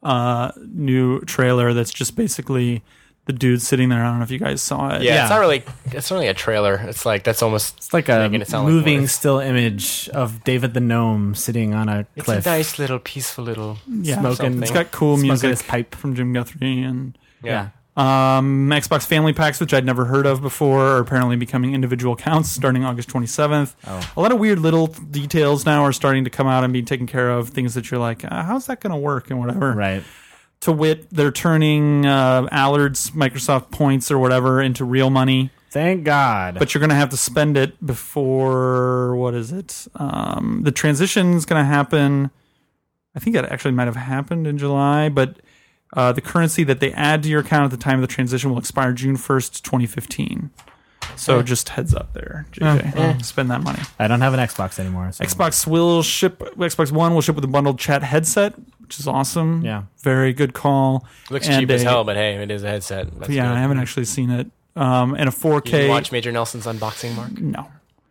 new trailer that's just basically the dude sitting there. I don't know if you guys saw it. Yeah, it's not really a trailer. It's like It's like a making it sound moving like still image of David the Gnome sitting on a it's cliff. a nice little peaceful little Smoking. something. It's got cool Smoking music his pipe. from Jim Guthrie and Yeah. Xbox Family Packs, which I'd never heard of before, are apparently becoming individual accounts starting August 27th. A lot of weird little details now are starting to come out and be taken care of, things that you're like, how's that going to work and whatever. Right. To wit, they're turning Allard's Microsoft points or whatever into real money, Thank God. but you're going to have to spend it before, what is it? The transition's going to happen, I think it actually might have happened in July, but the currency that they add to your account at the time of the transition will expire June 1st, 2015. So just heads up there, JJ. Spend that money. I don't have an Xbox anymore. So. Xbox One will ship with a bundled chat headset, which is awesome. Yeah. Very good call. Looks And cheap as hell, but hey, it is a headset. That's yeah, good. I haven't actually seen it. And a 4K. You didn't watch Major Nelson's unboxing, Mark? No.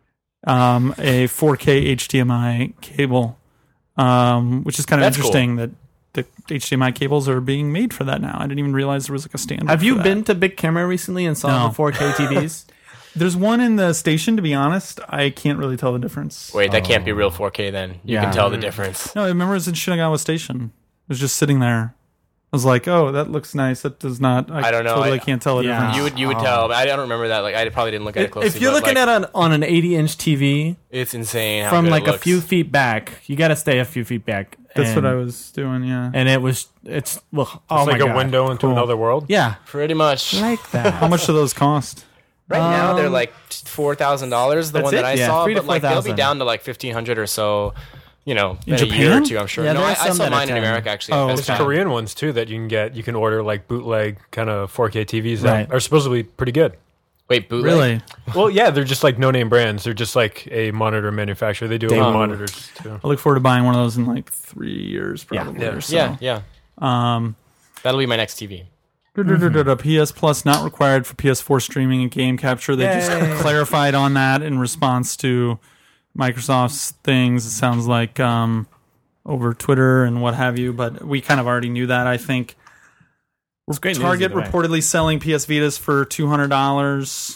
A 4K HDMI cable, which is kind of That's interesting that the HDMI cables are being made for that now. I didn't even realize there was like a standard. Have you for that. been to Big Camera recently and saw No. the 4K TVs? There's one in the station, to be honest. I can't really tell the difference. Wait, that can't be real 4K then. You Yeah. can tell the difference. No, I remember it was in Shinagawa Station. It was just sitting there. I was like, oh, that looks nice. That does not. I don't know. Totally can't tell the Yeah. difference. You would tell, but I don't remember that. Like I probably didn't look at it closely. If you're but, looking like, at on an 80-inch TV it's insane how from good like it a looks. few feet back, you got to stay a few feet back. That's what I was doing, yeah. And it's oh It's my like a God. window into another world. Yeah, Pretty much. like that. How much do those cost? Right now they're like $4,000. The that's one that it? I Yeah, saw, $3,000 to but like they'll be $4,000. down to like $1,500 or so. You know, in a Japan? year or two, I'm sure. Yeah, no, there I are some saw that are mine in 10. America actually. Oh, at There's Best Buy. Korean ones too that you can get. You can order like bootleg kind of 4K TVs Right. that are supposedly pretty good. Wait, bootleg? Really? Well, yeah, they're just like no-name brands. They're just like a monitor manufacturer. They do a lot of monitors too. I look forward to buying one of those in like 3 years, probably. Or so. Yeah. That'll be my next TV. PS Plus not required for PS4 streaming and game capture. They just clarified on that in response to Microsoft's things. It sounds like over Twitter and what have you, but we kind of already knew that, I think. It's great news Target either way. reportedly selling PS Vitas for $200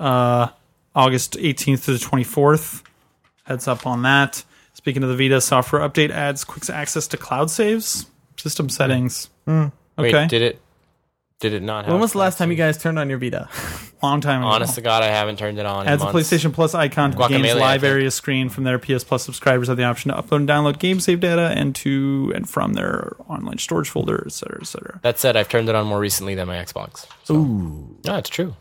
August 18th to the 24th. Heads up on that. Speaking of the Vita, software update adds quick access to cloud saves, system settings. Okay. Wait, did it not have When was the last time you guys turned on your Vita? Long time ago. Honest to God, I haven't turned it on. Adds in a months. PlayStation Plus icon to the game's Guacamelee, I live think. area screen. From there, PS Plus subscribers have the option to upload and download game save data and to and from their online storage folder, et cetera, et cetera. That said, I've turned it on more recently than my Xbox. So. Ooh. No, it's true.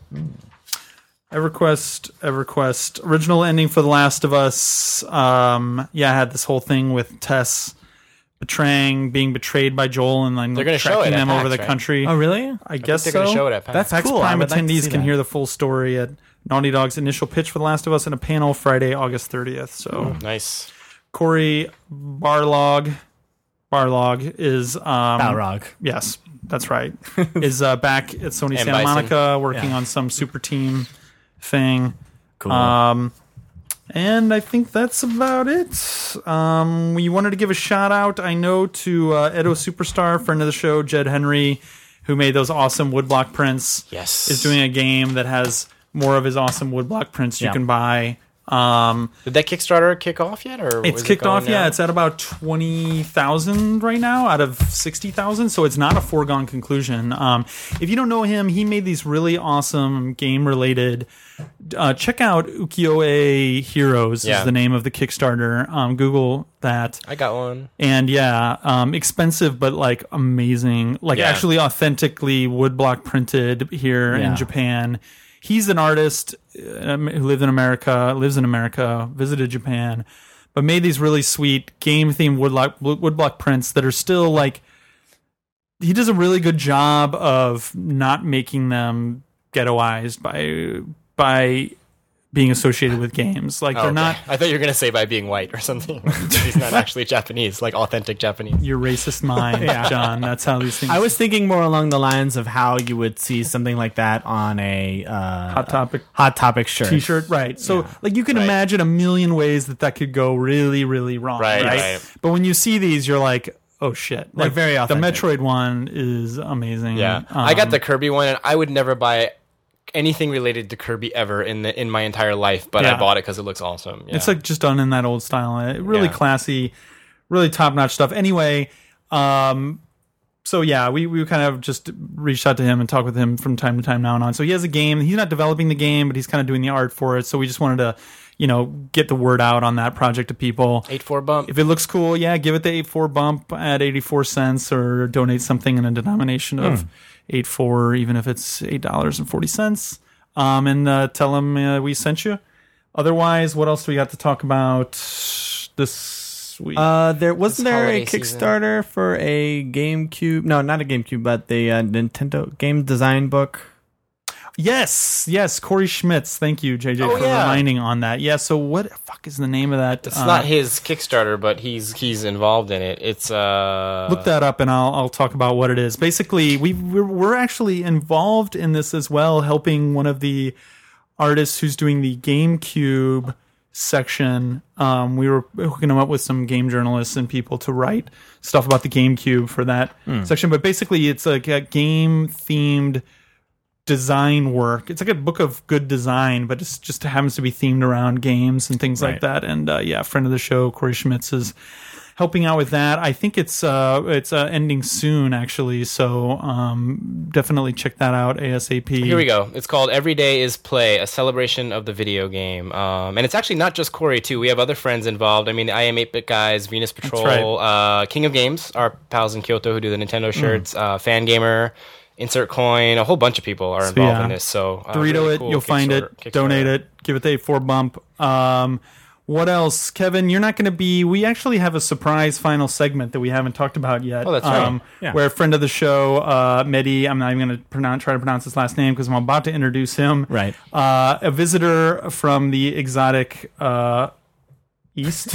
EverQuest, original ending for The Last of Us. I had this whole thing with Tess being betrayed by Joel and then They're gonna show tracking it at them over PAX, the right? country. Oh, really? I guess They're going to so. show it at PAX. That's PAX cool. I Prime would like to attendees see can that. hear the full story at Naughty Dog's initial pitch for The Last of Us in a panel Friday, August 30th. So Nice. Corey Barlog is Balrog. yes, that's right. Is back at Sony And Santa Bison. Monica working Yeah. on some super team thing. Cool. And I think that's about it. We wanted to give a shout out, I know, to Edo Superstar, friend of the show, Jed Henry, who made those awesome woodblock prints. Yes. Is doing a game that has more of his awesome woodblock prints you Yeah. can buy. Did that Kickstarter kick off yet? Or It's was it kicked going off, yeah. now? It's at about 20,000 right now out of 60,000, so it's not a foregone conclusion. If you don't know him, he made these really awesome game-related. Check out Ukiyo-e Heroes Yeah. is the name of the Kickstarter. Google that. I got one. And expensive but like amazing, like Yeah. actually authentically woodblock printed here Yeah. in Japan. He's an artist. who lives in America, visited Japan, but made these really sweet game-themed woodblock prints that are still like, he does a really good job of not making them ghettoized by being associated with games. Like, they're not... I thought you were going to say by being white or something. He's not actually Japanese, like authentic Japanese. Your racist mind, John. That's how these things... I was thinking more along the lines of how you would see something like that on a Hot Topic shirt. T-shirt, right. So, like, you can imagine a million ways that could go really, really wrong, right? But when you see these, you're like, oh, shit. They're Like, very authentic. The Metroid one is amazing. Yeah. I got the Kirby one, and I would never buy anything related to Kirby ever in my entire life, but I bought it because it looks awesome. Yeah. It's like just done in that old style. Really classy, really top-notch stuff. Anyway, so yeah, we kind of just reached out to him and talked with him from time to time now and on. So he has a game. He's not developing the game, but he's kind of doing the art for it. So we just wanted to, get the word out on that project to people. 8.4 bump. If it looks cool, give it the 8.4 bump at 84 cents or donate something in a denomination of 8.4, even if it's $8.40. And tell them we sent you. Otherwise, what else do we got to talk about this week? There wasn't there a holiday Kickstarter for a GameCube? No, not a GameCube, but the Nintendo game design book. Yes, Corey Schmitz. Thank you, JJ, for reminding on that. Yeah, so what the fuck is the name of that? It's not his Kickstarter, but he's involved in it. It's look that up, and I'll talk about what it is. Basically, we're actually involved in this as well, helping one of the artists who's doing the GameCube section. We were hooking him up with some game journalists and people to write stuff about the GameCube for that section. But basically, it's like a game-themed design work. It's like a book of good design, but it just happens to be themed around games and things like that. And friend of the show, Corey Schmitz, is helping out with that. I think it's ending soon, actually. So definitely check that out ASAP. Here we go. It's called Every Day is Play, a celebration of the video game. And it's actually not just Corey, too. We have other friends involved. I mean, the I Am 8-Bit guys, Venus Patrol, King of Games, our pals in Kyoto who do the Nintendo shirts, Fangamer, Insert Coin, a whole bunch of people are involved in this. So Dorito really it, cool you'll find it, donate it, give it the 8.4 bump. What else? Kevin, you're not going to be... We actually have a surprise final segment that we haven't talked about yet. Oh, that's right. Where a friend of the show, Mehdi, I'm not even going to try to pronounce his last name because I'm about to introduce him. Right. A visitor from the exotic... East,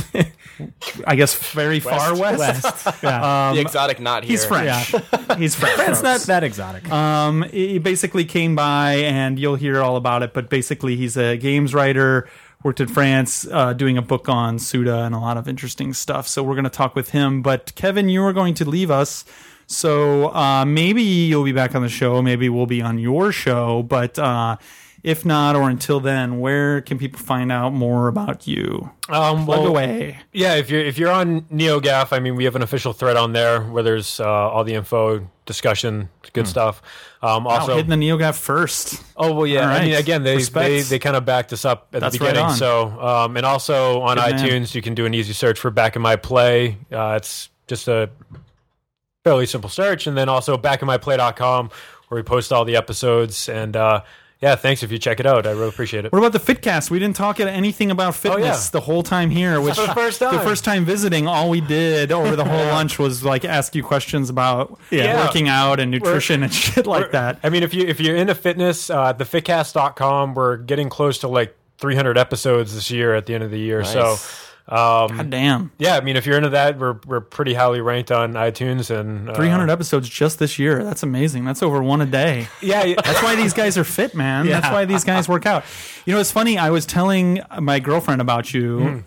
I guess, very far west. Yeah. The exotic not here. He's French. He's French. It's not that exotic. He basically came by, and you'll hear all about it. But basically, he's a games writer. Worked in France, doing a book on Suda and a lot of interesting stuff. So we're going to talk with him. But Kevin, you are going to leave us. So maybe you'll be back on the show. Maybe we'll be on your show. But if not, or until then, where can people find out more about you? Plug away. Yeah, if you're on NeoGAF, I mean, we have an official thread on there where there's all the info, discussion, good stuff. Also, hitting the NeoGAF first. Oh well, yeah. Right. I mean, again, they kind of backed us up at That's the beginning. right on. So, and also on Good iTunes, man. you can do an easy search for Back in My Play. It's just a fairly simple search, and then also backinmyplay.com where we post all the episodes and. Yeah, thanks if you check it out. I really appreciate it. What about the Fitcast? We didn't talk anything about fitness the whole time here. Which the first time. The first time visiting, all we did over the whole lunch was like ask you questions about working out and nutrition and shit like that. I mean, if you're into fitness, the fitcast.com, we're getting close to like 300 episodes this year at the end of the year. Nice. So, God damn. Yeah, I mean, if you're into that, we're pretty highly ranked on iTunes and 300 episodes just this year. That's amazing. That's over one a day. Yeah, That's why these guys are fit, man. That's why these guys work out. You know, it's funny. I was telling my girlfriend about you,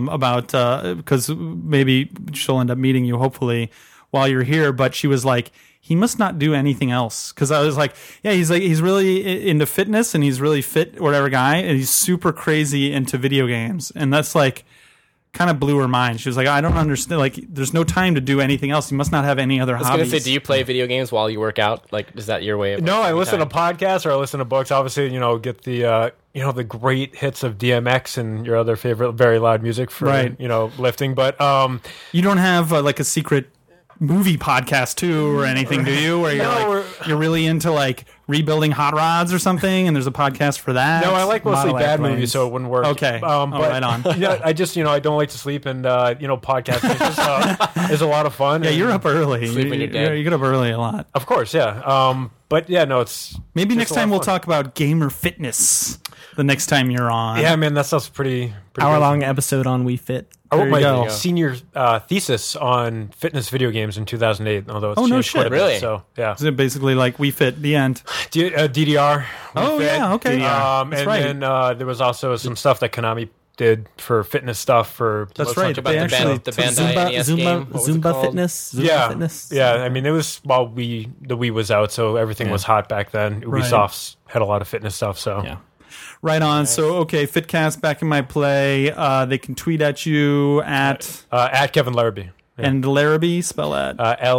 because maybe she'll end up meeting you, hopefully, while you're here. But she was like, he must not do anything else. Because I was like, yeah, he's really into fitness and he's really fit, whatever guy. And he's super crazy into video games. And that's like... kind of blew her mind. She was like, I don't understand. Like, there's no time to do anything else. You must not have any other hobbies. I was going to say, do you play video games while you work out? Like, is that your way of... No, I listen to podcasts or I listen to books. Obviously, get the, the great hits of DMX and your other favorite very loud music for, lifting. But you don't have like a secret movie podcast too or anything, do you? Where you're really into like rebuilding hot rods or something, and there's a podcast for that. No, I like mostly Model bad airplanes. movies, so it wouldn't work. Okay. but right on. Yeah, I just I don't like to sleep, and podcasting is a lot of fun. Yeah, and- you're up early. Sleep when you're dead. You get up early a lot. Of course, yeah. But yeah, no, it's Maybe just next a lot time of we'll fun. talk about gamer fitness. The next time you're on. Yeah, man, that stuff's pretty Hour-long episode on Wii Fit. I wrote There you my go. senior thesis on fitness video games in 2008, although it's Oh, no changed quite shit. a bit, Really? So yeah, Is it basically like We Fit the end? DDR. Oh, Wii Fit, yeah, okay. And That's right. then there was also some stuff that Konami did for fitness stuff for. That's right. about They the actually the Bandai NES game. What was it Zumba called? Fitness. Zumba Yeah, Fitness. yeah. I mean, it was while the Wii was out, so everything was hot back then. Right. Ubisoft had a lot of fitness stuff, so Yeah. Right on. So, okay, Fitcast back in my play. They can tweet at you at at Kevin Larrabee. Yeah. and Larrabee, spell that.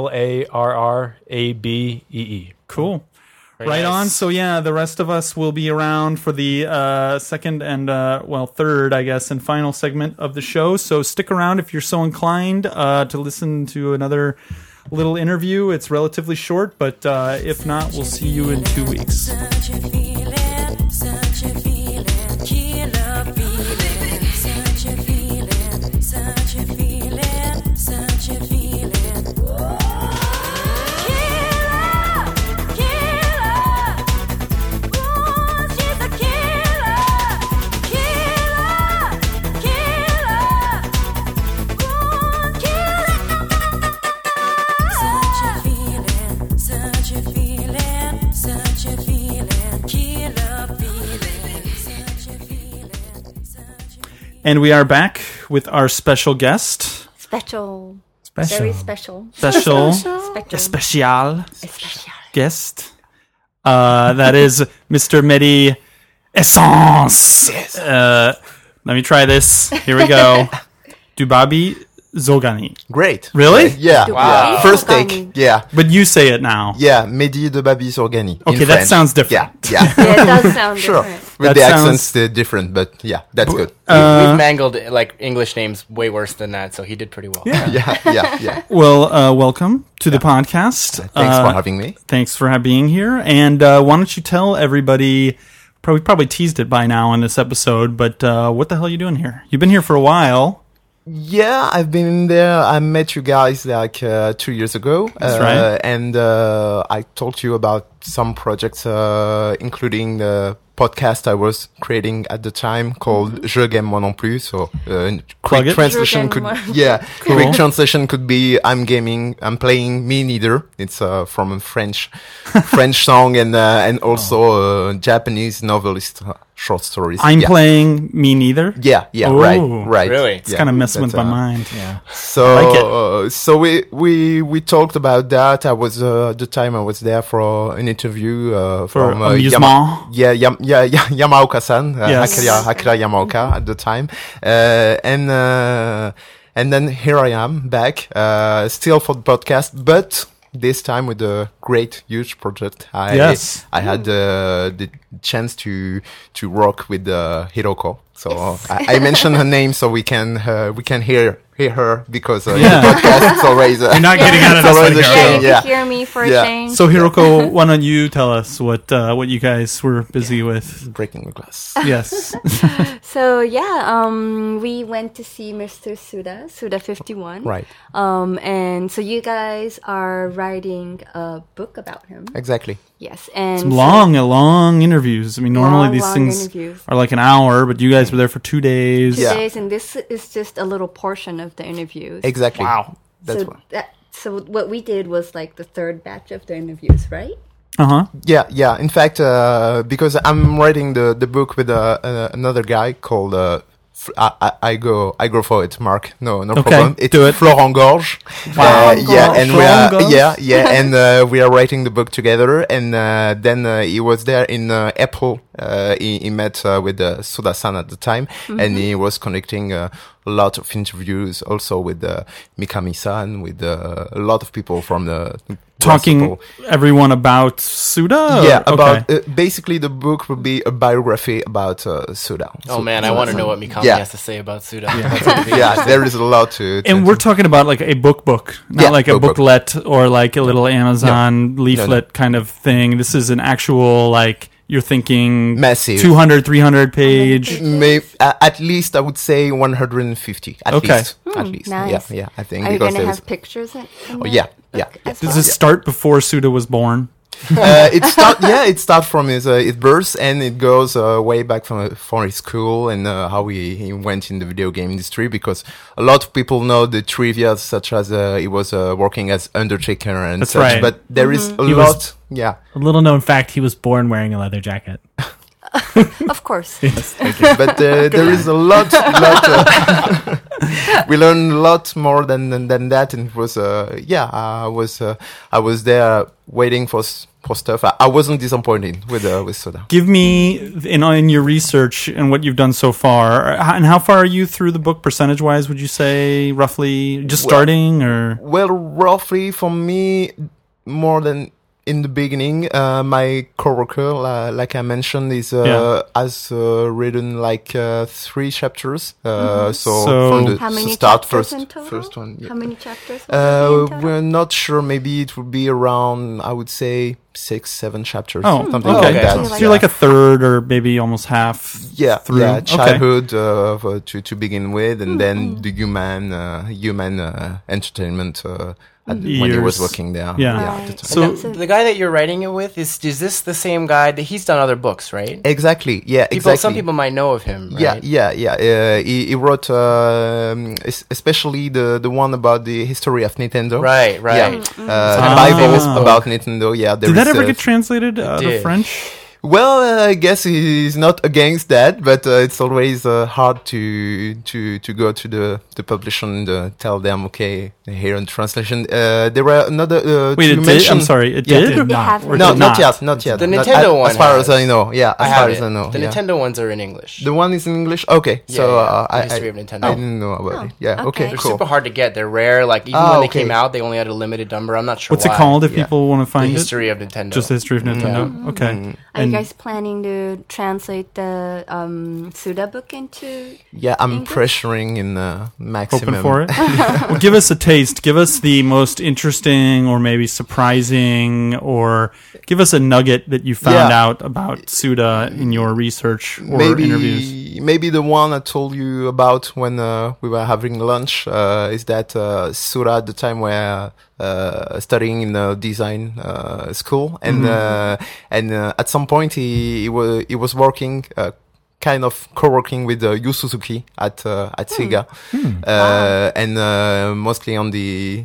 LARRABEE. Cool. Very Right nice. on. So yeah, the rest of us will be around for the second and third, I guess, and final segment of the show. So stick around if you're so inclined to listen to another little interview. It's relatively short, but if not, we'll see you in 2 weeks. Such a feeling, such a feeling, killer feeling, such a feeling, such a feeling, such a feeling. Killer, killer, ooh, she's a killer, killer, killer, ooh, killer. Such a feeling, such a feeling, such a feeling, killer feeling, such a feeling, such a feeling. And we are back with our special guest, Special. Special. Very special. special, Special. special Special. guest. That is Mr. Mehdi Essence. Let me try this. Here we go. Dubabi Zogani. Great. Really? Yeah. Wow. Yeah. First Zogani. take. Yeah. But you say it now. Yeah. Mehdi de Babi Zorgani. in Okay, that French. sounds different. Yeah. Yeah. Yeah, it does sound Sure. different. With That the sounds- accents, they're different, but yeah, that's good. We've mangled like English names way worse than that, so he did pretty well. Yeah. Yeah. Well, welcome to the podcast. Thanks for having me. Thanks for being here. And why don't you tell everybody? Probably teased it by now in this episode, but what the hell are you doing here? You've been here for a while. Yeah, I've been in there. I met you guys like 2 years ago. That's right. And I talked to you about some projects, including the podcast I was creating at the time called Je game moi non plus. So Plug quick it. translation Je could game moi. yeah, quick translation could be I'm playing me neither. It's from a French song and also a Japanese novelist short stories. I'm yeah. playing me neither. Yeah, Oh. right. Really? It's kind of messing with my mind. So, like so we talked about that. I was at the time I was there for an interview from amusement. Yamaoka-san, Yes. Akira Yamaoka at the time, and then here I am back, still for the podcast, but this time with a great, huge project. Yes. I had the chance to work with Hiroko. So I mentioned her name so we can hear her because Yeah. the podcast is always You're not getting out of it's this always one, a Hiroko. Yeah, shame. you Yeah. can hear me for Yeah. a change. So Hiroko, why don't you tell us what you guys were busy with? Breaking the glass. Yes. So yeah, we went to see Mr. Suda 51. Right. And so you guys are writing a book about him. Exactly. Yes, and Some long interviews. I mean, normally Long, these long things interviews. are like an hour, but you guys were there for 2 days. Yeah. days, and this is just a little portion of the interviews. Exactly. Wow. That's So so what we did was like the third batch of the interviews, right? Uh-huh. Yeah. In fact, because I'm writing the book with another guy called I go for it, Mark. No Okay, problem. It's do it. Florent Gorge. Florent Yeah, and we are Florent Gorge? and we are writing the book together. And then he was there in April. He met with Suda-san at the time, and he was conducting a lot of interviews also with Mikami-san, with a lot of people from the Talking everyone about Suda? Yeah, Or- about okay. basically the book will be a biography about Suda. Oh man, I want to know what Mikami Yeah. has to say about Suda. That's gonna be Yeah, there is a lot to And we're talking about like a book, not Yeah, like a book. booklet or like a little Amazon leaflet kind of thing. This is an actual, like, you're thinking Massive. 200, 300 page. At least I would say 150. At Okay. least. At least. nice. Yeah, I think. Are you because going to there's- have pictures in Oh, that yeah, book yeah, as Does well? it start before Suda was born? it starts from his birth, and it goes way back from his school and how he went in the video game industry, because a lot of people know the trivia, such as he was working as Undertaker and That's such, right. but there is a He lot. was- Yeah. A little known fact: he was born wearing a leather jacket. Of course. But there is a lot. We learn a lot more than that, and it was I was there waiting for stuff. I wasn't disappointed with Suda. Give me, in your research and what you've done so far, and how far are you through the book percentage-wise, would you say, roughly? Just starting, or? Well, roughly for me, more than in the beginning. My coworker, like I mentioned, has written like 3 chapters. So from the How many start chapters in total? first one. Yeah. How many chapters will there be in total? We're not sure. Maybe it would be around, I would say, 6-7 chapters. Oh, something okay. like that. So So you're like a third or maybe almost half through. Yeah, Okay. childhood to begin with, and then the human entertainment when he was Years. working there. Yeah. at the time. So- the guy that you're writing it with is this the same guy that he's done other books, right? Exactly. Yeah. Exactly. Some people might know of him. Right? Yeah. He wrote especially the one about the history of Nintendo. Right. Yeah. Ah. Bible about Nintendo. Yeah. Did that ever get translated to did. French? Well, I guess he's not against that, but it's always hard to go to the publisher and tell them, okay, here in translation. There were another. Wait, to it did? mention, I'm sorry, it Yeah, did? it did not. have Or No, did not yet. Not yet. The Not- Nintendo one as far has. as I know. Yeah, I as have far it. as I know. The yeah. Nintendo ones are in English. The one is in English. Okay, Yeah, so yeah, the I history of Nintendo. I didn't know about it. Yeah. okay. Okay. They're Cool. super hard to get. They're rare. Like even Ah, when they okay. came out, they only had a limited number. I'm not sure What's why. it called if Yeah. people want to The find it? history of Nintendo. Just the history of Nintendo. Okay. Are you guys planning to translate the Suda book into? Yeah, I'm English? pressuring in maximum. Hoping for it. Well, give us a taste. Give us the most interesting, or maybe surprising, or give us a nugget that you found Yeah. out about Suda in your research or interviews. Maybe the one I told you about when we were having lunch is that Sura at the time were studying in a design school, and at some point he was working. Kind of co-working with Yu Suzuki at Sega, and mostly on the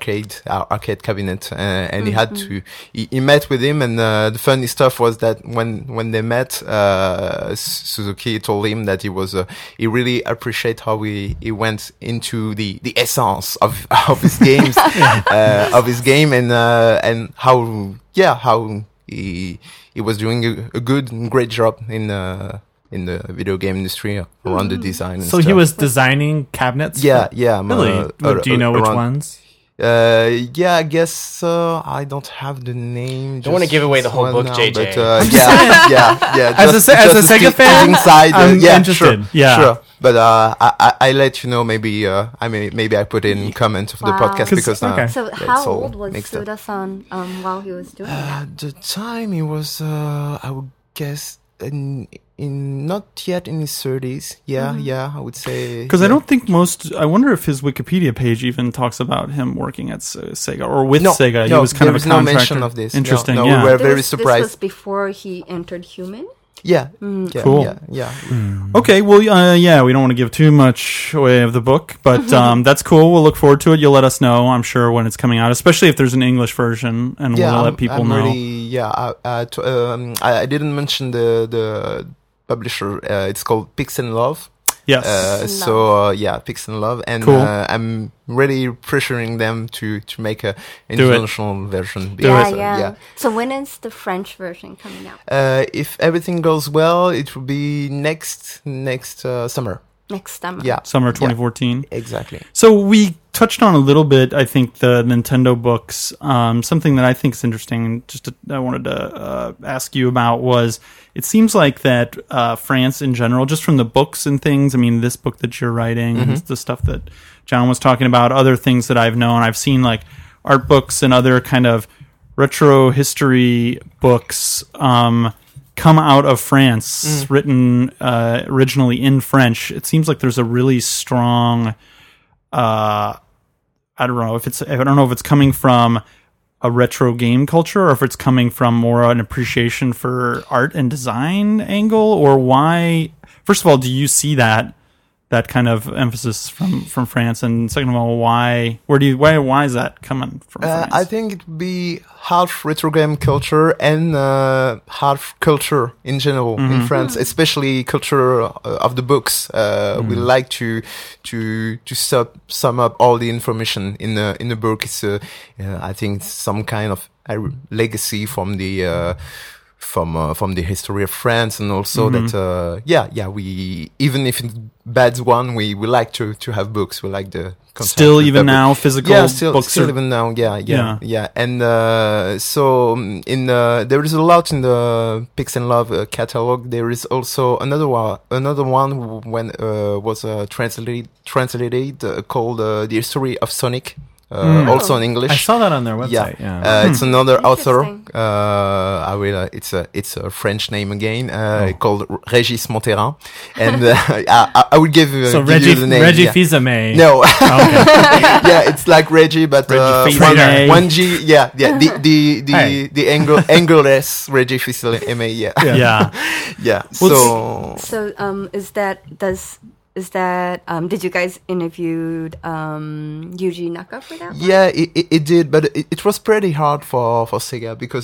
arcade cabinet. And he had to he met with him, and the funny stuff was that when they met, Suzuki told him that he really appreciate how he went into the essence of his games, of his game, and how he was doing a good and great job in the video game industry around the design and So stuff. he was designing cabinets. Yeah. Really? Do you know which around- ones? Yeah, I guess I don't have the name. Don't wanna just give away the whole one book, now, JJ. But, yeah. As a Sega fan, inside, I'm yeah, interested. Sure, Yeah. sure. But I let you know. Maybe maybe I put in comment of the Wow. podcast because okay. So it's how all old was mixed up. Suda-san while he was doing that? At the time, he was, I would guess, in not yet in his 30s. Yeah, I would say. Because yeah. I don't think I wonder if his Wikipedia page even talks about him working at Sega or with No, Sega. He no, was kind there of a was no contractor. mention of this. No, Interesting, no, yeah. we were very This surprised. was before he entered Human. Yeah, Cool. Yeah. Okay, well, yeah, we don't want to give too much away of the book, but that's cool. We'll look forward to it. You'll let us know, I'm sure, when it's coming out, especially if there's an English version, and we'll let people I'm know. Really, I didn't mention the publisher. It's called Pix and Love. Yes. Pix and Love, and Cool. I'm really pressuring them to make a Do it. international version. Do Yeah, it. yeah. So when is the French version coming out? If everything goes well, it will be next summer. Next summer. Yeah, Summer 2014. exactly. So we touched on a little bit, I think, the Nintendo books. Something that I think is interesting, I wanted to ask you about was, it seems like that France in general, just from the books and things, I mean, this book that you're writing, and the stuff that John was talking about, other things that I've known, I've seen like art books and other kind of retro history books come out of France, written originally in French. It seems like there's a really strong, I don't know if it's coming from a retro game culture or if it's coming from more an appreciation for art and design angle, or why. First of all, do you see that kind of emphasis from France, and second of all, why is that coming from France? I think it would be half retro game culture and half culture in general in France, especially culture of the books. We like to sum up all the information in the book. It's I think some kind of legacy from the history of France, and also that we, even if it's bad one, we like to have books. We like the content. Still even now physical books still even now, yeah. And so there is a lot in the Pix and Love catalog. There is also another one when was translated called The History of Sonic. Also in English. I saw that on their website. Yeah. It's another author. Interesting. It's a French name again, called Régis Monterin, and I would give you the name. Reggie Fils-Aimé. No. Yeah, it's like Reggie, but one G. Yeah. The Angleless Reggie Fils-Aimé. Yeah. Did you guys interviewed Yuji Naka for that one? Yeah, it did, but it was pretty hard for Sega because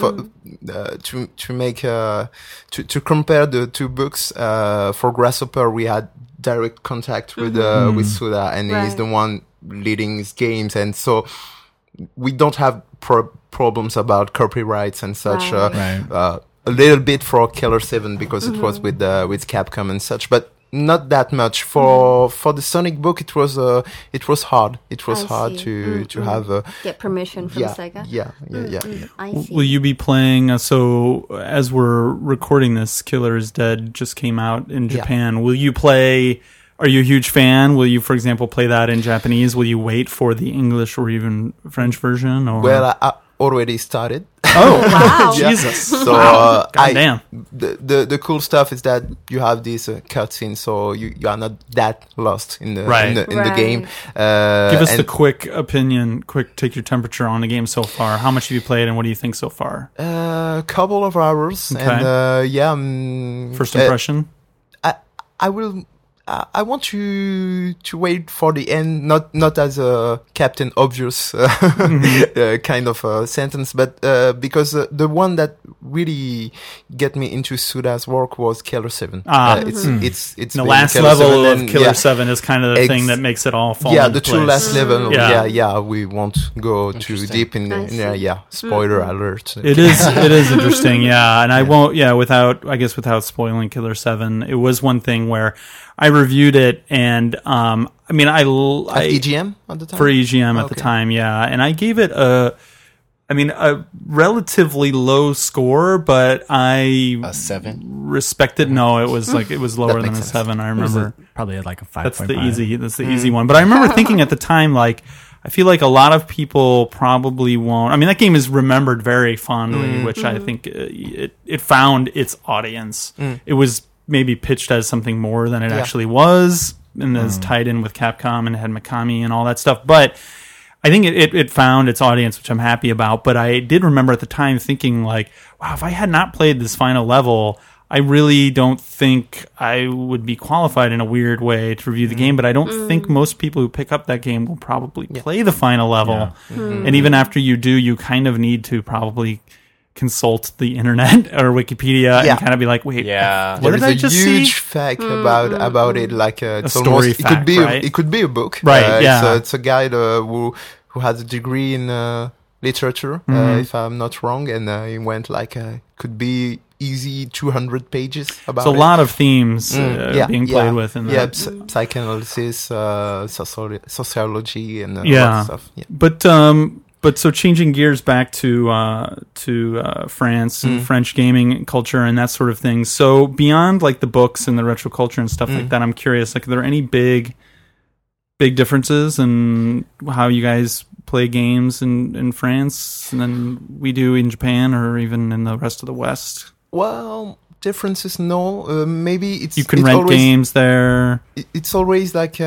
to make to compare the two books for Grasshopper, we had direct contact with Suda, and he's the one leading his games, and so we don't have problems about copyrights and such. A little bit for Killer 7 because it was with Capcom and such, but not that much for the Sonic book. It was hard. It was hard to have get permission from Sega. Yeah. I see. Will you be playing? So as we're recording this, Killer is Dead just came out in Japan. Will you play? Are you a huge fan? Will you, for example, play that in Japanese? Will you wait for the English or even French version? Or? Well, I already started. Oh, wow. Jesus. So, goddamn. The cool stuff is that you have this cutscene, so you are not that lost in the game. Give us the quick opinion, take your temperature on the game so far. How much have you played, and what do you think so far? A couple of hours, okay. and first impression. I will. I want to wait for the end, not as a Captain Obvious kind of sentence, but because the one that really get me into Suda's work was Killer 7. It's the last level of Killer 7 is kind of the thing that makes it all fall. Yeah, into the place. two last level. Yeah. We won't go too deep in the. Spoiler alert. It is interesting. Yeah, and I won't. Yeah, without spoiling Killer 7, it was one thing where I reviewed it, and I EGM at the time? For EGM at the time, yeah, and I gave it a relatively low score, but a 7. Respected. No, it was lower than a 7. I remember probably like a 5. That's the easy one. But I remember thinking at the time, like, I feel like a lot of people probably won't. I mean, that game is remembered very fondly, which I think it found its audience. It was maybe pitched as something more than it actually was, and is tied in with Capcom and had Mikami and all that stuff. But I think it found its audience, which I'm happy about. But I did remember at the time thinking, like, wow, if I had not played this final level, I really don't think I would be qualified in a weird way to review the game. But I don't think most people who pick up that game will probably play the final level. And even after you do, you kind of need to probably consult the internet or Wikipedia and kind of be like, wait, what did I just see? There is a huge fact about it, like it's a story almost, fact, it could be a book, right? It's a guy who has a degree in literature, if I'm not wrong, and it went like could be easy 200 pages about So a it. lot of themes being played with in yeah, that. psychoanalysis, sociology, and all Yeah. that stuff. Yeah. But so changing gears back to France and French gaming culture and that sort of thing. So beyond like the books and the retro culture and stuff like that, I'm curious, like, are there any big differences in how you guys play games in France than we do in Japan or even in the rest of the West? Well, differences, no. Maybe it's You can it's rent always, games there. It's always like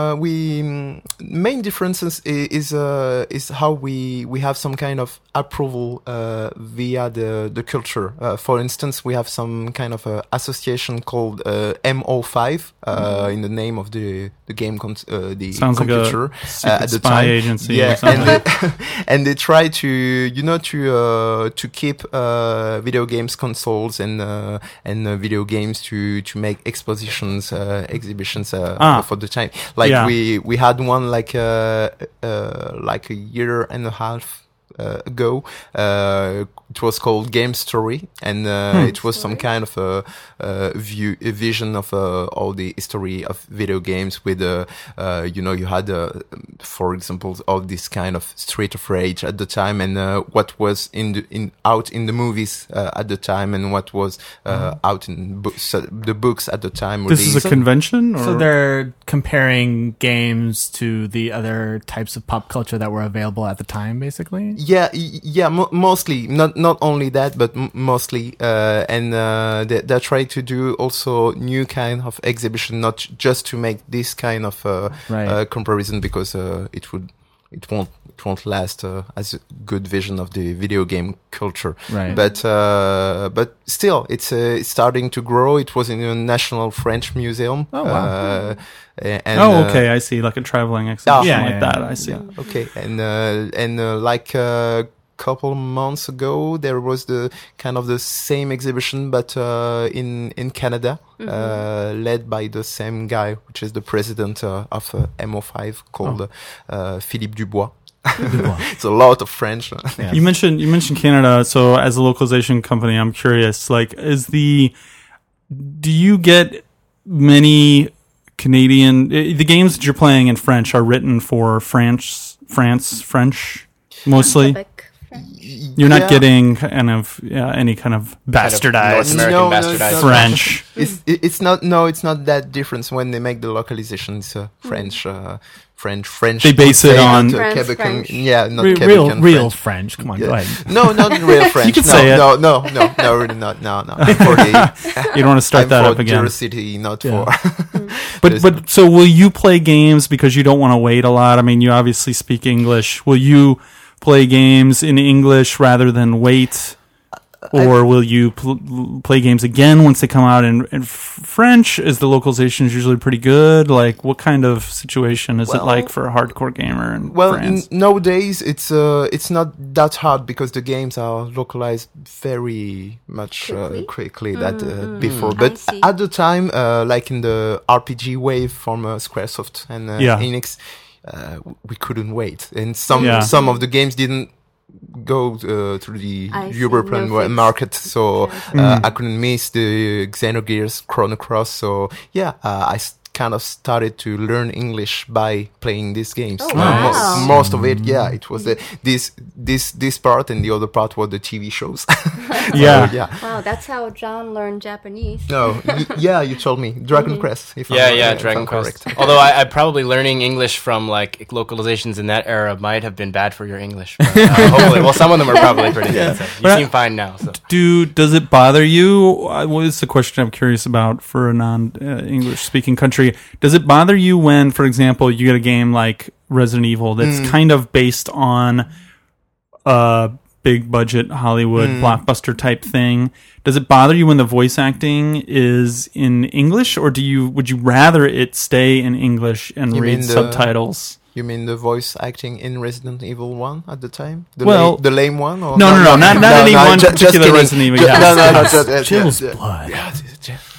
main differences is how we have some kind of approval via the culture. For instance, we have some kind of association called MO5 in the name of the game the Sounds computer like a secret at the spy time. agency. Yeah, or something. and they try to to keep video games consoles and video games to make expositions exhibitions for the time. Like Yeah. we had one like a year and a half ago. It was called Game Story, and it was some kind of a vision of all the history of video games. With you had for example all this kind of Street of Rage at the time, and what was out in the movies at the time, and what was out in the books at the time. This is a convention? Or? So they're comparing games to the other types of pop culture that were available at the time, basically? Yeah, mostly. Not only that, but mostly. And they try to do also new kind of exhibition, not just to make this kind of comparison, because it won't last as a good vision of the video game culture. Right. But still, it's starting to grow. It was in a National French Museum. Oh, wow. And, okay, I see, like a traveling exhibition that. I see. Yeah, okay, and like couple of months ago, there was the kind of the same exhibition, but in Canada, led by the same guy, which is the president of MO5, called Philippe Dubois. It's a lot of French. Yeah. You mentioned Canada. So as a localization company, I'm curious, like, do you get many Canadian, the games that you're playing in French are written for France, French mostly? Quebec. You're not getting kind of any kind of bastardized North American bastardized French. It's not that difference when they make the localizations French. They base it on Quebecan, not real Quebecan French. Come on, Yeah. go ahead. No, not real French. You can no, say it. No, really not. No. I'm for the, You don't want to start I'm that for up again. Curiosity, not Yeah. for. But so will you play games because you don't want to wait a lot? I mean, you obviously speak English. Will you play games in English rather than wait? Or will you play games again once they come out in French? Is the localization usually pretty good? Like, what kind of situation is it like for a hardcore gamer in France? Nowadays it's not that hard because the games are localized very much quickly that before. But at the time, like in the RPG wave from Squaresoft and Enix, we couldn't wait, and some of the games didn't go through the European market, so I couldn't miss the Xenogears Chrono Cross. So I kind of started to learn English by playing these games. Most of it, it was this part, and the other part were the TV shows. Wow, that's how John learned Japanese. No, you told me Dragon Quest. If Dragon I'm Quest. correct. Although I probably learning English from like localizations in that era might have been bad for your English. But, hopefully, well, some of them are probably pretty good. So you seem fine now. So. Does it bother you? What is the question I'm curious about for a non-English speaking country? Does it bother you when, for example, you get a game like Resident Evil that's kind of based on a big budget Hollywood blockbuster type thing? Does it bother you when the voice acting is in English, or would you rather it stay in English and read subtitles? You mean the voice acting in Resident Evil 1 at the time? The lame one? Or No, not any one particular Resident Evil. Just Jill's blood.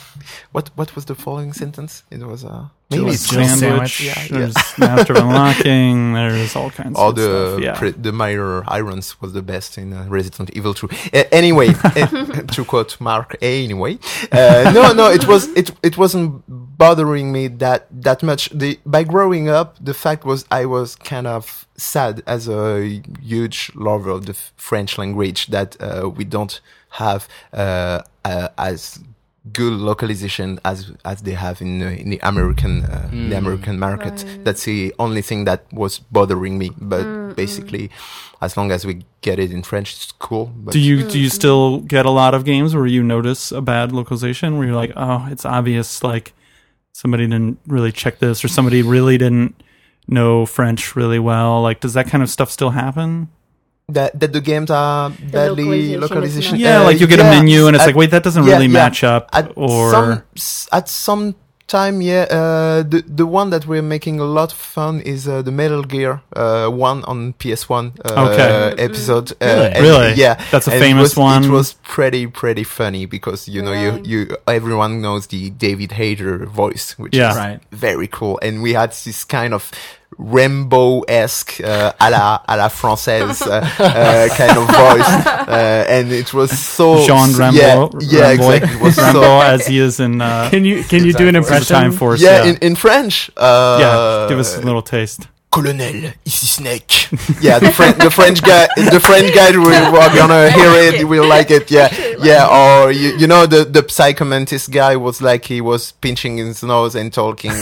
what was the following sentence? It was Jill it's Sandwich. Yeah, There's Master of Unlocking. There's all kinds all of the stuff. Yeah. the Minor Irons was the best in Resident Evil 2. Anyway, to quote Mark, anyway, no, it wasn't bothering me that much. By growing up, the fact was I was kind of sad as a huge lover of the French language that we don't have as good localization as they have in the American the American market. Right. That's the only thing that was bothering me. But basically, as long as we get it in French, it's cool. But Do you still get a lot of games where you notice a bad localization where you're like, oh, it's obvious, like somebody didn't really check this or somebody really didn't know French really well? Like, does that kind of stuff still happen? that the games are badly localization is localization. not- Yeah, like you get a menu and it's at- like, wait, that doesn't yeah, really yeah. match up. At Or some time, the one that we're making a lot of fun is the Metal Gear 1 on PS1 Okay. episode. Really? Really? Yeah, That's a And famous one? It was pretty funny because you everyone knows the David Hayter voice, which Yeah. is Right. very cool, and we had this kind of Rambo-esque à la française kind of voice, and it was so Jean Rambo, yeah, Ramboy. exactly. It was Rambo so as he is in Can you do an impression? Time Force. yeah, in French. Yeah, give us a little taste. Colonel, ici Snake. Yeah, the French guy we're gonna hear it, we'll like it. Yeah. Or you know the psychomantis guy was like he was pinching his nose and talking.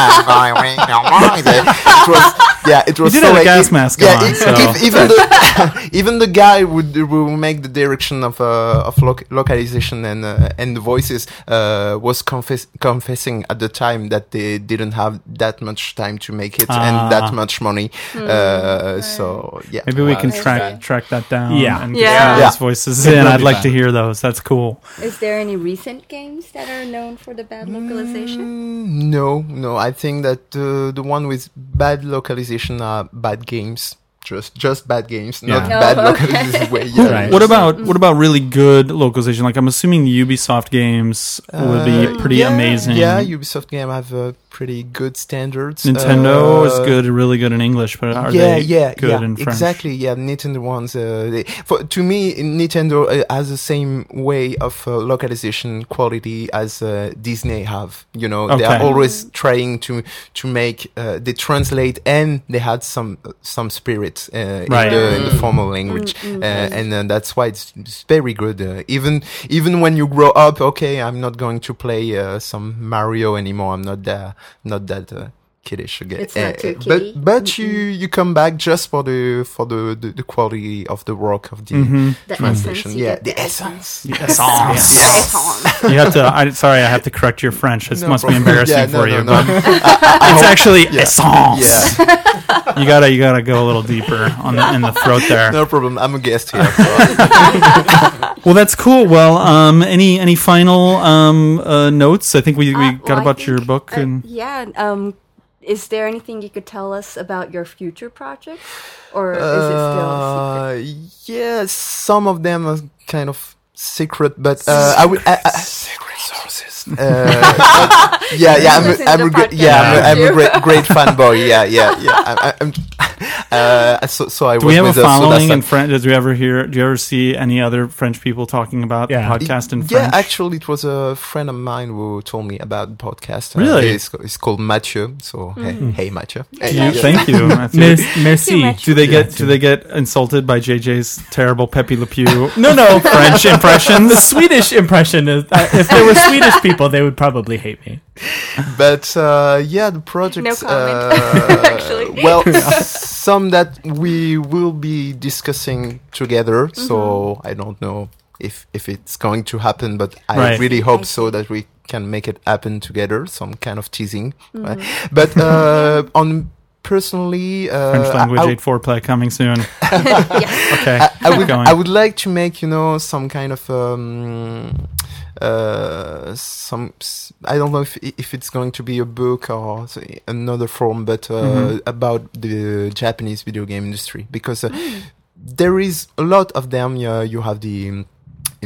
It was He did so have a like gas mask yeah, on, so- even the guy would make the direction of localization and the voices was confessing at the time that they didn't have that much time to make it and that much money. So yeah. Maybe we can that's track that down. Yeah. and Yeah. get some of Yeah. those voices It in. will I'd be like fun. to hear those. That's cool. Is there any recent games that are known for the bad localization? No. I think that the one with bad localization are bad games. Just bad games, not Yeah. bad Oh, okay. localization. Way, yeah. Right. What about really good localization? Like I'm assuming the Ubisoft games would be pretty amazing. Yeah, Ubisoft game have pretty good standards. Nintendo is really good in English, but are they good in French? Exactly. Yeah, Nintendo ones. To me, Nintendo has the same way of localization quality as Disney have. You know, they are Okay. always trying to make. They translate and they had some spirit Right. in the formal language, and that's why it's very good. Even when you grow up, okay, I'm not going to play some Mario anymore. I'm not that kiddish again. It's not too kiddie. But you come back just for the quality of the work of the The translation. essence, you Yeah, get the the essence. Essence. You have to. Sorry, I have to correct your French. This No must problem. be embarrassing Yeah, no, for no, you. no. But it's actually essence. Yeah, You gotta go a little deeper in the throat there. no problem. I'm a guest here. So. Well, that's cool. Well, any final notes? I think we got Well, I about think, your book and. Is there anything you could tell us about your future projects, or is it still a secret? Yeah, some of them are kind of secret, but I would secret sources. Yeah, Listen I'm to a the great, podcast. I'm a great fanboy. Yeah. I'm so I Do we have a following in French? Do you ever see any other French people talking about the podcast in French? Yeah, actually, it was a friend of mine who told me about the podcast. Really? It's called Mathieu. So hey Mathieu. Thank you. Matthew. Merci. Do they get insulted by JJ's terrible Pepe Le Pew? No, French impressions. The Swedish impression is if there were Swedish people, they would probably hate me. But yeah, the project. No comment, actually. Well, some that we will be discussing together. So I don't know if it's going to happen, but I really hope so that we can make it happen together. Some kind of teasing, right? But on personally, French language 8.4 play coming soon. Okay, I would like to make some kind of I don't know if it's going to be a book or another form, but about the Japanese video game industry, because there is a lot of them. You have the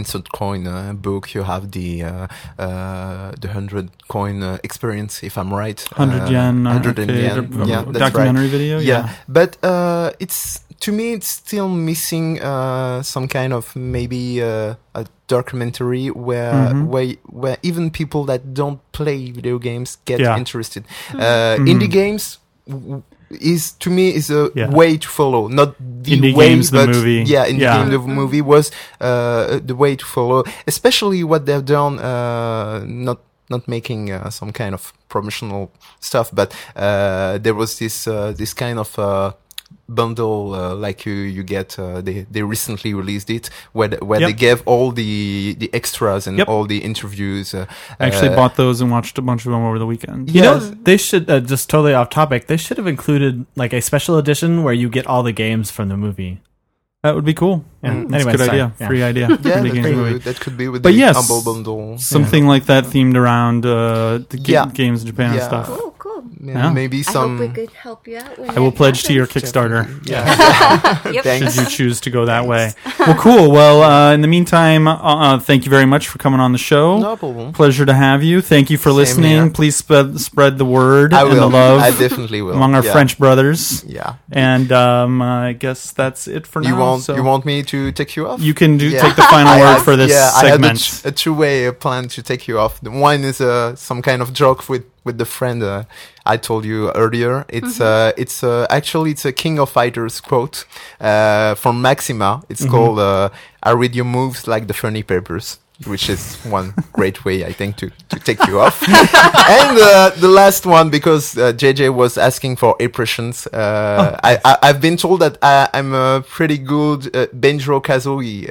instant coin book. You have the 100 coin experience, if I'm right. 100 yen, 100 yen. Yeah, that's documentary right. video. Yeah, but it's to me it's still missing some kind of maybe a documentary where even people that don't play video games get interested. Indie games is to me is a way to follow, not the Indie way, games, but the movie. Indie game the movie was the way to follow, especially what they've done. Not making some kind of promotional stuff, but there was this kind of bundle like you get. They recently released it where they gave all the extras and all the interviews. I actually bought those and watched a bunch of them over the weekend. You know, they should just totally off topic. They should have included like a special edition where you get all the games from the movie. That would be cool. Yeah. That's a good idea. Yeah. Free idea. That could be with but the yes, Humble Bundle. Something like that themed around the games in Japan and stuff. Cool, cool. Maybe some. I hope we could help you out. I will pledge to your Kickstarter. Yep. Should you choose to go that way. Well, cool. Well, in the meantime, thank you very much for coming on the show. No problem. Pleasure to have you. Thank you for listening. here. Please spread the word I and will. the love I definitely will. among our French brothers. Yeah. And I guess that's it for now. You want me to take you off? You can take the final word for this segment. I had a two-way plan to take you off. The one is some kind of joke with the friend I told you earlier. It's actually it's a King of Fighters quote from Maxima. It's called "I read your moves like the funny papers," which is one great way I think to take you off. And the last one, because JJ was asking for impressions. I've been told that I'm a pretty good Banjo-Kazooie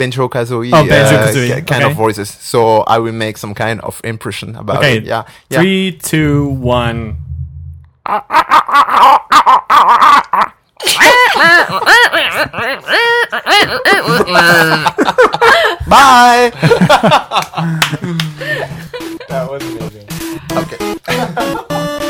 kind of voices. So I will make some kind of impression about it. Yeah. 3, 2, 1. Bye. That was amazing. Okay.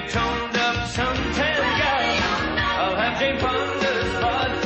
toned up suntan gal. I'll have Jane Fonda's vodka